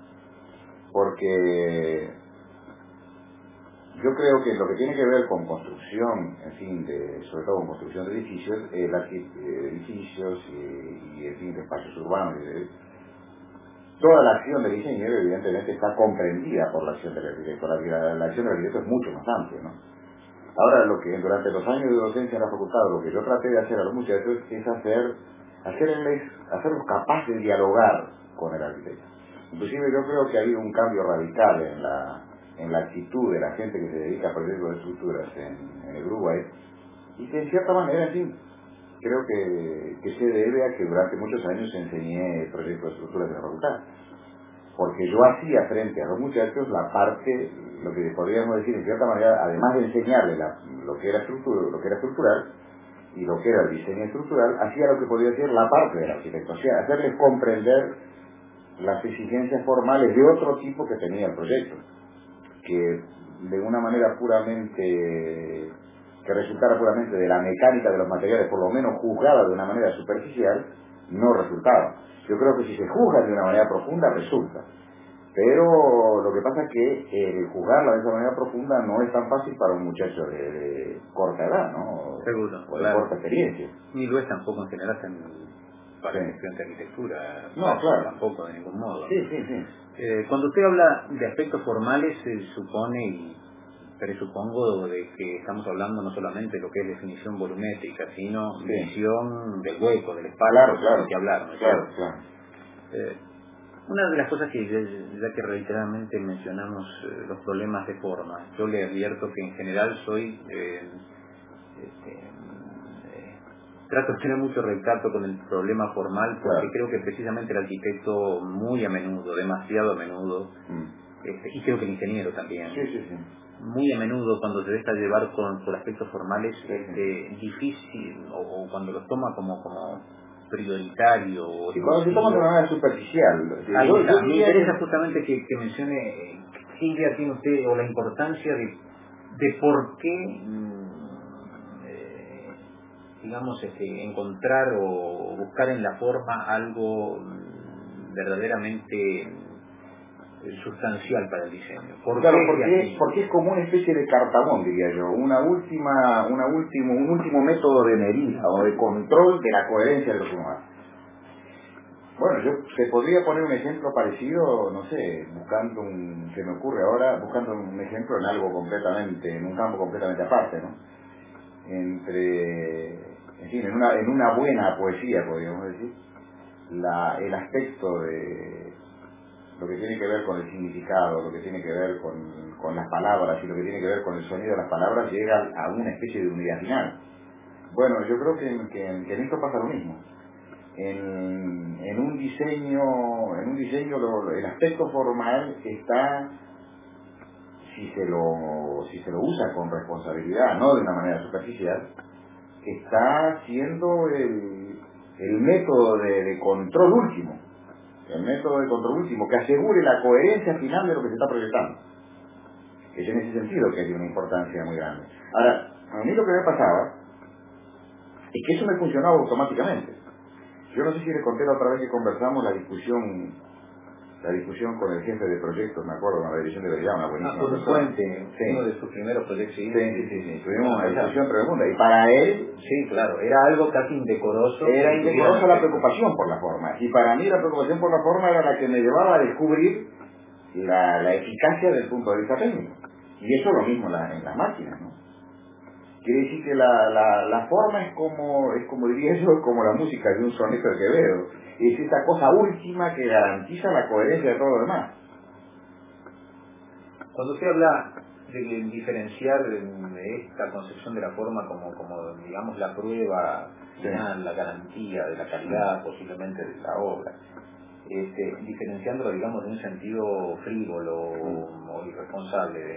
Porque yo creo que lo que tiene que ver con construcción, en fin, de, sobre todo con construcción de edificios, eh, la, edificios y, y, en fin, de espacios urbanos, eh, toda la acción del ingeniero evidentemente está comprendida por la acción del arquitecto. La, la, la acción del arquitecto es mucho más amplia, ¿no? Ahora, lo que durante los años de docencia en la facultad, lo que yo traté de hacer a los muchachos es hacer, hacerles, hacerlos capaces de dialogar con el arquitecto. Inclusive yo creo que ha habido un cambio radical en la, en la actitud de la gente que se dedica a proyectos de estructuras en, en el Uruguay, y que en cierta manera, en fin, creo que, que se debe a que durante muchos años enseñé proyectos de estructuras en la facultad. Porque yo hacía frente a los muchachos la parte, lo que podríamos decir en cierta manera, además de enseñarles la, lo que era estructura, lo que era estructural y lo que era el diseño estructural, hacía lo que podría decir la parte del arquitecto, o sea, hacerles comprender las exigencias formales de otro tipo que tenía el proyecto, que de una manera puramente, que resultara puramente de la mecánica de los materiales, por lo menos juzgada de una manera superficial, no resultaba. Yo creo que si se juzga de una manera profunda, resulta. Pero lo que pasa es que eh, juzgarla de esa manera profunda no es tan fácil para un muchacho de, de corta edad, ¿no? Seguro, o de claro. corta experiencia. Ni lo es tampoco en general en, para Sí. el estudiante de arquitectura. No, Claro, claro. tampoco de ningún modo. Sí, sí, sí. Eh, cuando usted habla de aspectos formales, se supone y presupongo de que estamos hablando no solamente de lo que es definición volumétrica, sino Sí. visión del hueco, del espacio, Claro, claro. que hablar, ¿no es Claro, cierto? claro. Eh, una de las cosas que ya, ya que reiteradamente mencionamos eh, los problemas de forma, yo le advierto que en general soy eh, este, eh, trato de tener mucho recato con el problema formal, porque Claro. creo que precisamente el arquitecto muy a menudo, demasiado a menudo, Mm. este, y creo que el ingeniero también, Sí, sí, sí. muy a menudo cuando se deja llevar con, por aspectos formales, Sí, sí. este, difícil, o, o cuando los toma como, como prioritario o Y cuando se toma de una manera superficial, ahí yo, está. yo Me diría interesa que... justamente que, que mencione eh, qué idea tiene usted o la importancia de, de por qué mm, eh, digamos este, encontrar o buscar en la forma algo mm, verdaderamente mm, sustancial para el diseño. ¿Por Claro, qué porque, así? porque es como una especie de cartabón, diría yo, una última, una último, un último método de medida o de control de la coherencia de lo que uno hace. Bueno, yo se podría poner un ejemplo parecido, no sé, buscando un, se me ocurre ahora, buscando un ejemplo en algo completamente, en un campo completamente aparte, ¿no? Entre, en fin, en una, en una buena poesía, podríamos decir, la, el aspecto de lo que tiene que ver con el significado, lo que tiene que ver con, con las palabras y lo que tiene que ver con el sonido de las palabras llega a una especie de unidad final. Bueno, yo creo que, que, que en esto pasa lo mismo. En, en un diseño, en un diseño lo, el aspecto formal está, si se lo, si se lo usa con responsabilidad, no de una manera superficial, está siendo el, el método de, de control último, el método de control último que asegure la coherencia final de lo que se está proyectando. Es en ese sentido que hay una importancia muy grande. Ahora, a mí lo que me pasaba es que eso me funcionaba automáticamente. Yo no sé si le conté la otra vez que conversamos la discusión la discusión con el jefe de proyectos, me acuerdo, con la dirección de Belgrano, una buenísima Ah, por persona. Puente, Sí. uno de sus primeros proyectos. Sí, sí, sí, sí. Tuvimos una discusión tremenda. Y para él, Sí, claro, era algo casi indecoroso. era indecorosa la preocupación por la forma. Y para mí la preocupación por la forma era la que me llevaba a descubrir la, la eficacia del punto de vista técnico. Y eso es lo mismo en, la, en las máquinas, ¿no? Quiere decir que la, la, la forma es como, es como diría yo, como la música de un soneto de Quevedo. Es esa cosa última que garantiza la coherencia de todo lo demás. Cuando usted habla de diferenciar esta concepción de la forma como, como digamos, la prueba final, sí, la garantía de la calidad posiblemente de la obra, este, diferenciándolo, digamos, de un sentido frívolo mm. o irresponsable,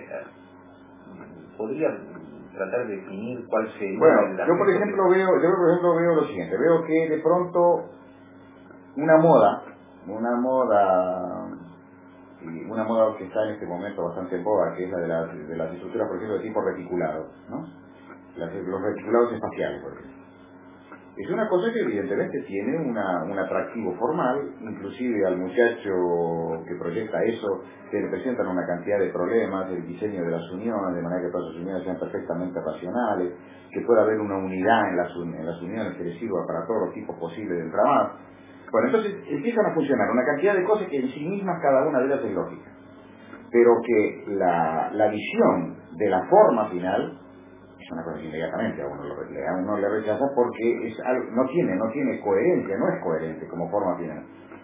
¿podría tratar de definir cuál sería? Bueno, yo por ejemplo que... veo, yo por ejemplo veo lo siguiente, veo que de pronto una moda, una moda y una moda que está en este momento bastante en boga, que es la de las, de las estructuras, por ejemplo, de tipo reticulado, ¿no? Las, los reticulados espaciales, por ejemplo. Es una cosa que evidentemente tiene una, un atractivo formal, inclusive al muchacho que proyecta eso, se le presentan una cantidad de problemas, el diseño de las uniones, de manera que todas las uniones sean perfectamente racionales, que pueda haber una unidad en las, en las uniones que les sirva para todos los tipos posibles de entramado. Bueno, entonces empiezan a funcionar una cantidad de cosas que en sí mismas cada una de ellas es lógica, pero que la, la visión de la forma final es una cosa que inmediatamente a uno, lo, a uno le rechaza porque es algo, no tiene no tiene coherencia, no es coherente como forma final.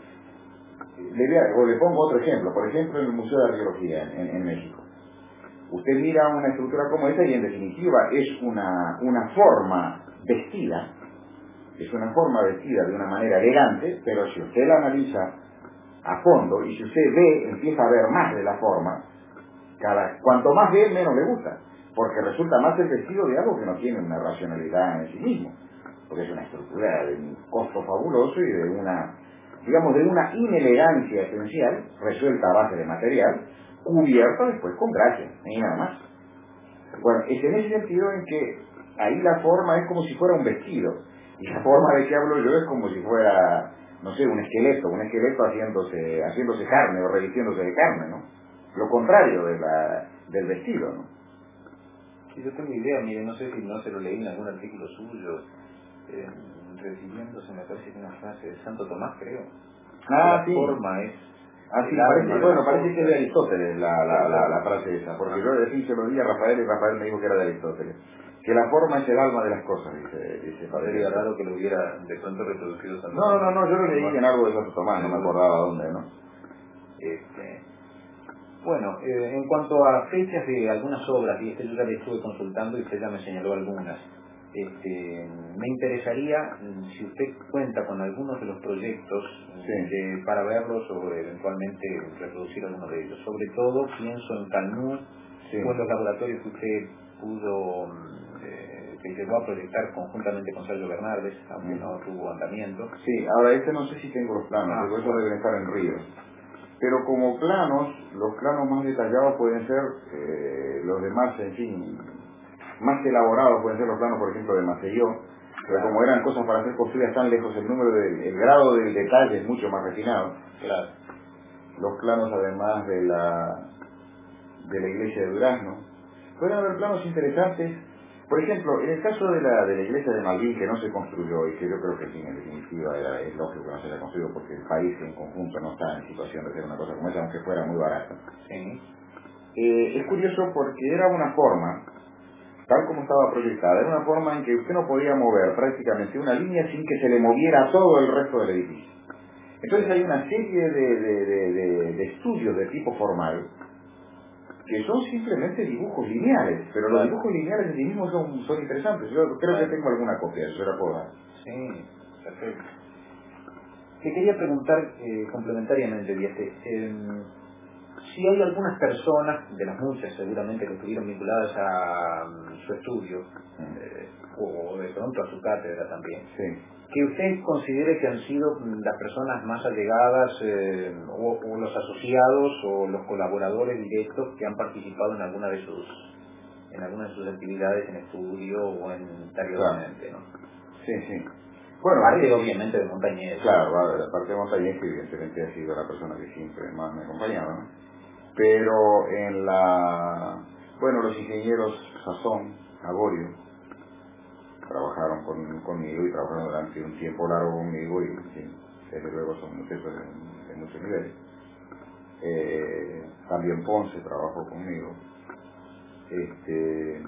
Le, o le pongo otro ejemplo, por ejemplo en el Museo de Arqueología en, en, en México. Usted mira una estructura como esta y en definitiva es una, una forma vestida, es una forma vestida de una manera elegante, pero si usted la analiza a fondo y si usted ve, empieza a ver más de la forma, cada, cuanto más ve, menos le gusta, porque resulta más el vestido de algo que no tiene una racionalidad en sí mismo, porque es una estructura de un costo fabuloso y de una, digamos, de una inelegancia esencial, resuelta a base de material, cubierta después con gracia, ni nada más. Bueno, es en ese sentido en que ahí la forma es como si fuera un vestido, y la forma de que hablo yo es como si fuera, no sé, un esqueleto, un esqueleto haciéndose, haciéndose carne o revistiéndose de carne, ¿no? Lo contrario de la, del vestido, ¿no? Sí, yo tengo idea, mire, no sé si no se lo leí en algún artículo suyo, eh, refiriéndose, me parece que una frase de Santo Tomás, creo. Ah, la sí. forma es... Ah, sí, parece, bueno, parece que es de Aristóteles la, la, la, la frase esa, porque yo decía, se lo di a Rafael y Rafael me dijo que era de Aristóteles. Que la forma es el alma de las cosas, dice, dice Padre. Sería raro que lo hubiera de pronto reproducido Santo No, no, no, yo lo leí en algo de Santo Tomás, no me acordaba dónde, ¿no? Este, bueno, eh, en cuanto a fechas de algunas obras, y este yo ya le estuve consultando y usted ya me señaló algunas, este, me interesaría si usted cuenta con algunos de los proyectos sí. de, para verlos o eventualmente reproducir algunos de ellos. Sobre todo pienso en Calmú, sí, o en los laboratorios que usted pudo, eh, que llegó a proyectar conjuntamente con Sergio Bernardes, aunque mm. no tuvo andamiento. Sí, ahora este no sé si tengo los planos, ah, porque eso deben estar en Ríos. Pero como planos, los planos más detallados pueden ser eh, los demás, en fin, más elaborados pueden ser los planos, por ejemplo, de Maceió, pero claro, como eran cosas para ser construidas tan lejos, el número del, el grado del detalle es mucho más refinado. Claro. Los planos, además de la de la iglesia de Durazno, pueden haber planos interesantes. Por ejemplo, en el caso de la, de la iglesia de Malvín, que no se construyó y que yo creo que sí, en definitiva era, es lógico que no se haya construido porque el país en conjunto no está en situación de hacer una cosa como esa, aunque fuera muy barata. Sí. Eh, es curioso porque era una forma, tal como estaba proyectada, era una forma en que usted no podía mover prácticamente una línea sin que se le moviera todo el resto del edificio. Entonces hay una serie de, de, de, de, de estudios de tipo formal que son simplemente dibujos lineales, pero claro, los dibujos lineales en sí mismos son, son interesantes. Yo creo claro, que tengo alguna copia, eso la puedo dar. Sí, perfecto. Te quería preguntar eh, complementariamente, Dieste, eh, si hay algunas personas, de las muchas seguramente que estuvieron vinculadas a um, su estudio, eh, o de pronto a su cátedra también, sí, que usted considere que han sido las personas más allegadas, eh, o, o los asociados o los colaboradores directos que han participado en alguna de sus en alguna de sus actividades en estudio o en anteriormente, ¿no? Sí, sí. Bueno, aparte ahí, obviamente de Montañés. Claro, vale, la parte de Montañés que evidentemente ha sido la persona que siempre más me ha acompañado, ¿no? Pero en la... Bueno, los ingenieros Sazón, Agorio, trabajaron con, conmigo y trabajaron durante un tiempo largo conmigo y, sí, desde luego son muchachos de, de muchos niveles. Eh, también Ponce trabajó conmigo. Este...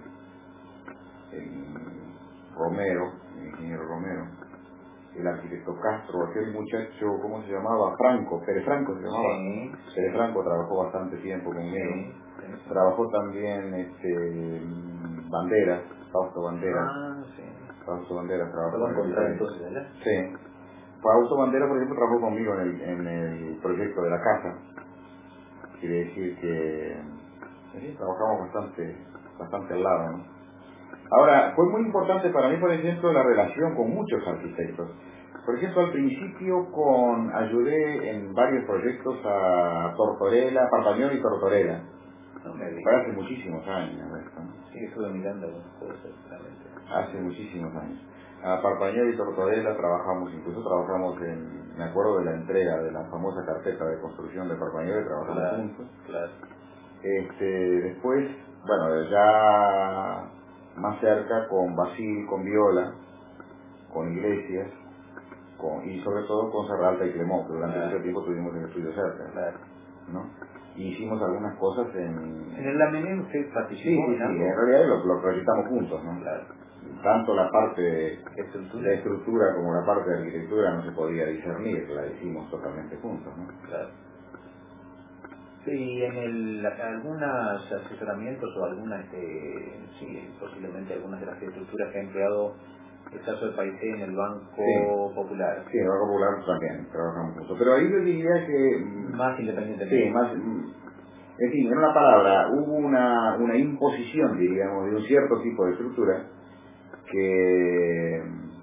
El Romero, el ingeniero Romero, el arquitecto Castro, aquel muchacho, ¿cómo se llamaba? Franco, Pérez Franco se llamaba. Sí, Pérez Franco trabajó bastante tiempo conmigo. Sí, sí. trabajó también este, Banderas, Fausto Banderas. Ah, sí. Fausto Banderas trabajó. ¿Lo va a encontrar entonces allá? Sí. Fausto Banderas, por ejemplo, trabajó conmigo en el, en el proyecto de la casa. Quiere decir que sí, trabajamos bastante, bastante al lado, ¿no? Ahora, fue muy importante para mí, por ejemplo, la relación con muchos arquitectos. Por ejemplo, al principio con ayudé en varios proyectos a Tortorella, Parpañol y Tortorella. No me digas. Fue hace muchísimos años esto, ¿no? Sí, estuve mirando algunas cosas, realmente. Hace muchísimos años. A Parpañol y Tortorella trabajamos, incluso trabajamos en, me acuerdo de la entrega de la famosa carpeta de construcción de Parpañol, y trabajamos Claro, juntos. claro. Este, después, bueno, ya más cerca con Basil, con Viola, con Iglesias, con, y sobre todo con Serralta y Clemón, que durante Claro. mucho tiempo tuvimos el estudio cerca, Claro. ¿no? Y hicimos algunas cosas en... En el Lamené usted Sí, participó sí, en sí, algo. en realidad lo, lo proyectamos juntos, ¿no? Claro. Tanto la parte de, Estructura. de estructura como la parte de arquitectura no se podía discernir, la hicimos totalmente juntos, ¿no? Claro. Sí, y en el, algunos asesoramientos o algunas, este, sí, posiblemente algunas de las estructuras que ha empleado el caso de Paisé en el Banco Sí. Popular. Sí, en el Banco Popular también trabajamos juntos. Pero ahí yo diría que... mm, Más independientemente. Sí, más... mm, en fin, en una palabra, hubo una, una imposición, diríamos, de un cierto tipo de estructura que...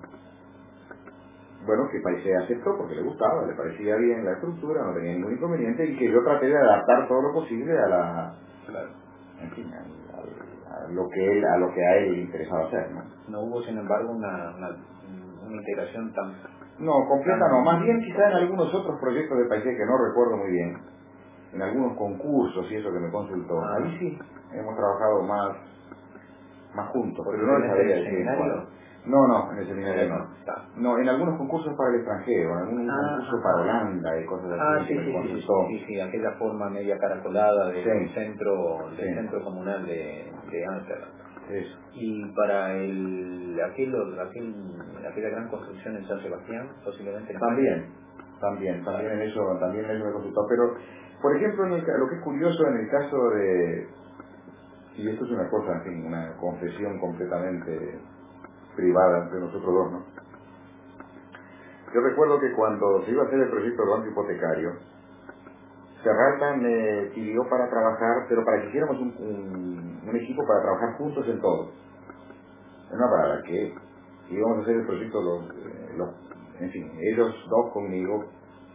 Bueno, que Paisé aceptó porque le gustaba, le parecía bien la estructura, no tenía ningún inconveniente, y que yo traté de adaptar todo lo posible a la... Claro. En fin, a, a- a lo que él, a lo que a él le interesaba hacer, ¿no? No hubo, sin embargo, una, una, una integración tan... No, completa no, más bien quizá en algunos otros proyectos de Paisé que no recuerdo muy bien, en algunos concursos y eso que me consultó, Ah. ahí sí hemos trabajado más, más juntos, pero no les ¿Posiblemente sabría en el decir seminario? cuál. No, no, en el seminario Eh, no. no, está. No, en algunos concursos para el extranjero, en algún Ah, concurso ajá. para Holanda y cosas así Ah, sí, que me sí, sí, consultó. sí, sí, aquella forma media caracolada del Sí. centro, del Sí. centro comunal de, de Ámsterdam. Eso. Y para el aquel, aquel, aquella gran construcción en San Sebastián, posiblemente en También, también, también en eso, también en eso me consultó. Pero, por ejemplo, en el ca- lo que es curioso en el caso de, y esto es una cosa, en fin, una confesión completamente privada entre nosotros dos, ¿no? Yo recuerdo que cuando se iba a hacer el proyecto del banco hipotecario, Serralta me pidió para trabajar, pero para que hiciéramos un, un, un equipo para trabajar juntos en todo. En una palabra, que íbamos a hacer el proyecto los, eh, los, en fin, ellos dos conmigo.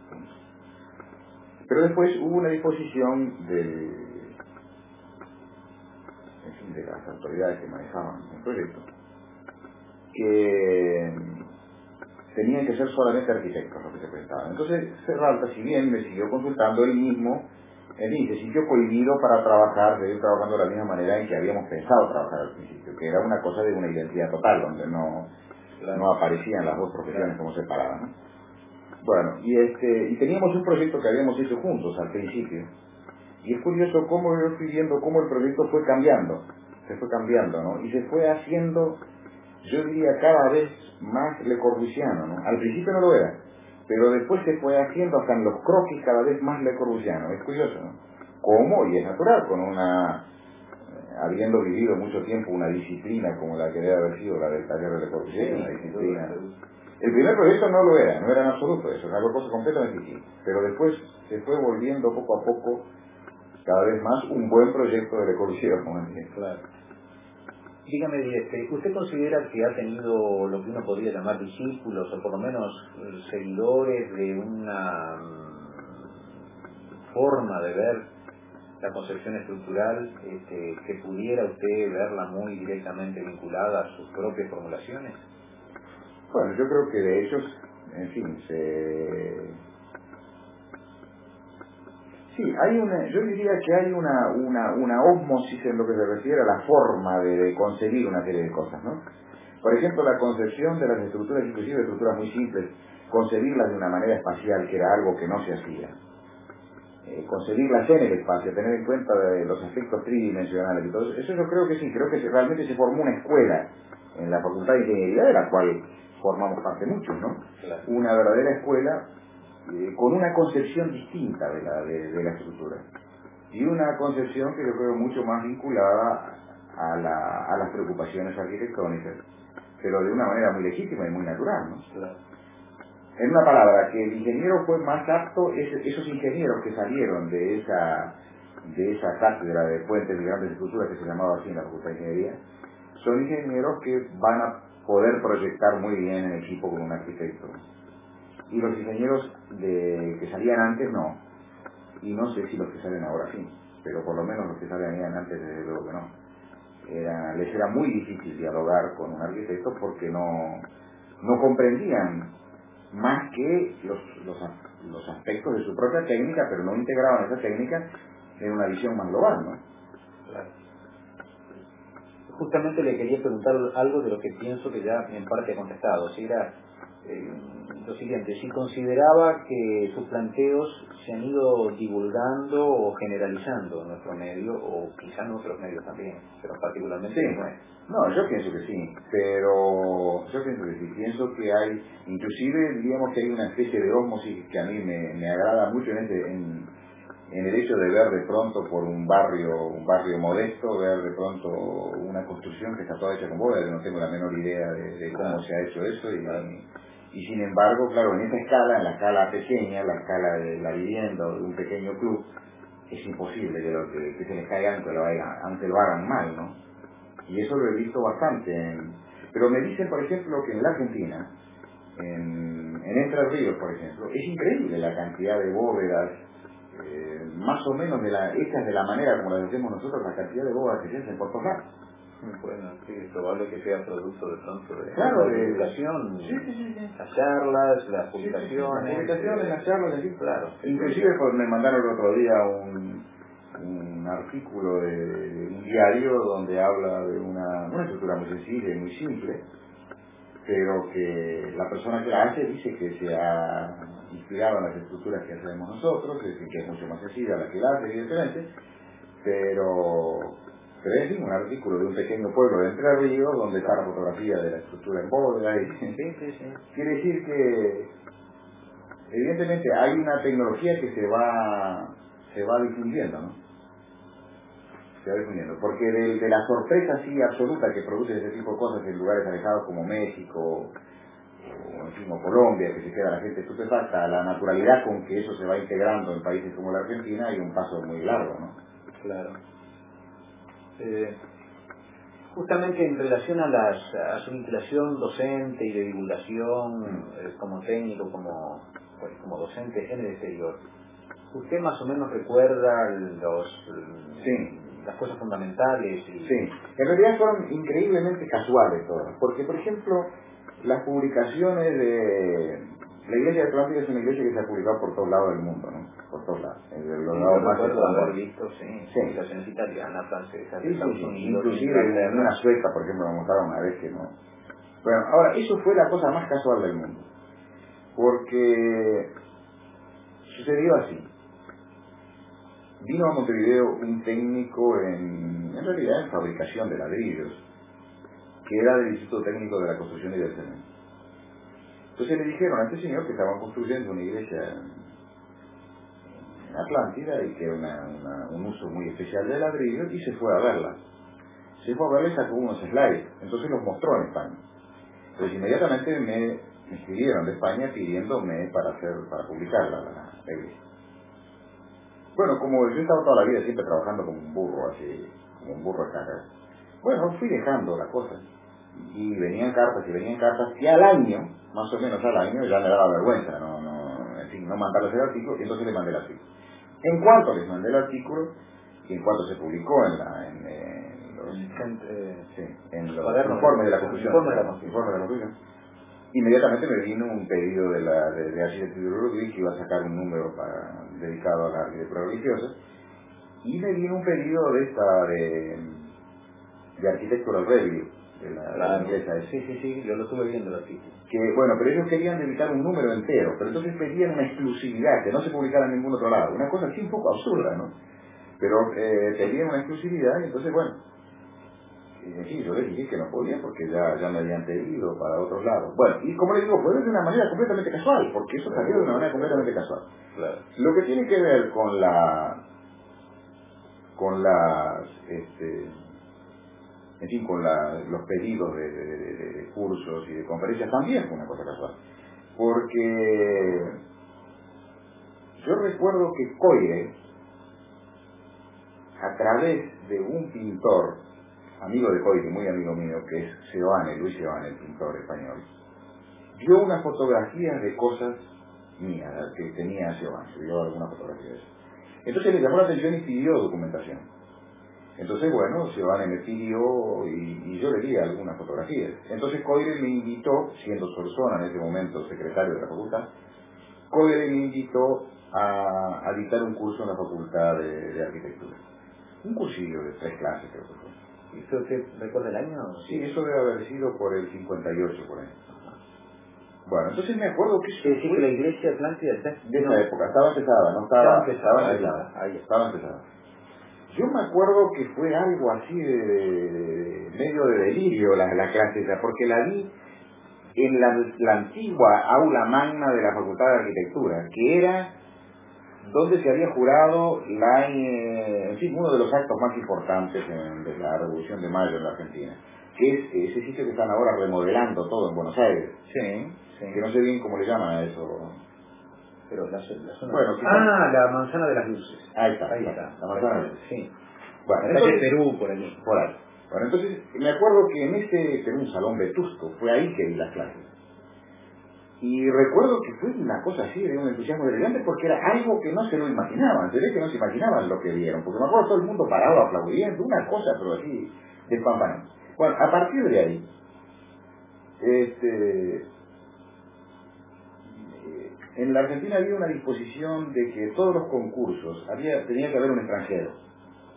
Pero después hubo una disposición de, en fin, de las autoridades que manejaban el proyecto, que tenían que ser solamente arquitectos los que se presentaban. Entonces Serralta, si bien me siguió consultando, él mismo, en fin, se sintió cohibido para trabajar, seguir trabajando de la misma manera en que habíamos pensado trabajar al principio, que era una cosa de una identidad total, donde no, Claro. no aparecían las dos profesiones como separadas, ¿no? Bueno, y este, y teníamos un proyecto que habíamos hecho juntos al principio, y es curioso cómo yo fui viendo cómo el proyecto fue cambiando, se fue cambiando, ¿no? Y se fue haciendo, yo diría, cada vez más Le Corbusiano, ¿no? Al principio no lo era, pero después se fue haciendo hasta en los croquis cada vez más Le Corbusiano. Es curioso, ¿no? ¿Cómo? Y es natural, con una, eh, habiendo vivido mucho tiempo una disciplina como la que debe haber sido la del taller de Le Corbusier, Sí, una sin disciplina. duda, sin duda. El primer proyecto no lo era, no era en absoluto eso, era una cosa completamente distinta. Pero después se fue volviendo poco a poco cada vez más un buen proyecto de Le Corbusier, como decía. Claro. Dígame, este, ¿usted considera que ha tenido lo que uno podría llamar discípulos o por lo menos eh, seguidores de una mm, forma de ver la concepción estructural este, que pudiera usted verla muy directamente vinculada a sus propias formulaciones? Bueno, yo creo que de ellos, en fin, se... Sí, hay una, yo diría que hay una, una, una ósmosis en lo que se refiere a la forma de, de concebir una serie de cosas, ¿no? Por ejemplo, la concepción de las estructuras, inclusive estructuras muy simples, concebirlas de una manera espacial, que era algo que no se hacía. Eh, concebirlas en el espacio, tener en cuenta de los aspectos tridimensionales y todo eso, eso yo creo que sí, creo que se, realmente se formó una escuela en la Facultad de Ingeniería, de la cual formamos parte muchos, ¿no? Claro. Una verdadera escuela eh, con una concepción distinta de la, de, de la estructura. y una concepción que yo creo mucho más vinculada a, la, a las preocupaciones arquitectónicas, pero de una manera muy legítima y muy natural, ¿no? Claro. En una palabra, que el ingeniero fue más apto, es, esos ingenieros que salieron de esa de esa cátedra de puentes y grandes estructuras que se llamaba así en la Facultad de Ingeniería, son ingenieros que van a poder proyectar muy bien en equipo con un arquitecto. Y los ingenieros de, que salían antes no. Y no sé si los que salen ahora sí, pero por lo menos los que salían antes desde luego que no. Era, les era muy difícil dialogar con un arquitecto porque no, no comprendían más que los, los, los aspectos de su propia técnica, pero no integraban esa técnica en una visión más global, ¿no? Claro. Justamente le quería preguntar algo de lo que pienso que ya en parte ha contestado. Si era eh, lo siguiente, si consideraba que sus planteos se han ido divulgando o generalizando en nuestro medio, o quizá en otros medios también, pero particularmente sí. no es. No, yo pienso que sí, pero yo pienso que sí, pienso que hay, inclusive diríamos que hay una especie de ósmosis que a mí me, me agrada mucho en, este, en, en el hecho de ver de pronto por un barrio, un barrio modesto, ver de pronto una construcción que está toda hecha con bóveda, que no tengo la menor idea de, de cómo claro. se ha hecho eso, y, y sin embargo, claro, en esa escala, en la escala pequeña, la escala de la vivienda o de un pequeño club, es imposible que, lo, que, que se les caiga aunque lo hagan, aunque lo hagan mal, ¿no? Y eso lo he visto bastante. En, pero me dicen, por ejemplo, que en la Argentina, en, en Entre Ríos, por ejemplo, es increíble la cantidad de bóvedas, eh, más o menos de la, hechas de la manera como las hacemos nosotros, la cantidad de bóvedas que se hacen por todos lados. Bueno, sí, es probable que sea producto de pronto de claro, la de divulgación, sí, sí, sí, sí. las charlas, las publicaciones, sí, sí, sí. las publicaciones, las charlas, así, claro. Inclusive pues, me mandaron el otro día un, un artículo de, de un diario donde habla de una, una estructura muy sencilla y muy simple, pero que la persona que la hace dice que se ha inspirado en las estructuras que hacemos nosotros, que, que es mucho más sencilla la que la hace, evidentemente, pero... Pero es un artículo de un pequeño pueblo de Entre Ríos donde está la fotografía de la estructura en bóveda y sí, sí, sí. quiere decir que evidentemente hay una tecnología que se va se va difundiendo, ¿no? Se va difundiendo, porque de, de la sorpresa así absoluta que produce ese tipo de cosas en lugares alejados como México o, en fin, o Colombia, que se queda la gente estupefacta, a la naturalidad con que eso se va integrando en países como la Argentina, hay un paso muy largo, ¿no? Claro. Eh, justamente en relación a, las, a su vinculación docente y de divulgación mm. eh, como técnico, como, pues, como docente en el exterior, ¿usted más o menos recuerda los, sí. las cosas fundamentales? Y... Sí, en realidad son increíblemente casuales todas, porque por ejemplo las publicaciones de... La Iglesia de Atlántica es una iglesia que se ha publicado por todos lados del mundo, ¿no? Por todos lados. En los sí, lados yo más recuerdo haber visto, sí, sí. publicaciones italianas, francesas, sí, de Estados sí, sí. Unidos, Inclusive una sueca, por ejemplo, me mostraron una vez que no. Bueno, ahora, eso fue la cosa más casual del mundo, porque sucedió así. Vino a Montevideo un técnico en, en realidad en fabricación de ladrillos, que era del Instituto Técnico de la Construcción y del Cemento. Entonces le dijeron a este señor que estaban construyendo una iglesia en Atlántida y que era una, una, un uso muy especial de ladrillos, y se fue a verla. Se fue a verla y sacó unos slides, entonces los mostró en España. Entonces inmediatamente me, me escribieron de España pidiéndome para hacer para publicarla la, la iglesia. Bueno, como yo he estado toda la vida siempre trabajando como un burro, así, como un burro de carga, bueno, fui dejando la cosa. Y venían cartas y venían cartas, y al año, más o menos al año, ya me daba vergüenza, no, no, en fin, no mandarles el artículo, y entonces les mandé el artículo. En cuanto les mandé el artículo, y en cuanto se publicó en, la, en, en los, eh, sí, en los informes de la Constitución, informe de la Constitución, inmediatamente me vino un pedido de la de, de arquitectura Ludwig, que iba a sacar un número para, dedicado a la arquitectura religiosa, y me vino un pedido de esta de, de arquitectura review de la, claro. de la inglesa. Sí, sí, sí, yo lo estuve viendo el artículo. Que, bueno, pero ellos querían dedicar un número entero, pero entonces pedían una exclusividad, que no se publicara en ningún otro lado. Una cosa así un poco absurda, ¿no? Pero eh, pedían una exclusividad, y entonces, bueno, y sí, yo les dije que no podía porque ya, ya me habían pedido para otros lados. Bueno, y como les digo, fue de una manera completamente casual, porque eso salió de una manera completamente casual. Claro. Lo que tiene que ver con la con las, este, en fin, con la, los pedidos de, de, de, de cursos y de conferencias también fue una cosa casual. Porque yo recuerdo que Coire, a través de un pintor, amigo de Coire, muy amigo mío, que es Seoane, Luis Seoane, el pintor español, vio unas fotografías de cosas mías, que tenía Seoane, se vio algunas fotografías de eso. Entonces le llamó la atención y pidió documentación. Entonces, bueno, Seoane me pidió y, y yo le di algunas fotografías. Entonces Coire me invitó, siendo Solsona en ese momento secretario de la facultad, Coire me invitó a, a dictar un curso en la facultad de, de arquitectura. Un cursillo de tres clases, creo que fue. ¿Y usted, usted recuerda el año? Sí, eso debe haber sido por el cincuenta y ocho, por ahí. Bueno, entonces me acuerdo que... ¿Quiere decir que la iglesia atlántida está... De esa época, estaba empezada, no estaba... Estaba empezada, estaba ahí empezada, está, ahí está. estaba empezada. Yo me acuerdo que fue algo así de, de, de medio de delirio la, la clase esa, porque la vi en la, la antigua aula magna de la Facultad de Arquitectura, que era donde se había jurado la, eh, en fin, uno de los actos más importantes en, de la Revolución de Mayo en la Argentina, que es ese sitio que están ahora remodelando todo en Buenos Aires. Sí, sí. Que no sé bien cómo le llaman a eso. Pero la, la zona... Bueno, ah, la manzana de las luces. Ahí está, ahí está. La manzana de las luces. Sí. Bueno, la entonces, calle Perú, por allí. Por ahí. Bueno, entonces, me acuerdo que en este, en un salón vetusto, fue ahí que di las clases. Y recuerdo que fue una cosa así, de un entusiasmo delirante, porque era algo que no se lo imaginaban, se ve que no se imaginaban lo que vieron, porque me acuerdo todo el mundo parado aplaudiendo, una cosa, pero así, despampanante. Bueno, a partir de ahí, este, en la Argentina había una disposición de que todos los concursos, había, tenía que haber un extranjero.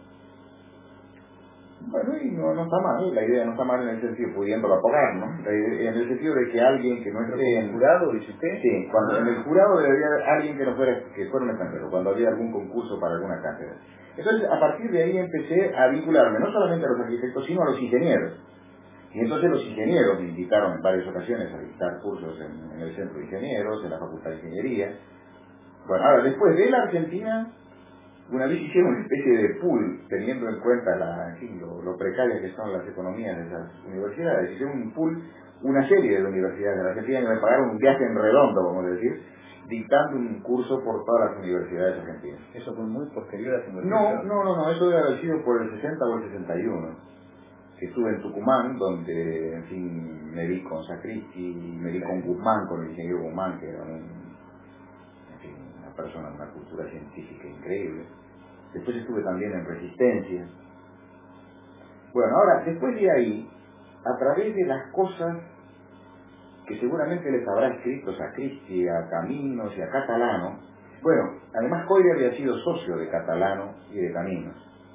Bueno, y no, no está mal, la idea no está mal en el sentido, pudiéndolo apagar, ¿no? La idea, en el sentido de que alguien que no esté en... jurado, dice usted? Sí, cuando en el jurado debería haber alguien que no fuera, que fuera un extranjero, cuando había algún concurso para alguna cátedra. Entonces, a partir de ahí empecé a vincularme, no solamente a los arquitectos, sino a los ingenieros. Y entonces los ingenieros me invitaron en varias ocasiones a dictar cursos en, en el Centro de Ingenieros, en la Facultad de Ingeniería. Bueno, ahora, después de la Argentina, una vez hicieron una especie de pool, teniendo en cuenta la, en fin, lo, lo precarias que son las economías de esas universidades. Hicieron un pool, una serie de universidades de la Argentina, y me pagaron un viaje en redondo, vamos a decir, dictando un curso por todas las universidades argentinas. ¿Eso fue muy posterior a su No, no, no, no, eso debe haber sido por el sesenta o el sesenta y uno. Que estuve en Tucumán, donde, en fin, me vi con Sacristi, me vi sí. con Guzmán, con el ingeniero Guzmán, que era un, en fin, una persona de una cultura científica increíble. Después estuve también en Resistencia. Bueno, ahora, después de ahí, a través de las cosas que seguramente les habrá escrito Sacristi, a Caminos y a Catalano, bueno, además Coire había sido socio de Catalano y de Caminos.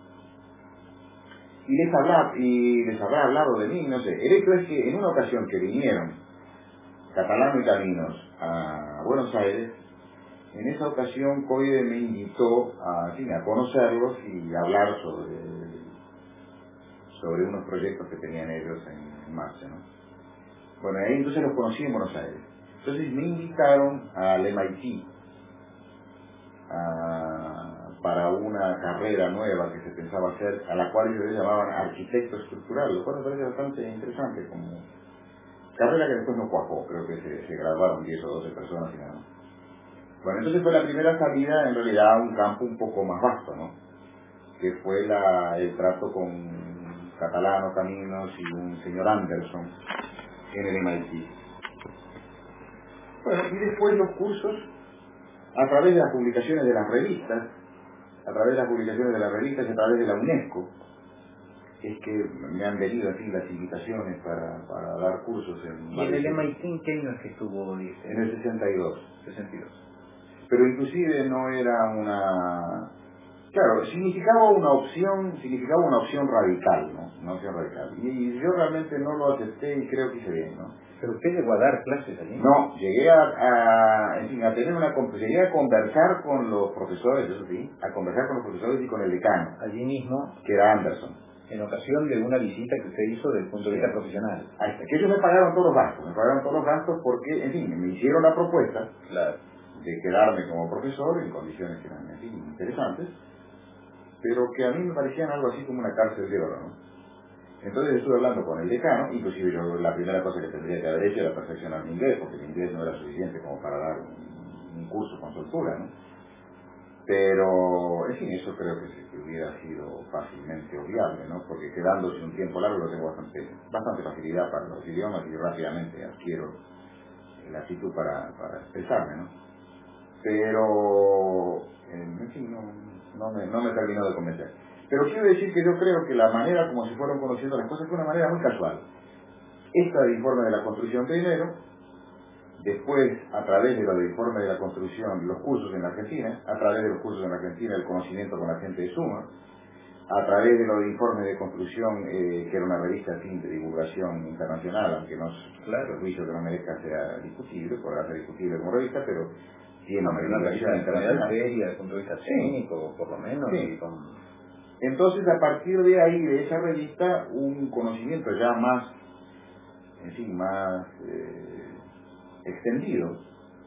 Y les, hablaba, y les habrá hablado de mí, no sé. El hecho es que en una ocasión que vinieron Catalano y Caminos a Buenos Aires, en esa ocasión Coire me invitó a, en fin, a conocerlos y a hablar sobre, sobre unos proyectos que tenían ellos en, en marcha, ¿no? Bueno, ahí entonces los conocí en Buenos Aires. Entonces me invitaron al M I T a, para una carrera nueva que se pensaba hacer, a la cual ellos llamaban arquitecto estructural, lo cual me parece bastante interesante como carrera que después no cuajó, creo que se, se graduaron diez o doce personas y nada más. Bueno, entonces fue la primera salida en realidad a un campo un poco más vasto, ¿no? Que fue la, el trato con Catalano, Caminos y un señor Anderson en el M I T. Bueno, y después los cursos, a través de las publicaciones de las revistas, a través de las publicaciones de las revistas y a través de la UNESCO, es que me han venido así las invitaciones para, para dar cursos en... ¿Y en el M I T en qué año es que estuvo? Dice? En el sesenta y dos. sesenta y dos. Pero inclusive no era una... Claro, significaba una opción, significaba una opción radical, ¿no? Una opción radical. Y, y yo realmente no lo acepté y creo que hice bien, ¿no? ¿Pero usted llegó a dar clases allí? No, llegué a, a, en fin, a tener una, llegué a conversar con los profesores, eso sí, a conversar con los profesores y con el decano. Allí mismo, que era Anderson. En ocasión de una visita que usted hizo desde el punto de vista sí. profesional. Ahí está, que ellos me pagaron todos los gastos, me pagaron todos los gastos porque, en fin, me hicieron la propuesta claro. de quedarme como profesor en condiciones que eran, en fin, interesantes. pero que a mí me parecían algo así como una cárcel de oro, ¿no? Entonces estuve hablando con el decano, inclusive yo la primera cosa que tendría que haber hecho era perfeccionar mi inglés, porque mi inglés no era suficiente como para dar un, un curso con soltura, ¿no? Pero, en fin, eso creo que, se, que hubiera sido fácilmente obviable, ¿no? Porque quedándose un tiempo largo lo tengo bastante, bastante facilidad para los idiomas y rápidamente adquiero la actitud para, para expresarme, ¿no? Pero, en fin, no, no, me, no me terminó de convencer. Pero quiero decir que yo creo que la manera como se fueron conociendo las cosas fue una manera muy casual. Esta del informe de la construcción primero, después a través de lo del informe de la construcción, los cursos en la Argentina, a través de los cursos en la Argentina, el conocimiento con la gente de Suma, a través de lo del informe de construcción, eh, que era una revista así, de divulgación internacional, aunque no es claro, el juicio que no merezca sea discutible, podrá ser discutible como revista, pero tiene una divulgación internacional seria desde el punto de vista técnico, por lo menos, sí. y con... Entonces, a partir de ahí, de esa revista, un conocimiento ya más, en fin, más eh, extendido,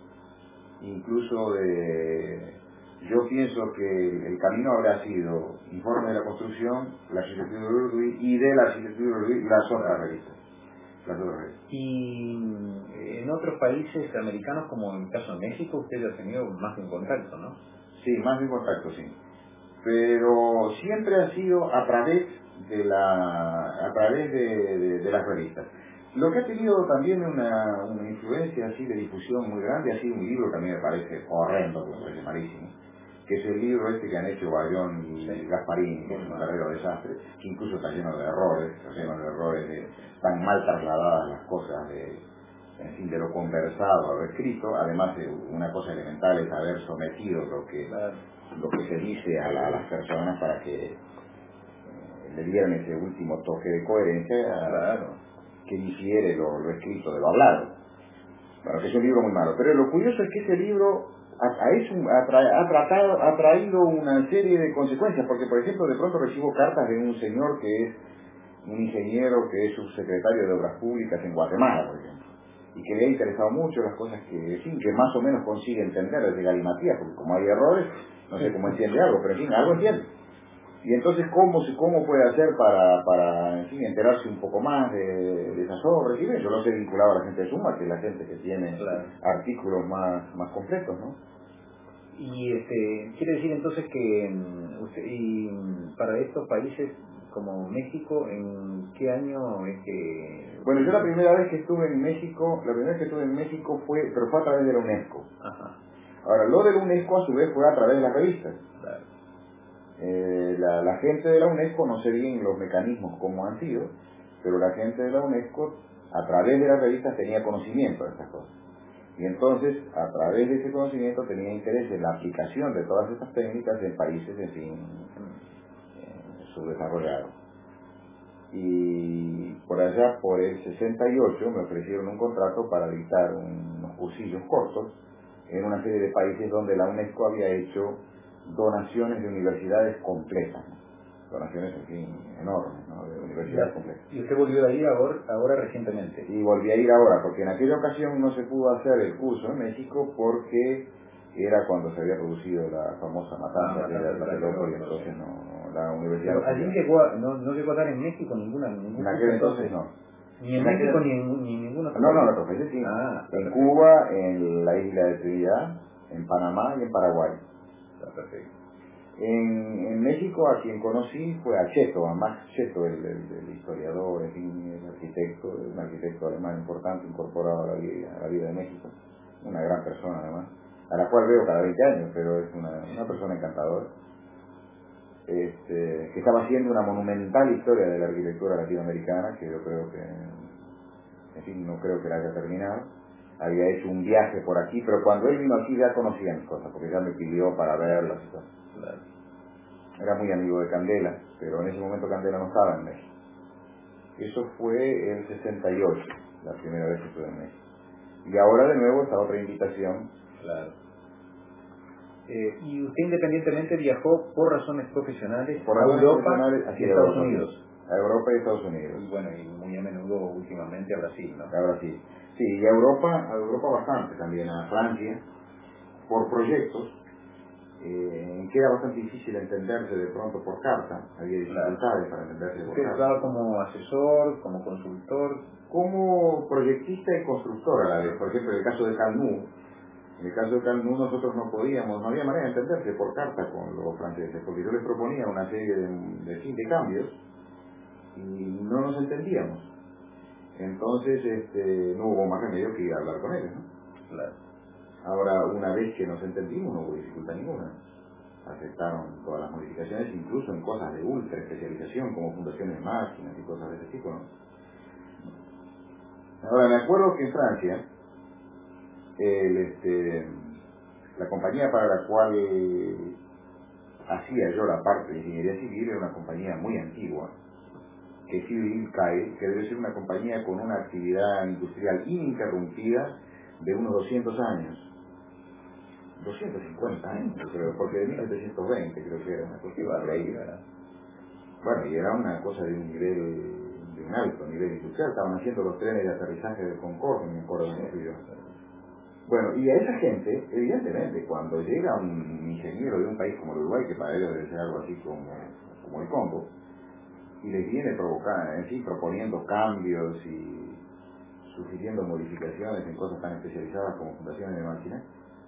incluso de... Yo pienso que el camino habrá sido informe de la construcción, la arquitectura de Uruguay, y de la arquitectura de Uruguay, las otras revistas. Las otras revistas. Y en otros países americanos, como en el caso de México, usted ha tenido más de un contacto, ¿no? Sí, más de un contacto, sí. Pero siempre ha sido a través de la a través de, de, de las revistas. Lo que ha tenido también una, una influencia así de difusión muy grande ha sido un libro que a mí me parece horrendo, que me parece malísimo, que es el libro este que han hecho Bayón y sí. Gasparini, que es un verdadero desastre, que incluso está lleno de errores, está lleno de errores, de, tan mal trasladadas las cosas de, en fin, de lo conversado a lo escrito. Además, de una cosa elemental es haber sometido lo que claro. lo que se dice a, la, a las personas para que eh, le dieran ese último toque de coherencia a, claro. que difiere lo, lo escrito de lo hablado. Bueno, que es un libro muy malo, pero lo curioso es que ese libro ha, ha, hecho, ha, tra, ha, tratado, ha traído una serie de consecuencias, porque por ejemplo de pronto recibo cartas de un señor que es un ingeniero que es subsecretario de Obras Públicas en Guatemala, por ejemplo, y que le ha interesado mucho las cosas que, sí, que más o menos consigue entender desde galimatías, porque como hay errores, no sé cómo entiende algo, pero en fin, algo entiende. Y entonces, ¿cómo, cómo puede hacer para, para en fin, enterarse un poco más de, de esas obras? Y yo lo sé vinculado a la gente de Suma, que es la gente que tiene claro. artículos más, más completos, ¿no? Y este, quiere decir entonces que usted, y para estos países como México, ¿en qué año es que...? Bueno, yo la primera vez que estuve en México, la primera vez que estuve en México fue, pero fue a través de la UNESCO. Ajá. Ahora, lo de la UNESCO a su vez fue a través de las revistas. Claro. Eh, la, la gente de la UNESCO, no sé bien los mecanismos como han sido, pero la gente de la UNESCO a través de las revistas tenía conocimiento de estas cosas. Y entonces, a través de ese conocimiento tenía interés en la aplicación de todas estas técnicas en países, en fin, eh, subdesarrollados. Y por allá, por el sesenta y ocho, me ofrecieron un contrato para dictar unos cursillos cortos en una serie de países donde la UNESCO había hecho donaciones de universidades completas, ¿no? Donaciones, en fin, enormes, ¿no? De universidades completas. ¿Y usted volvió a ir ahora, ahora recientemente? Y volví a ir ahora, porque en aquella ocasión no se pudo hacer el curso en México porque era cuando se había producido la famosa matanza de Tlatelolco, y entonces no, no, la universidad... Pero allí llegó a, no, no llegó a dar en México ninguna... ningún en aquel entonces no. Ni en, en México aquel... ni en ni ningún otro No, no, en otros países sí. Ah, en perfecto. Cuba, en la isla de Trinidad, en Panamá y en Paraguay. Está perfecto. En, en México a quien conocí fue a Cheto, a Max Cheto, el, el, el historiador, en fin, el arquitecto, un arquitecto alemán importante incorporado a la, vida, a la vida de México, una gran persona además, a la cual veo cada veinte años, pero es una, una persona encantadora, este, que estaba haciendo una monumental historia de la arquitectura latinoamericana, que yo creo que, en fin, no creo que la haya terminado. Había hecho un viaje por aquí, pero cuando él vino aquí ya conocía mis cosas, porque ya me pidió para verlas y todo. Claro. Era muy amigo de Candela, pero en ese momento Candela no estaba en México. Eso fue el sesenta y ocho, la primera vez que estuve en México. Y ahora de nuevo esta otra invitación. Claro. Eh, y usted independientemente viajó por razones profesionales por a razones Europa profesionales y Estados Europa, Unidos. A Europa y Estados Unidos. Y bueno, y muy a menudo últimamente a Brasil, ¿no? A Brasil. Sí, y a Europa, a Europa bastante también, a Francia, por proyectos. eh, queda bastante difícil entenderse de pronto por carta, había dificultades para entenderse por ¿Usted carta. estaba como asesor, como consultor? Como proyectista y constructor a la vez. Por ejemplo, en el caso de Calnú, en el caso de Calnú nosotros no podíamos, no había manera de entenderse por carta con los franceses, porque yo les proponía una serie de, de, de cambios y no nos entendíamos. Entonces este, no hubo más remedio que ir a hablar con ellos, ¿no? Claro. Ahora, una vez que nos entendimos, no hubo dificultad ninguna. Aceptaron todas las modificaciones, incluso en cosas de ultra especialización, como fundaciones de máquinas y cosas de ese tipo, ¿no? Ahora, me acuerdo que en Francia, el, este, la compañía para la cual hacía yo la parte de ingeniería civil era una compañía muy antigua, que es Civil C A E, que debe ser una compañía con una actividad industrial ininterrumpida de unos doscientos años. doscientos cincuenta años, yo creo, porque de mil setecientos veinte creo que era una cosa increíble. Bueno, y era una cosa de un nivel, de un alto nivel industrial. Estaban haciendo los trenes de aterrizaje del Concorde, me acuerdo de sí, yo. Bueno, y a esa gente, evidentemente, cuando llega un ingeniero de un país como el Uruguay, que para ellos debe ser algo así como, como el Congo, y les viene provocando, en fin, proponiendo cambios y sugiriendo modificaciones en cosas tan especializadas como fundaciones de máquinas,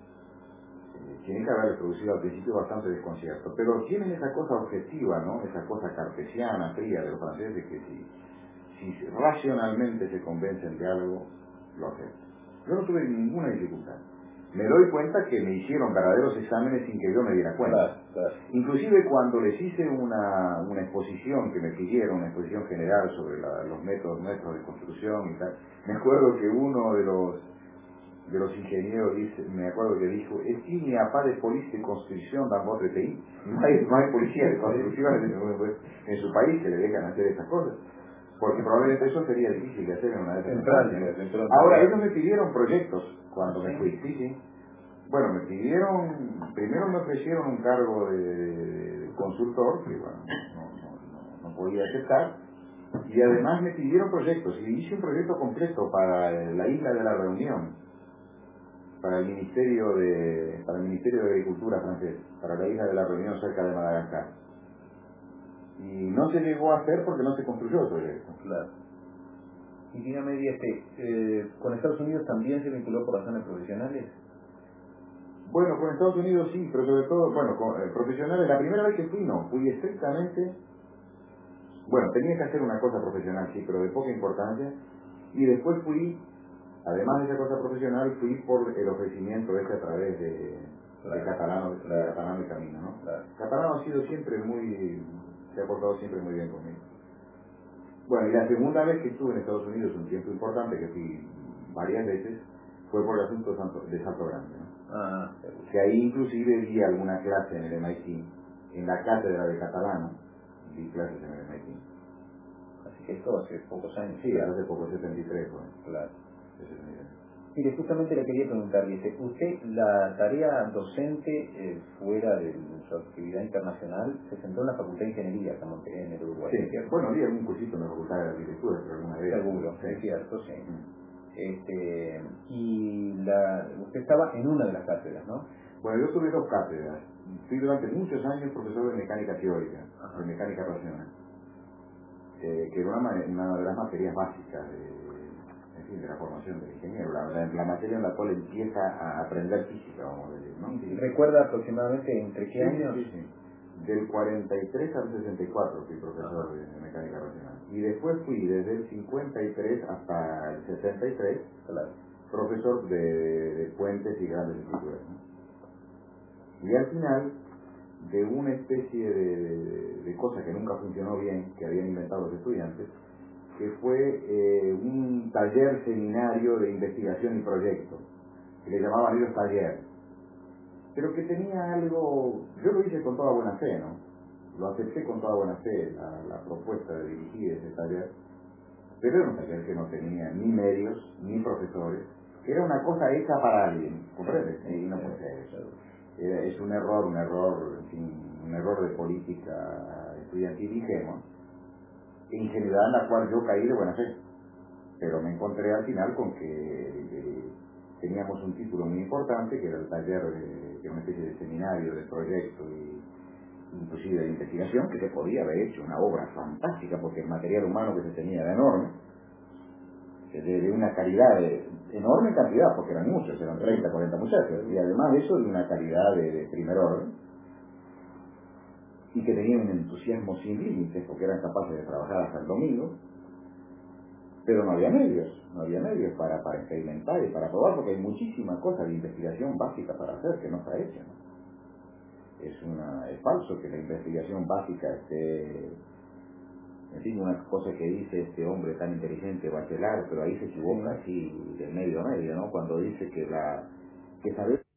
eh, tienen que haberles producido al principio bastante desconcierto, pero tienen esa cosa objetiva, ¿no? Esa cosa cartesiana, fría de los franceses, que si, si racionalmente se convencen de algo, lo aceptan. Yo no tuve ninguna dificultad. Me doy cuenta que me hicieron verdaderos exámenes sin que yo me diera cuenta. Claro, claro. Inclusive cuando les hice una, una exposición que me pidieron, una exposición general sobre la, los métodos nuestros de construcción y tal, me acuerdo que uno de los de los ingenieros dice, me acuerdo que dijo, es que ni a pas de policía de construcción dans votre pays, no hay, no hay policía de construcción en, en su país que le dejan hacer esas cosas, porque probablemente eso sería difícil de hacer en una de esas instancias. Ahora, ellos me pidieron proyectos cuando me fui, sí, sí. Bueno, me pidieron, primero me ofrecieron un cargo de, de consultor, que bueno, no, no, no, no podía aceptar, y además me pidieron proyectos, y hice un proyecto completo para la Isla de la Reunión, para el Ministerio de, para el Ministerio de Agricultura francés, para la Isla de la Reunión cerca de Madagascar. Y no se llegó a hacer porque no se construyó el proyecto. Claro. Y dígame, este, eh, ¿con Estados Unidos también se vinculó por razones profesionales? Bueno, con Estados Unidos sí, pero sobre todo, bueno, con, eh, profesionales, la primera vez que fui no, fui estrictamente, bueno, tenía que hacer una cosa profesional, sí, pero de poca importancia, y después fui, además de esa cosa profesional, fui por el ofrecimiento ese a través de, claro, de Catalano, claro, de Catalano y Camino, ¿no? Claro. Catalano ha sido siempre muy, se ha portado siempre muy bien conmigo. Bueno, y la segunda vez que estuve en Estados Unidos, un tiempo importante, que fui varias veces, fue por el asunto de Salto, de Salto Grande, ¿no? Ah, que ahí inclusive vi alguna clase en el M I T, en la cátedra de catalano, vi clases en el M I T. Así que esto hace pocos años. Sí, hace poco, setenta y tres, bueno. Claro. setenta y tres. Mire, justamente le quería preguntar, dice, usted la tarea docente eh, fuera de su actividad internacional se centró en la Facultad de Ingeniería acá en el Uruguay. Sí, ¿cierto? Bueno, vi algún cursito en la Facultad de Arquitectura, pero alguna vez. Seguro, sí. es cierto, sí. Mm. Este, y la, usted estaba en una de las cátedras, ¿no? Bueno, yo tuve dos cátedras. Fui durante muchos años profesor de mecánica teórica, Ajá, de mecánica racional, eh, que era una, una de las materias básicas de, en fin, de la formación del ingeniero, la, la, la materia en la cual empieza a aprender física, vamos a decir, ¿no? Sí. ¿Recuerda aproximadamente entre qué Sí, años? sí, sí. Del cuarenta y tres al sesenta y cuatro fui profesor Ajá. de, de mecánica racional. Y después fui desde el cincuenta y tres hasta el setenta y tres, Claro, profesor de, de puentes y grandes estructuras, ¿no? Y al final, de una especie de, de, de cosa que nunca funcionó bien, que habían inventado los estudiantes, que fue eh, un taller seminario de investigación y proyecto, que le llamaban ellos taller, pero que tenía algo, yo lo hice con toda buena fe, ¿no? Lo acepté con toda buena fe, la, la propuesta de dirigir ese taller, pero era un taller que no tenía ni medios, ni profesores, era una cosa hecha para alguien, ¿comprendes? Y no puede ser eso. Era, es un error, un error, en fin, un error de política estudiantil ingenua, ingenuidad en la cual yo caí de buena fe, pero me encontré al final con que eh, teníamos un título muy importante, que era el taller, de, que era una especie de seminario de proyecto y inclusive de investigación, que se podía haber hecho una obra fantástica, porque el material humano que se tenía era enorme, de, de una calidad, de, enorme cantidad, porque eran muchos, eran treinta, cuarenta muchachos, y además de eso de una calidad de, de primer orden, y que tenían un entusiasmo sin límites, porque eran capaces de trabajar hasta el domingo, pero no había medios, no había medios para, para experimentar y para probar, porque hay muchísimas cosas de investigación básica para hacer que no está hecha, ¿no? Es, una, es falso que la investigación básica esté, en fin, una cosa que dice este hombre tan inteligente, Bachelard, pero ahí se equivoca así de medio a medio, ¿no? Cuando dice que la que saber